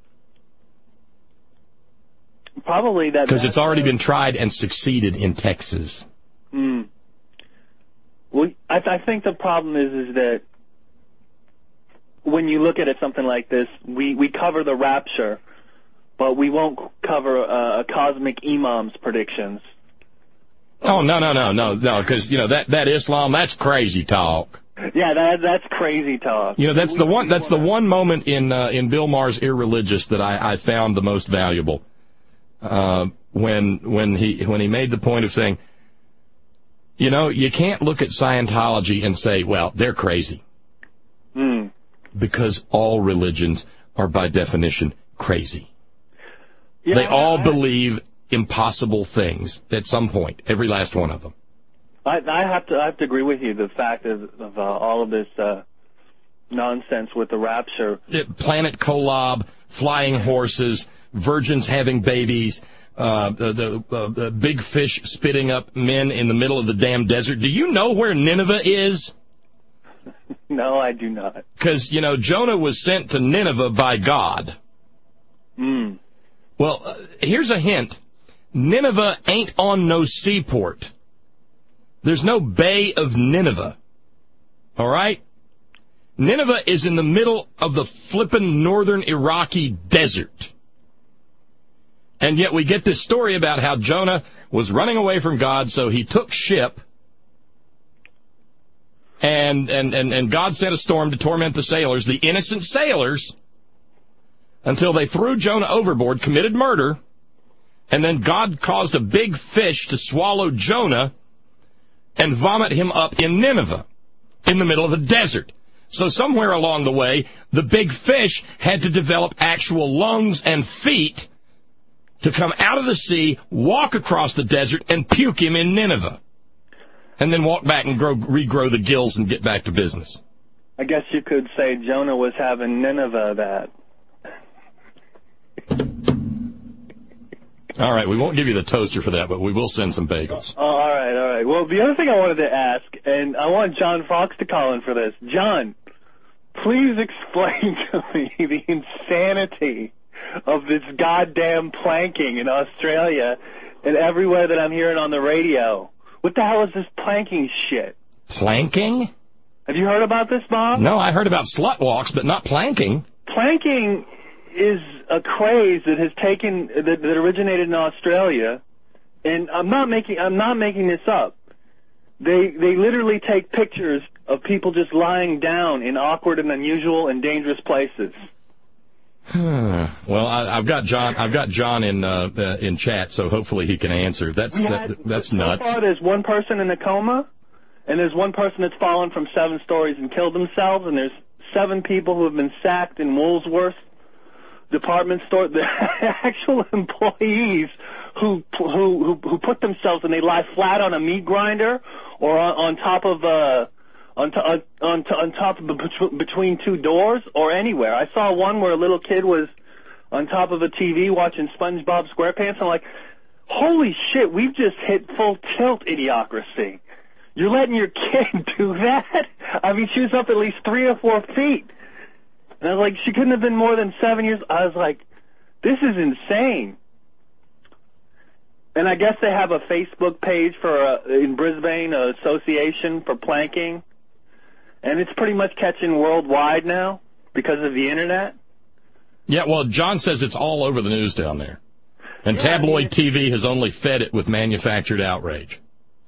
Probably that because it's already been tried and succeeded in Texas. Hmm. Well, I, I think the problem is is that when you look at it something like this, we we cover the rapture, but we won't cover uh, a cosmic imam's predictions. Oh no no no no no! Because you know that that Islam, that's crazy talk. Yeah, that that's crazy talk. You know, that's the one that's the one moment in uh, in Bill Maher's Irreligious that I, I found the most valuable. Uh, when when he when he made the point of saying, you know, you can't look at Scientology and say, well, they're crazy. Mm. Because all religions are by definition crazy. Yeah, they all I, believe impossible things at some point, every last one of them. I, I have to I have to agree with you. The fact of, of uh, all of this uh, nonsense with the rapture, planet collab, flying horses, virgins having babies, uh, the the, uh, the big fish spitting up men in the middle of the damn desert. Do you know where Nineveh is? No, I do not. Because you know Jonah was sent to Nineveh by God. Hmm. Well, uh, here's a hint: Nineveh ain't on no seaport. There's no Bay of Nineveh, all right? Nineveh is in the middle of the flippin' northern Iraqi desert. And yet we get this story about how Jonah was running away from God, so he took ship, and, and, and, and God sent a storm to torment the sailors, the innocent sailors, until they threw Jonah overboard, committed murder, and then God caused a big fish to swallow Jonah and vomit him up in Nineveh, in the middle of the desert. So somewhere along the way, the big fish had to develop actual lungs and feet to come out of the sea, walk across the desert, and puke him in Nineveh. And then walk back and grow, regrow the gills and get back to business. I guess you could say Jonah was having Nineveh that. All right, we won't give you the toaster for that, but we will send some bagels. Oh, all right, all right. Well, the other thing I wanted to ask, and I want John Fox to call in for this. John, please explain to me the insanity of this goddamn planking in Australia and everywhere that I'm hearing on the radio. What the hell is this planking shit? Planking? Have you heard about this, Bob? No, I heard about slut walks, but not planking. Planking is a craze that has taken that, that originated in Australia, and I'm not making I'm not making this up. They they literally take pictures of people just lying down in awkward and unusual and dangerous places. Well, I, I've got John. I've got John in uh, uh, in chat, so hopefully he can answer. That's had, that, that's so nuts. So far, there's one person in a coma, and there's one person that's fallen from seven stories and killed themselves, and there's seven people who have been sacked in Woolworths department store. The actual employees who who who who put themselves and they lie flat on a meat grinder or on, on top of a. On, to, on, on, to, on top of the, between two doors or anywhere. I saw one where a little kid was on top of a T V watching SpongeBob SquarePants. I'm like, holy shit, we've just hit full tilt idiocracy. You're letting your kid do that? I mean, she was up at least three or four feet. And I was like, she couldn't have been more than seven years. I was like, this is insane. And I guess they have a Facebook page for uh, in Brisbane, an association for planking. And it's pretty much catching worldwide now because of the Internet. Yeah, well, John says it's all over the news down there. And yeah, tabloid I mean, T V has only fed it with manufactured outrage.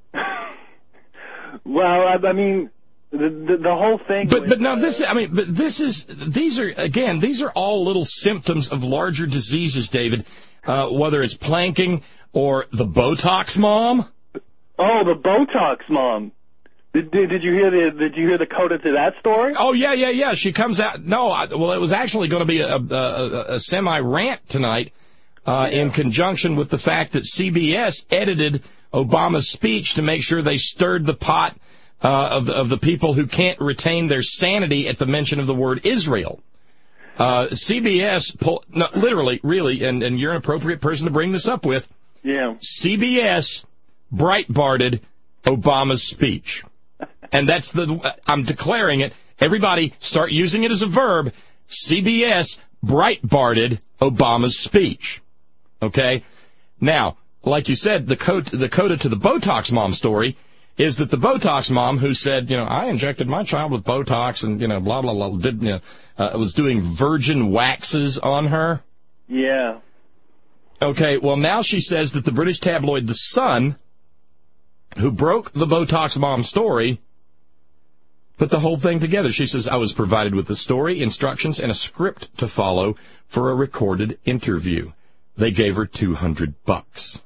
Well, I, I mean, the, the the whole thing. But with, but no, uh, this I mean, but this is these are again these are all little symptoms of larger diseases, David. Uh, whether it's planking or the Botox mom. Oh, the Botox mom. Did, did, did you hear the Did you hear the coda to that story? Oh yeah, yeah, yeah. She comes out. No, I, well, it was actually going to be a, a, a, a semi rant tonight, uh, yeah. in conjunction with the fact that C B S edited Obama's speech to make sure they stirred the pot uh, of the, of the people who can't retain their sanity at the mention of the word Israel. Uh, C B S, pull, no, literally, really, and, and you're an appropriate person to bring this up with. Yeah. C B S Breitbarted Obama's speech. And that's the, I'm declaring it. Everybody start using it as a verb. C B S Breitbarted Obama's speech. Okay? Now, like you said, the coda, the coda to the Botox mom story is that the Botox mom who said, you know, I injected my child with Botox and, you know, blah, blah, blah, did, you know, uh, was doing virgin waxes on her. Yeah. Okay, well, now she says that the British tabloid The Sun, who broke the Botox mom story, put the whole thing together. She says, I was provided with the story, instructions, and a script to follow for a recorded interview. They gave her two hundred bucks.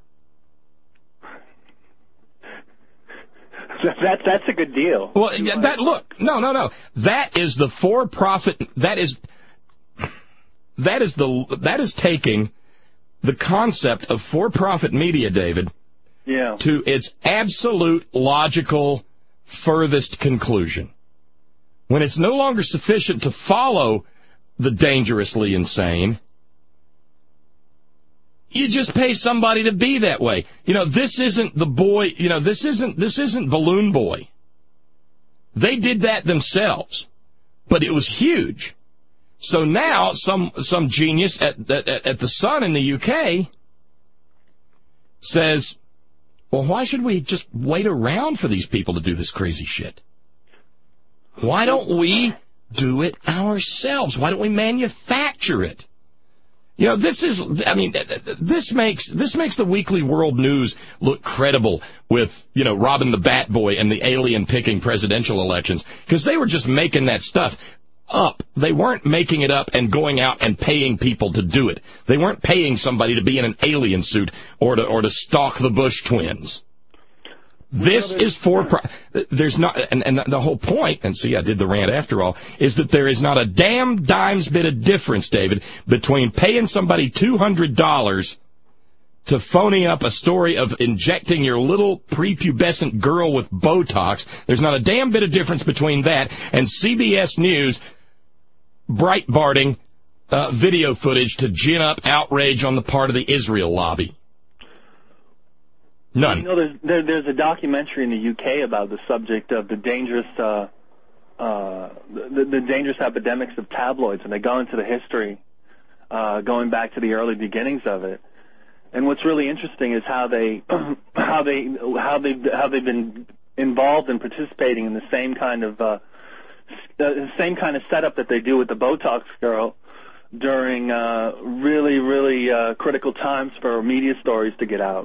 That, that's a good deal. Well, that look, no, no, no. That is the for-profit, that is, that is the, that is taking the concept of for-profit media, David, yeah. to its absolute logical furthest conclusion. When it's no longer sufficient to follow the dangerously insane, you just pay somebody to be that way. You know, this isn't the boy, you know, this isn't this isn't Balloon Boy. They did that themselves, but it was huge. So now some some genius at at, at the Sun in the U K says, well, why should we just wait around for these people to do this crazy shit? Why don't we do it ourselves? Why don't we manufacture it? You know, this is, I mean, this makes this makes the Weekly World News look credible with, you know, Robin the Bat Boy and the alien-picking presidential elections, because they were just making that stuff up. They weren't making it up and going out and paying people to do it. They weren't paying somebody to be in an alien suit or to or to stalk the Bush twins. This is for, there's not, and, and the whole point, and see, I did the rant after all, is that there is not a damn dime's bit of difference, David, between paying somebody two hundred dollars to phony up a story of injecting your little prepubescent girl with Botox. There's not a damn bit of difference between that and C B S News Breitbarting uh, video footage to gin up outrage on the part of the Israel lobby. None. You know, there's there, there's a documentary in the U K about the subject of the dangerous uh, uh, the, the dangerous epidemics of tabloids, and they go into the history, uh, going back to the early beginnings of it. And what's really interesting is how they, how they, how they, how they've been involved in participating in the same kind of, uh, the same kind of setup that they do with the Botox girl during uh, really, really uh, critical times for media stories to get out.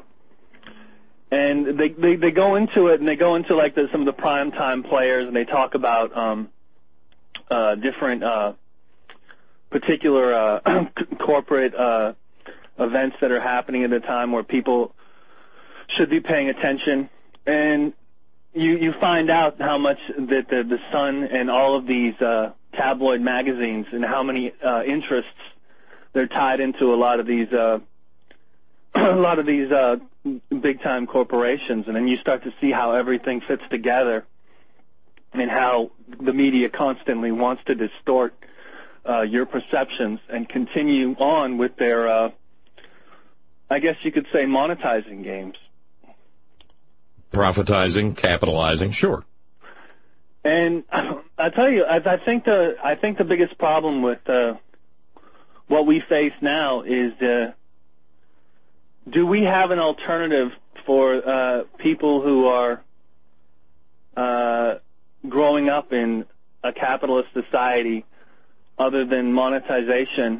And they, they, they go into it, and they go into like the, some of the primetime players, and they talk about um, uh, different uh, particular uh, corporate uh, events that are happening at a time where people should be paying attention. And you, you find out how much that the, the Sun and all of these uh, tabloid magazines and how many uh, interests they're tied into a lot of these uh, a lot of these uh, big time corporations, and then you start to see how everything fits together and how the media constantly wants to distort uh, your perceptions and continue on with their uh, I guess you could say monetizing games. Profitizing, capitalizing, sure. And I tell you, I, I think the I think the biggest problem with uh, what we face now is, uh, do we have an alternative for uh, people who are uh, growing up in a capitalist society other than monetization?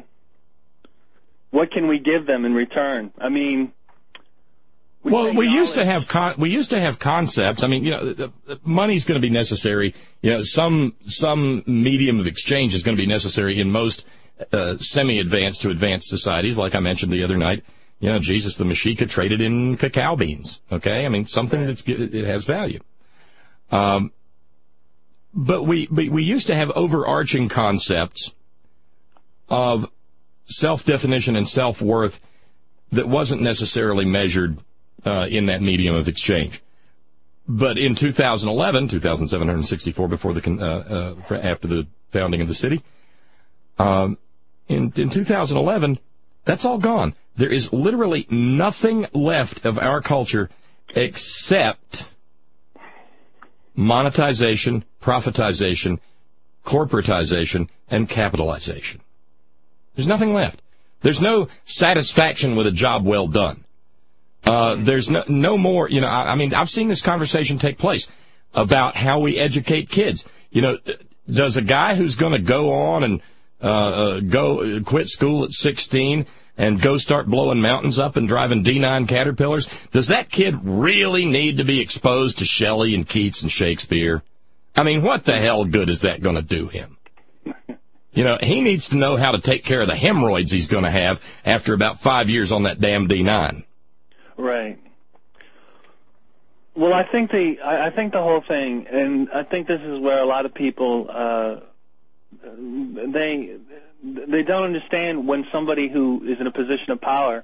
What can we give them in return? I mean. We well, we used to have con- we used to have concepts. I mean, you know, the, the money's going to be necessary. You know, some some medium of exchange is going to be necessary in most uh, semi-advanced to advanced societies. Like I mentioned the other night, you know, Jesus the Mexica traded in cacao beans. Okay, I mean something that's it has value. Um, but we, we we used to have overarching concepts of self-definition and self-worth that wasn't necessarily measured Uh, in that medium of exchange. But in two thousand eleven, two thousand seven hundred sixty-four before the uh, uh, after the founding of the city, um, in, in two thousand eleven, that's all gone. There is literally nothing left of our culture except monetization, profitization, corporatization, and capitalization. There's nothing left. There's no satisfaction with a job well done. Uh, there's no, no more, you know, I, I mean, I've seen this conversation take place about how we educate kids. You know, does a guy who's going to go on and uh, uh, go quit school at sixteen and go start blowing mountains up and driving D nine Caterpillars, does that kid really need to be exposed to Shelley and Keats and Shakespeare? I mean, what the hell good is that going to do him? You know, he needs to know how to take care of the hemorrhoids he's going to have after about five years on that damn D nine. Right. Well, I think the I think the whole thing, and I think this is where a lot of people uh, they they don't understand when somebody who is in a position of power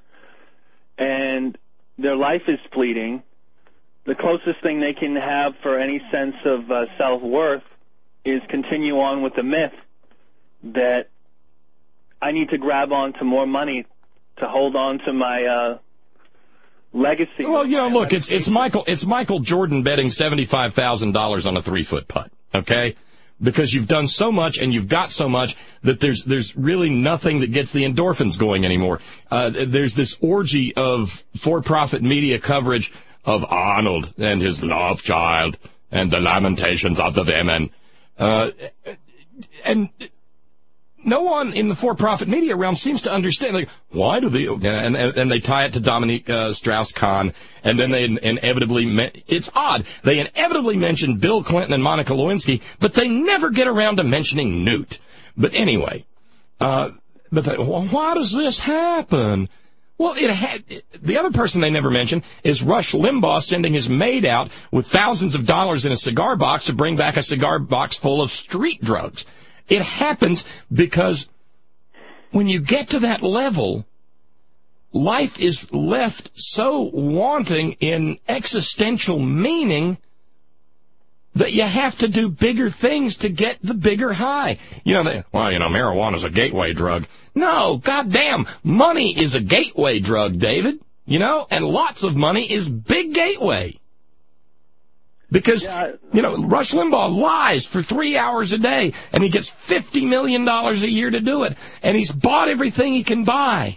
and their life is fleeting, the closest thing they can have for any sense of uh, self-worth is continue on with the myth that I need to grab on to more money to hold on to my uh, legacy. Well, you know, look, it's it's Michael it's Michael Jordan betting seventy-five thousand dollars on a three-foot putt, okay? Because you've done so much and you've got so much that there's there's really nothing that gets the endorphins going anymore. Uh, there's this orgy of for-profit media coverage of Arnold and his love child and the lamentations of the women. Uh, and no one in the for-profit media realm seems to understand, like, why do they, and, and, and they tie it to Dominique uh, Strauss-Kahn, and then they inevitably, it's odd, they inevitably mention Bill Clinton and Monica Lewinsky, but they never get around to mentioning Newt. But anyway, uh, but they, well, why does this happen? Well, it had, the other person they never mention is Rush Limbaugh sending his maid out with thousands of dollars in a cigar box to bring back a cigar box full of street drugs. It happens because when you get to that level, life is left so wanting in existential meaning that you have to do bigger things to get the bigger high. You know, they, well, you know, marijuana's a gateway drug. No, goddamn, money is a gateway drug, David. You know, and lots of money is big gateway. Because, you know, Rush Limbaugh lies for three hours a day, and he gets fifty million dollars a year to do it, and he's bought everything he can buy.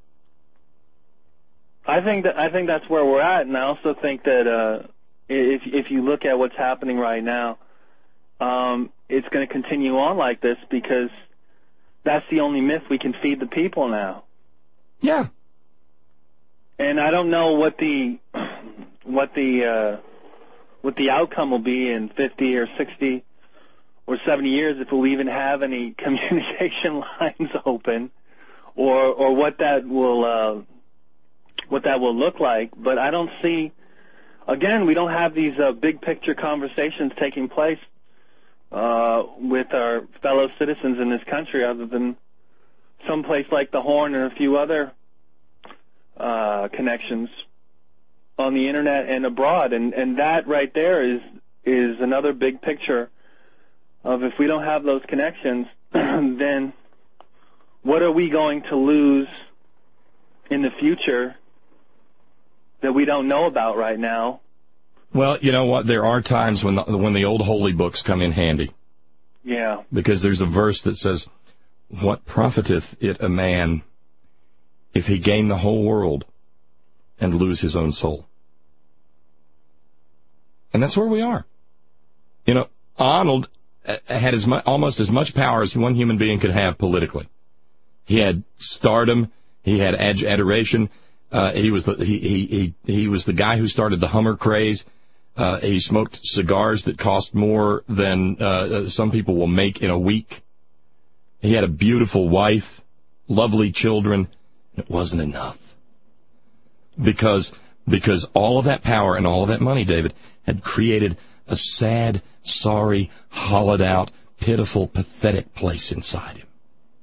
I think that I think that's where we're at, and I also think that uh, if if you look at what's happening right now, um, it's going to continue on like this because that's the only myth we can feed the people now. Yeah. And I don't know what the what the uh, what the outcome will be in fifty or sixty or seventy years, if we'll even have any communication lines open, or or what that will uh, what that will look like. But I don't see. Again, we don't have these uh, big picture conversations taking place uh, with our fellow citizens in this country, other than some place like the Horn and a few other uh, connections on the internet and abroad, and and that right there is is another big picture of, if we don't have those connections, then what are we going to lose in the future that we don't know about right now? Well, you know what? There are times when the, when the old holy books come in handy. Yeah. Because there's a verse that says, "What profiteth it a man if he gain the whole world and lose his own soul?" And that's where we are. You know, Arnold had as much, almost as much power as one human being could have politically. He had stardom. He had ad- adoration. Uh, he was the he, he he he was the guy who started the Hummer craze. Uh, he smoked cigars that cost more than uh, some people will make in a week. He had a beautiful wife, lovely children. It wasn't enough because because all of that power and all of that money, David, had created a sad, sorry, hollowed-out, pitiful, pathetic place inside him.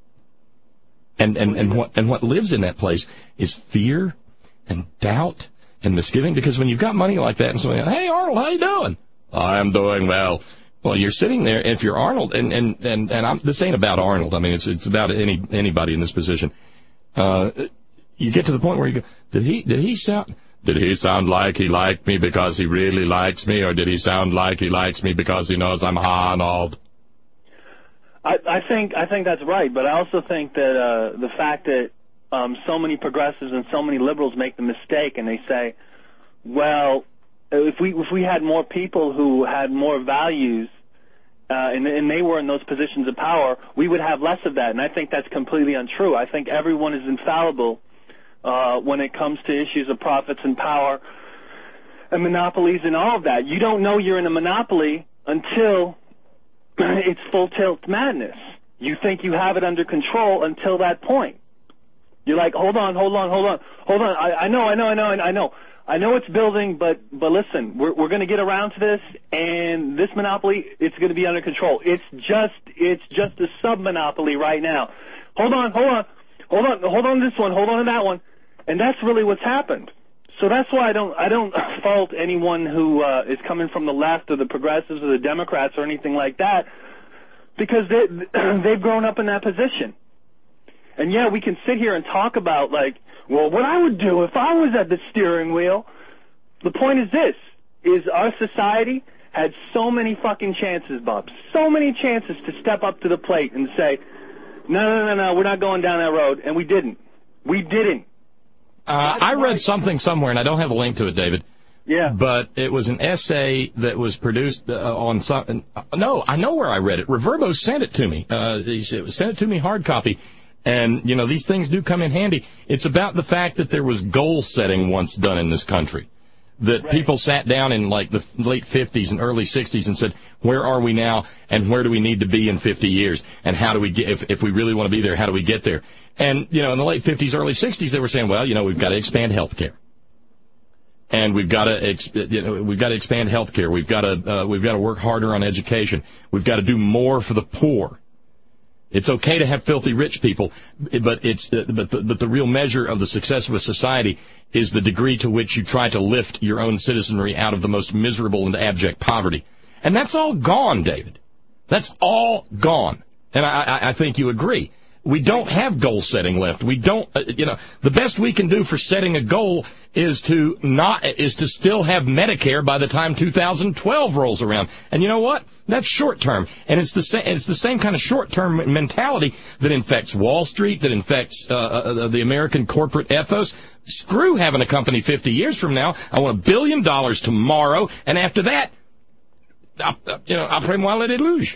And and and what and what lives in that place is fear and doubt and misgiving. Because when you've got money like that, and somebody, "Hey Arnold, how you doing?" "I'm doing well." Well, you're sitting there. If you're Arnold, and and and and I'm, this ain't about Arnold. I mean, it's it's about any anybody in this position. Uh, you get to the point where you go, did he did he sound did he sound like he liked me because he really likes me, or did he sound like he likes me because he knows I'm Arnold? I, I think I think that's right, but I also think that uh, the fact that um, so many progressives and so many liberals make the mistake, and they say, well, if we if we had more people who had more values, uh, and, and they were in those positions of power, we would have less of that. And I think that's completely untrue. I think everyone is infallible uh, when it comes to issues of profits and power and monopolies and all of that. You don't know you're in a monopoly until it's full tilt madness. You think you have it under control until that point. You're like, hold on, hold on, hold on, hold on. I, I know, I know, I know, I know. I know it's building, but but listen, we're we're going to get around to this, and this monopoly, it's going to be under control. It's just it's just a sub-monopoly right now. Hold on, hold on, hold on, hold on to this one, hold on to that one, and that's really what's happened. So that's why I don't I don't fault anyone who uh, is coming from the left or the progressives or the Democrats or anything like that, because they they've grown up in that position. And yeah, we can sit here and talk about, like, well, what I would do if I was at the steering wheel. The point is this, is our society had so many fucking chances, Bob, so many chances to step up to the plate and say, no, no, no, no, we're not going down that road, and we didn't. We didn't. Uh, I read something somewhere, and I don't have a link to it, David. Yeah. But it was an essay that was produced uh, on some... Uh, no, I know where I read it. Reverbo sent it to me. Uh, he sent it to me hard copy. And, you know, these things do come in handy. It's about the fact that there was goal setting once done in this country. That right. People sat down in, like, the late fifties and early sixties and said, where are we now, and where do we need to be in fifty years? And how do we get, if, if we really want to be there, how do we get there? And, you know, in the late fifties, early sixties, they were saying, well, you know, we've got to expand health care. And we've got to, you know, we've got to expand health care. We've got to, uh, we've got to work harder on education. We've got to do more for the poor. It's okay to have filthy rich people, but it's uh, but, the, but the real measure of the success of a society is the degree to which you try to lift your own citizenry out of the most miserable and abject poverty. And that's all gone, David. That's all gone. And I, I, I think you agree. We don't have goal setting left. We don't, uh, you know, the best we can do for setting a goal is to not, is to still have Medicare by the time two thousand twelve rolls around. And you know what? That's short term. And it's the same, it's the same kind of short term mentality that infects Wall Street, that infects, uh, uh, the American corporate ethos. Screw having a company fifty years from now. I want a billion dollars tomorrow. And after that, I, you know, après-moi le déluge.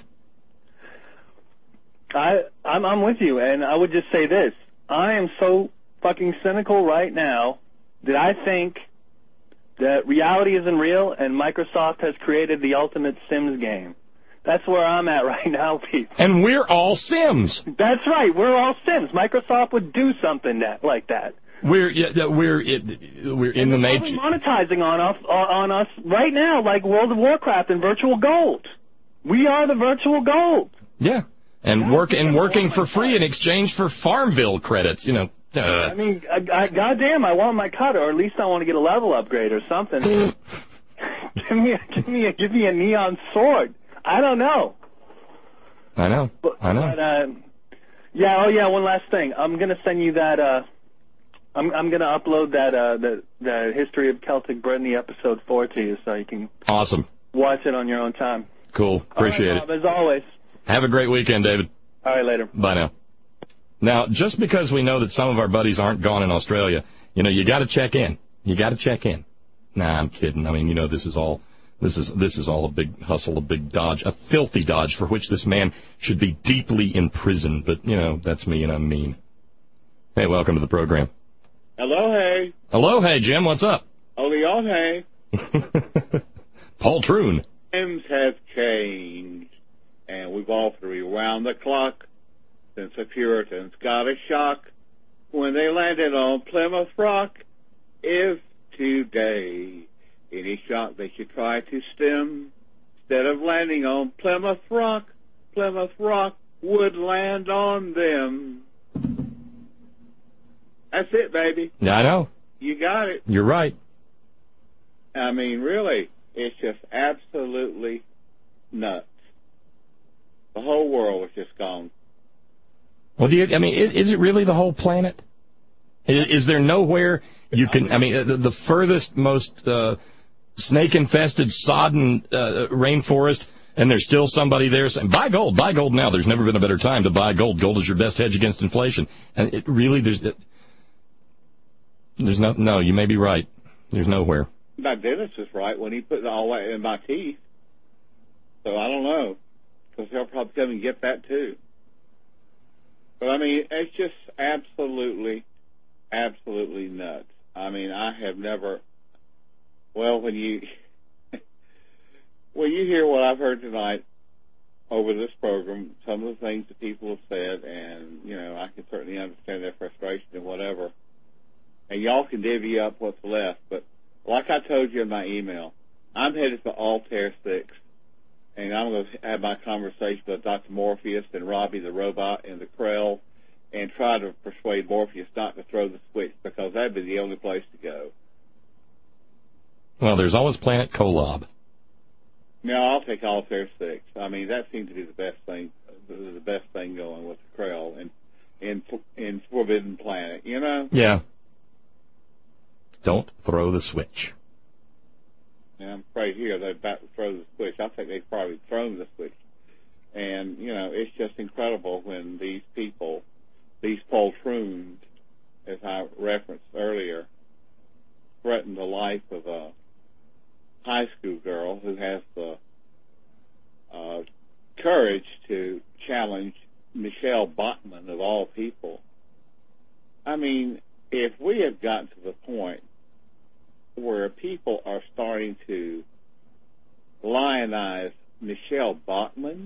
I, I'm, I'm with you, and I would just say this. I am so fucking cynical right now that I think that reality isn't real and Microsoft has created the ultimate Sims game. That's where I'm at right now, people. And we're all Sims. That's right. We're all Sims. Microsoft would do something that like that. We're yeah, we're it, we're in and the they're nature monetizing on us on us right now, like World of Warcraft and virtual gold. We are the virtual gold. Yeah. And work and working for free in exchange for Farmville credits, you know. Uh. I mean, I, I, goddamn, I want my cut, or at least I want to get a level upgrade or something. give me, a, give me, a, give me a neon sword. I don't know. I know. But, I know. But, uh, yeah. Oh, yeah. One last thing. I'm gonna send you that. Uh, I'm, I'm gonna upload that uh, the the history of Celtic Brittany episode four to you, so you can. Awesome. Watch it on your own time. Cool. Appreciate All right, Bob, it. As always. Have a great weekend, David. All right, later. Bye now. Now, just because we know that some of our buddies aren't gone in Australia, you know, you got to check in. You got to check in. Nah, I'm kidding. I mean, you know, this is all this is this is all a big hustle, a big dodge, a filthy dodge for which this man should be deeply in prison. But you know, that's me, and I'm mean. Hey, welcome to the program. Hello, hey. Hello, hey, Jim. What's up? Only on hey. Paul Troon. Times have changed. And we've all to rewound the clock since the Puritans got a shock when they landed on Plymouth Rock. If today any shock they should try to stem, instead of landing on Plymouth Rock, Plymouth Rock would land on them. That's it, baby. Yeah, I know. You got it. You're right. I mean, really, it's just absolutely nuts. The whole world was just gone. Well, do you, I mean, is, is it really the whole planet? Is, is there nowhere you can, I mean, the, the furthest, most uh, snake-infested, sodden uh, rainforest, and there's still somebody there saying, buy gold, buy gold now. There's never been a better time to buy gold. Gold is your best hedge against inflation. And it really, there's, it, there's no, no, you may be right. There's nowhere. My dentist was right when he put it all in my teeth. So I don't know. Because they'll probably come and get that too. But I mean, it's just absolutely, absolutely nuts. I mean, I have never. Well, when you when you hear what I've heard tonight over this program, some of the things that people have said, and you know, I can certainly understand their frustration and whatever. And y'all can divvy up what's left. But like I told you in my email, I'm headed for Altair six. And I'm going to have my conversation with Doctor Morpheus and Robbie the Robot and the Krell and try to persuade Morpheus not to throw the switch because that would be the only place to go. Well, there's always Planet Kolob. No, I'll take Altair six. I mean, that seems to be the best thing, the best thing going with the Krell and in in Forbidden Planet, you know? Yeah. Don't throw the switch. And I'm afraid here they're about to throw the switch. I think they've probably thrown the switch. And, you know, it's just incredible when these people, these poltroons, as I referenced earlier, threaten the life of a high school girl who has the uh, courage to challenge Michelle Bachmann, of all people. I mean, if we have gotten to the point where people are starting to lionize Michelle Bachmann.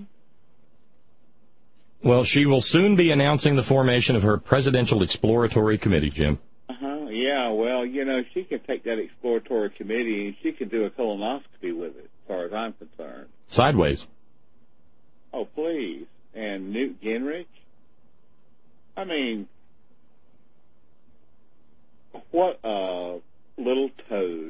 Well, she will soon be announcing the formation of her Presidential Exploratory Committee, Jim. Uh-huh, yeah, well, you know, she can take that exploratory committee and she can do a colonoscopy with it, as far as I'm concerned. Sideways. Oh, please. And Newt Gingrich? I mean, what a little toad.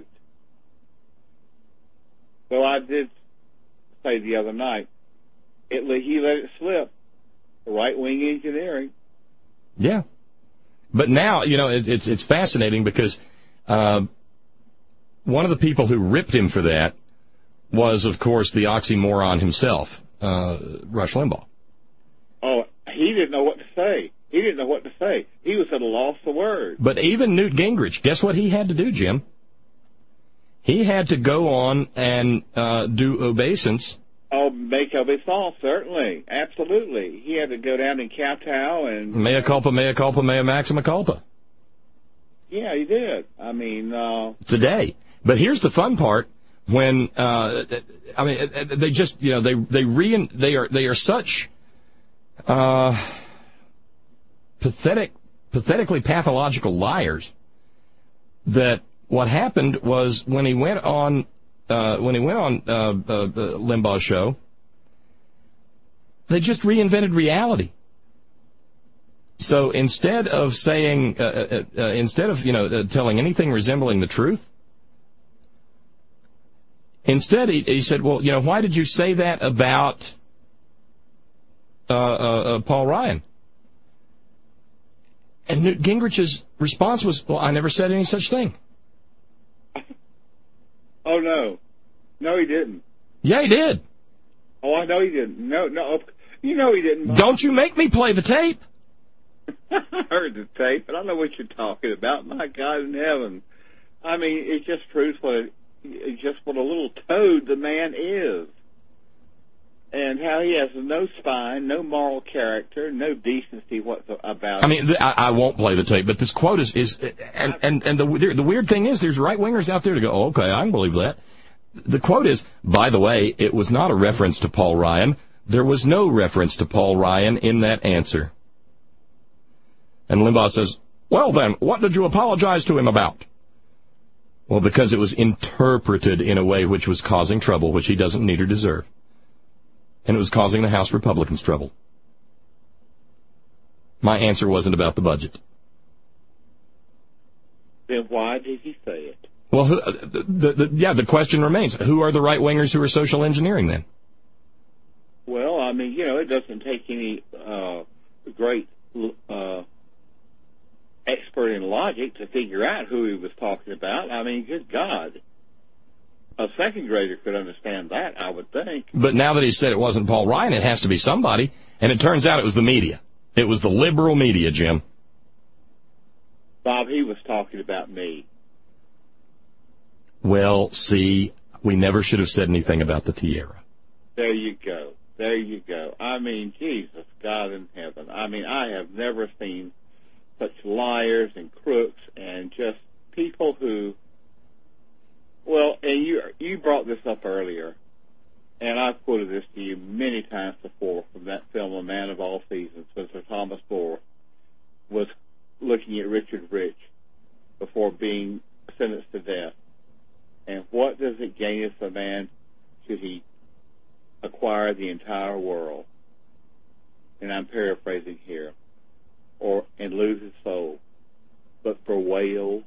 So I did say the other night, it, he let it slip. Right-wing engineering. Yeah. But now, you know, it, it's it's fascinating because uh, one of the people who ripped him for that was, of course, the oxymoron himself, uh, Rush Limbaugh. Oh, he didn't know what to say. He didn't know what to say. He was at a loss for words. But even Newt Gingrich, guess what he had to do, Jim? He had to go on and uh, do obeisance. Oh, make obeisance, certainly. Absolutely. He had to go down and kowtow and... Mea culpa, mea culpa, mea maxima culpa. Yeah, he did. I mean... Uh... Today. But here's the fun part. When, uh, I mean, they just, you know, they, they re, they are, they are such, uh, pathetic, pathetically pathological liars that what happened was when he went on, uh, when he went on, uh, uh, Limbaugh's show, they just reinvented reality. So instead of saying, uh, uh, uh, instead of, you know, uh, telling anything resembling the truth, instead, he, he said, well, you know, why did you say that about uh, uh, uh, Paul Ryan? And Newt Gingrich's response was, well, I never said any such thing. Oh, no. No, he didn't. Yeah, he did. Oh, I know he didn't. No, no. You know he didn't. Don't you make me play the tape. I heard the tape, but I don't know what you're talking about. My God in heaven. I mean, it just proves what it just what a little toad the man is, and how he has no spine, no moral character, no decency whatsoever about. I mean, th- I, I won't play the tape, but this quote is, is and and and the the weird thing is, there's right wingers out there to go, oh, okay, I can believe that. The quote is, by the way, it was not a reference to Paul Ryan. There was no reference to Paul Ryan in that answer. And Limbaugh says, well then, what did you apologize to him about? Well, because it was interpreted in a way which was causing trouble, which he doesn't need or deserve. And it was causing the House Republicans trouble. My answer wasn't about the budget. Then why did he say it? Well, who, the, the, the, yeah, the question remains, who are the right-wingers who are social engineering then? Well, I mean, you know, it doesn't take any uh, great... Uh, expert in logic to figure out who he was talking about. I mean, good God. A second grader could understand that, I would think. But now that he said it wasn't Paul Ryan, it has to be somebody. And it turns out it was the media. It was the liberal media, Jim. Bob, he was talking about me. Well, see, we never should have said anything about the tiara. There you go. There you go. I mean, Jesus, God in heaven. I mean, I have never seen such liars and crooks and just people who, well, and you you brought this up earlier, and I've quoted this to you many times before from that film, A Man of All Seasons, when Sir Thomas More was looking at Richard Rich before being sentenced to death. And what does it gain if a man should he acquire the entire world? And I'm paraphrasing here. Or and lose his soul, but for whales,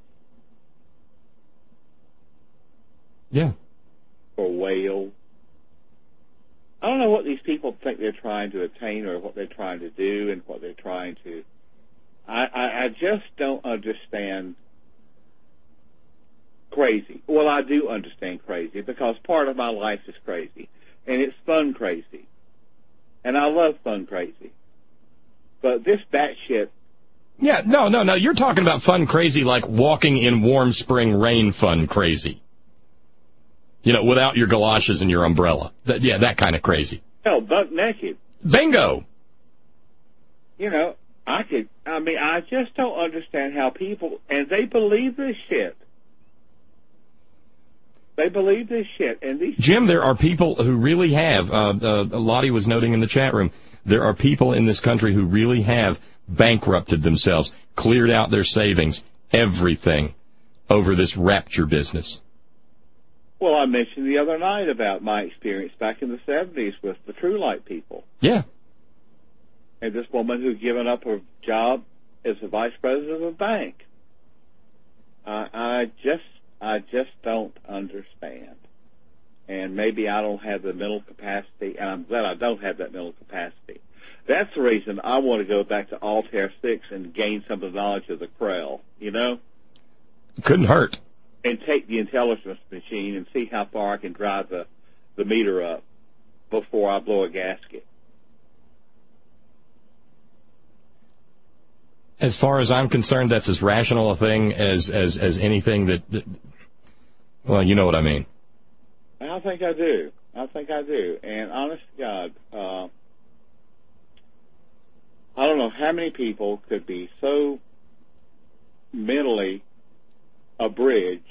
yeah, for whales. I don't know what these people think they're trying to attain, or what they're trying to do, and what they're trying to. I, I, I just don't understand crazy. Well, I do understand crazy because part of my life is crazy, and it's fun crazy, and I love fun crazy. But this batshit... Yeah, no, no, no. You're talking about fun crazy like walking in warm spring rain fun crazy. You know, without your galoshes and your umbrella. That, yeah, that kind of crazy. Hell, buck naked. Bingo! You know, I could... I mean, I just don't understand how people... And they believe this shit. They believe this shit. And these... Jim, there are people who really have... Uh, uh, Lottie was noting in the chat room... There are people in this country who really have bankrupted themselves, cleared out their savings, everything, over this rapture business. Well, I mentioned the other night about my experience back in the seventies with the True Light people. Yeah. And this woman who'd given up her job as the vice president of a bank. I, I just, I just don't understand. And maybe I don't have the mental capacity, and I'm glad I don't have that mental capacity. That's the reason I want to go back to Altair six and gain some of the knowledge of the Krell, you know? Couldn't hurt. And take the intelligence machine and see how far I can drive the, the meter up before I blow a gasket. As far as I'm concerned, that's as rational a thing as, as, as anything that, that, well, you know what I mean. I think I do. I think I do. And honest to God, uh, I don't know how many people could be so mentally abridged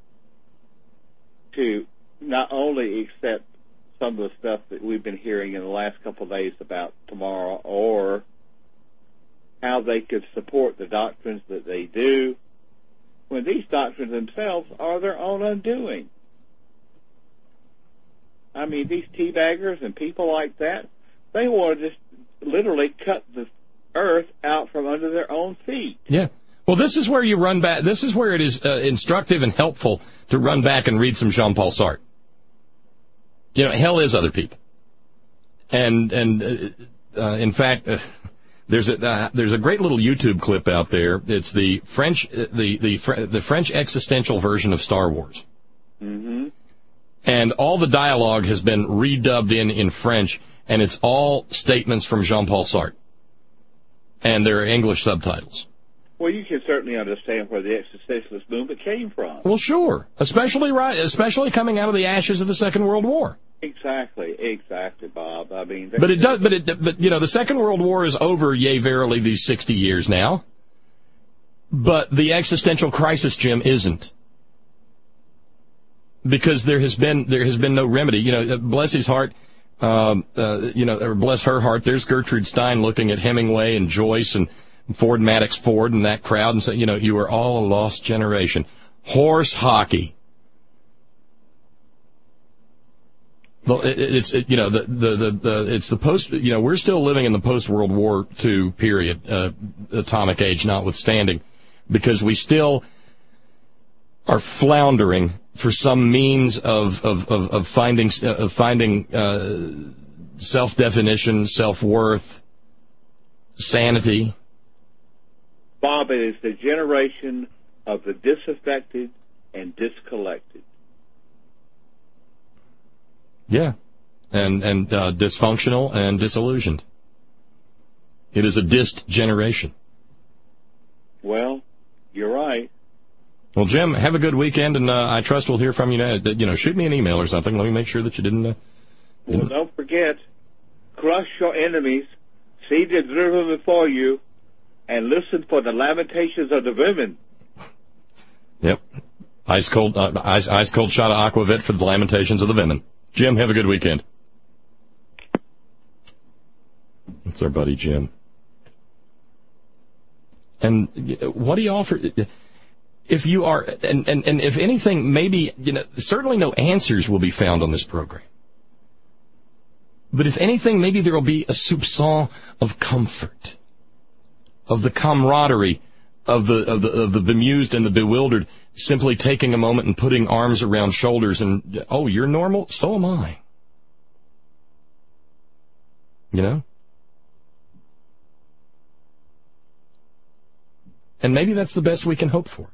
to not only accept some of the stuff that we've been hearing in the last couple of days about tomorrow, or how they could support the doctrines that they do, when these doctrines themselves are their own undoing. I mean, these teabaggers and people like that, they want to just literally cut the earth out from under their own feet. Yeah. Well, this is where you run back. This is where it is uh, instructive and helpful to run back and read some Jean-Paul Sartre. You know, hell is other people. And, and uh, uh, in fact... Uh, There's a uh, there's a great little YouTube clip out there. It's the French uh, the the Fr- the French existential version of Star Wars, mm-hmm. and all the dialogue has been redubbed in in French, and it's all statements from Jean-Paul Sartre, and there are English subtitles. Well, you can certainly understand where the existentialist movement came from. Well, sure, especially right, especially coming out of the ashes of the Second World War. Exactly, exactly, Bob. I mean, but it does. But it. But you know, the Second World War is over. Yea, verily, these sixty years now. But the existential crisis, Jim, isn't, because there has been there has been no remedy. You know, bless his heart. Um, uh, you know, or bless her heart. There's Gertrude Stein looking at Hemingway and Joyce and Ford Maddox Ford and that crowd and saying, you know, you are all a lost generation. Horse hockey. Well, it, it's it, you know the, the the the it's the post you know we're still living in the post World War Two period, uh, atomic age notwithstanding, because we still are floundering for some means of of of, of finding uh, of finding uh, self definition, self worth, sanity. Bob, it is the generation of the disaffected and discollected. Yeah, and and uh, dysfunctional and disillusioned. It is a dist generation. Well, you're right. Well, Jim, have a good weekend, and uh, I trust we'll hear from you. Now. You know, shoot me an email or something. Let me make sure that you didn't. Uh, didn't... Well, don't forget, crush your enemies, see them driven before you, and listen for the lamentations of the women. Yep, ice cold, uh, ice ice cold shot of aquavit for the lamentations of the women. Jim, have a good weekend. That's our buddy Jim. And what do you offer? If you are, and, and, and if anything, maybe, you know, certainly no answers will be found on this program. But if anything, maybe there will be a soupçon of comfort, of the camaraderie of the of the of the bemused and the bewildered, simply taking a moment and putting arms around shoulders and, oh, you're normal? So am I. You know? And maybe that's the best we can hope for.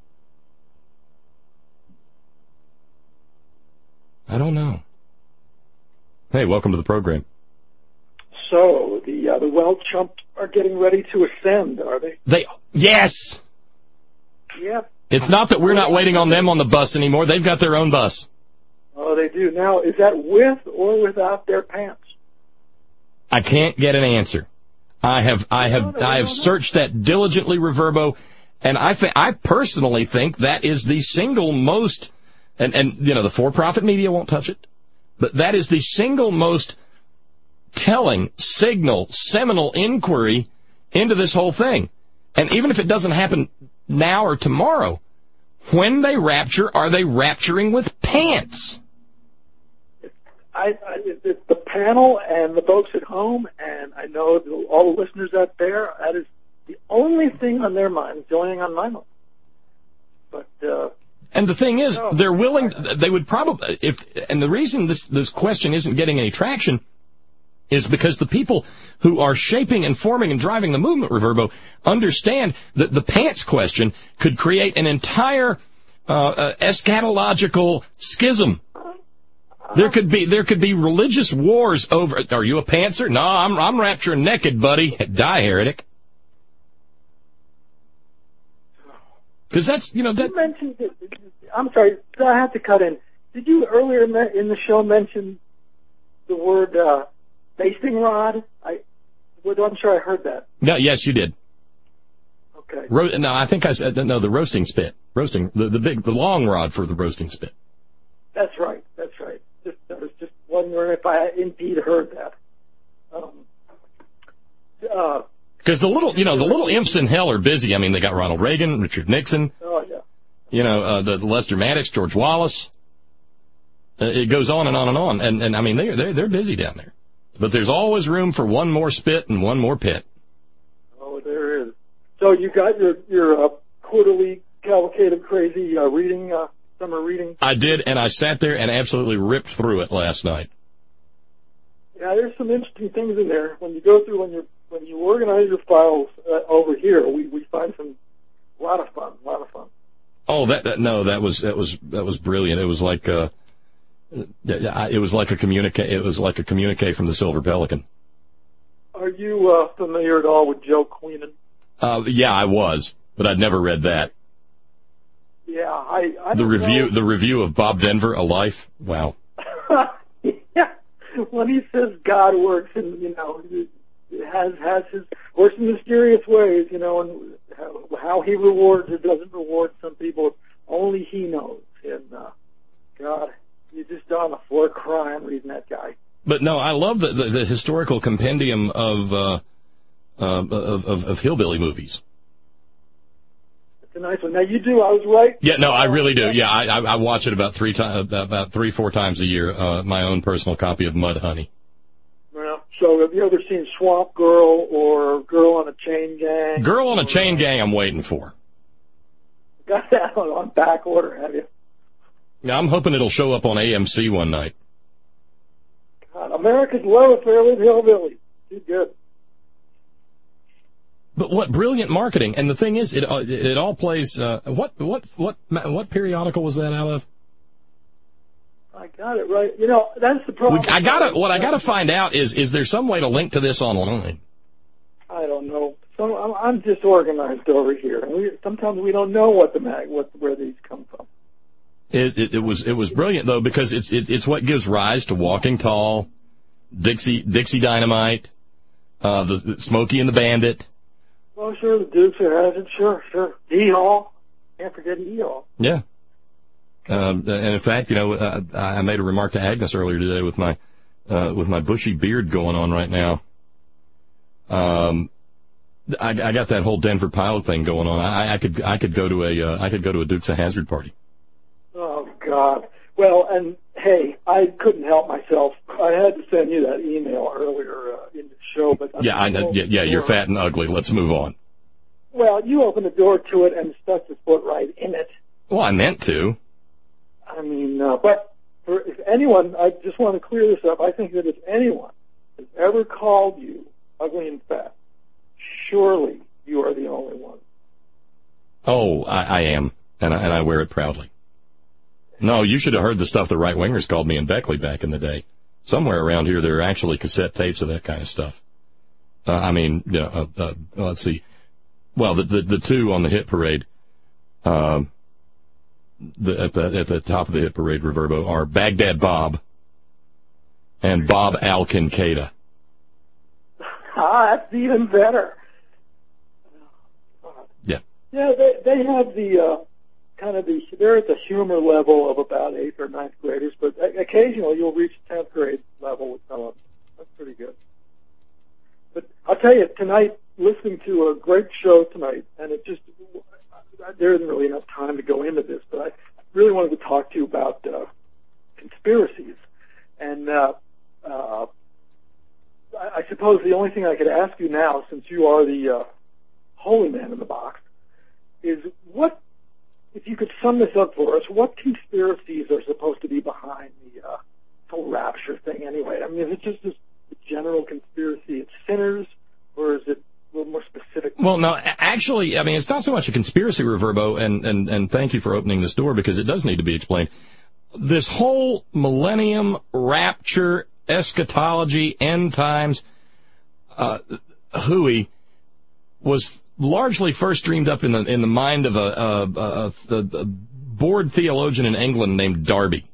I don't know. Hey, welcome to the program. So, the uh, the well chumps are getting ready to ascend, are they? They Yes! Yep. It's not that we're not waiting on them on the bus anymore. They've got their own bus. Oh, they do. Now, is that with or without their pants? I can't get an answer. I have I have I have searched that diligently, Reverbo, and I th- I personally think that is the single most, and and you know the for-profit media won't touch it, but that is the single most telling signal, seminal inquiry into this whole thing. And even if it doesn't happen now or tomorrow, when they rapture, are they rapturing with pants? I, I, it's the panel and the folks at home, and I know all the listeners out there, that is the only thing on their mind, the only thing on my mind. But, uh, and the thing is, no, they're willing, they would probably, if, and the reason this, this question isn't getting any traction is because the people who are shaping and forming and driving the movement, Reverbo, understand that the pants question could create an entire uh, uh, eschatological schism. There could be there could be religious wars over. Are you a pantser? No, I'm I'm rapture naked, buddy. Die, heretic. Because that's you know that. You mentioned. It, I'm sorry, I have to cut in. Did you earlier in the show mention the word uh, basting rod? I, well, I'm sure I heard that. No, yes, you did. Okay. Ro- no, I think I said no. The roasting spit, roasting the the big the long rod for the roasting spit. That's right. That's right. Just, I was just wondering if I indeed heard that. Um, uh, Because the little, you know, the little imps in hell are busy. I mean, they got Ronald Reagan, Richard Nixon. Oh yeah. You know, uh, the, the Lester Maddox, George Wallace. Uh, it goes on and on and on, and and I mean they're they're they're busy down there. But there's always room for one more spit and one more pit. Oh, there is. So you got your your uh, quarterly cavalcade of crazy uh, reading. Uh, Summer reading. I did, and I sat there and absolutely ripped through it last night. Yeah, there's some interesting things in there. When you go through, when you when you organize your files uh, over here, we, we find some a lot of fun, a lot of fun. Oh, that, that no, that was that was that was brilliant. It was like uh, it was like a communique. It was like a communique from the Silver Pelican. Are you uh, familiar at all with Joe Queenan? Uh, yeah, I was, but I'd never read that. Yeah, I. I the don't review, know. the review of Bob Denver, A Life. Wow. Yeah, when he says God works, and you know, has has his works in mysterious ways, you know, and how, how he rewards or doesn't reward some people, only he knows. And uh, God, you're just on the floor crying reading that guy. But no, I love the the, the historical compendium of, uh, uh, of of of hillbilly movies. A nice one. Now you do. I was right. Yeah, no, I really do. Yeah, I I, I watch it about three times, about three, four times a year. Uh, my own personal copy of Mudhoney. Well, so have you ever seen Swamp Girl or Girl on a Chain Gang? Girl on a Chain Gang, I'm waiting for. Got that on, on back order, have you? Yeah, I'm hoping it'll show up on A M C one night. God, America's Love Affair with Hillbilly. Too good. But what brilliant marketing! And the thing is, it it, it all plays. Uh, what what what what periodical was that out of? I got it right. You know, that's the problem. We, I gotta. What I gotta find out is is there some way to link to this online? I don't know. So I'm, I'm disorganized over here, and we, sometimes we don't know what the mag, what where these come from. It, it it was it was brilliant though, because it's it, it's what gives rise to Walking Tall, Dixie Dixie Dynamite, uh, the, the Smokey and the Bandit. Well, sure, the Dukes of Hazzard, sure, sure. E-Hall, can't forget E-Hall. Yeah. Um, and in fact, you know, uh, I made a remark to Agnes earlier today with my uh, with my bushy beard going on right now. Um, I, I got that whole Denver pilot thing going on. I, I could I could go to a uh, I could go to a Dukes of Hazzard party. Oh God. Well, and hey, I couldn't help myself. I had to send you that email earlier uh, in the show, but yeah, I know. Yeah, yeah, you're fat and ugly. Let's move on. Well, you opened the door to it and stuck your foot right in it. Well, I meant to. I mean, uh, but for if anyone, I just want to clear this up. I think that if anyone has ever called you ugly and fat, surely you are the only one. Oh, I, I am, and I, and I wear it proudly. No, you should have heard the stuff the right-wingers called me in Beckley back in the day. Somewhere around here there are actually cassette tapes of that kind of stuff. Uh, I mean, you know, uh, uh, let's see. Well, the, the the two on the hit parade, uh, the, at the at the top of the hit parade, Reverbo, are Baghdad Bob and Bob Al Kincaid. Ah, that's even better. Yeah. Yeah, they they have the uh, kind of the they're at the humor level of about eighth or ninth graders, but occasionally you'll reach tenth grade level with some of them. That's pretty good. But I'll tell you, tonight, listening to a great show tonight, and it just there isn't really enough time to go into this, but I really wanted to talk to you about uh, conspiracies. And uh, uh, I suppose the only thing I could ask you now, since you are the uh, holy man in the box, is what, if you could sum this up for us, what conspiracies are supposed to be behind the uh, whole rapture thing anyway? I mean, is it just this general Well, no, actually, I mean, it's not so much a conspiracy, Reverbo, and, and, and thank you for opening this door because it does need to be explained. This whole millennium, rapture, eschatology, end times, uh, hooey was largely first dreamed up in the in the mind of a, a, a, a, a bored theologian in England named Darby.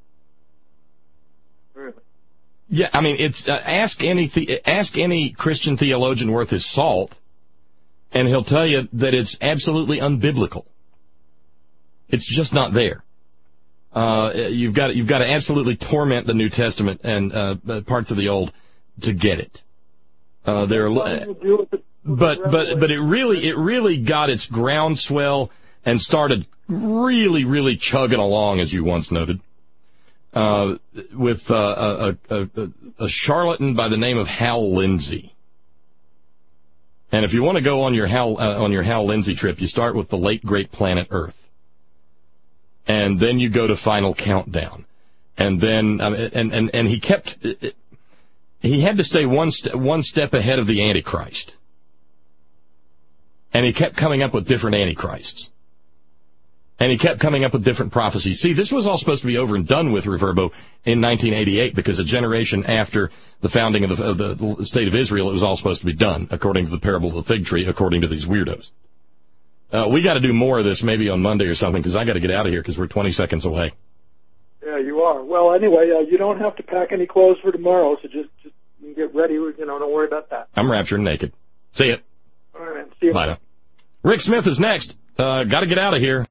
Really? Yeah, I mean, it's uh, ask any the, ask any Christian theologian worth his salt, and he'll tell you that it's absolutely unbiblical. It's just not there. Uh, you've got you've got to absolutely torment the New Testament and uh, parts of the Old to get it. Uh, there are. But but but it really it really got its groundswell and started really really chugging along, as you once noted, uh, with uh, a, a, a, a charlatan by the name of Hal Lindsey. And if you want to go on your Hal uh, on your Hal Lindsey trip, you start with the late great planet Earth, and then you go to Final Countdown, and then um, and and and he kept he had to stay one st- one step ahead of the Antichrist. And he kept coming up with different antichrists. And he kept coming up with different prophecies. See, this was all supposed to be over and done with, Reverbo, in nineteen eighty-eight, because a generation after the founding of the, of the State of Israel, it was all supposed to be done, according to the parable of the fig tree, according to these weirdos. Uh, we got to do more of this maybe on Monday or something, because I got to get out of here, because we're twenty seconds away. Yeah, you are. Well, anyway, uh, you don't have to pack any clothes for tomorrow, so just, just get ready. You know, don't worry about that. I'm raptured naked. See ya. All right, man. See you. Bye now. Rick Smith is next. Uh, got to get out of here.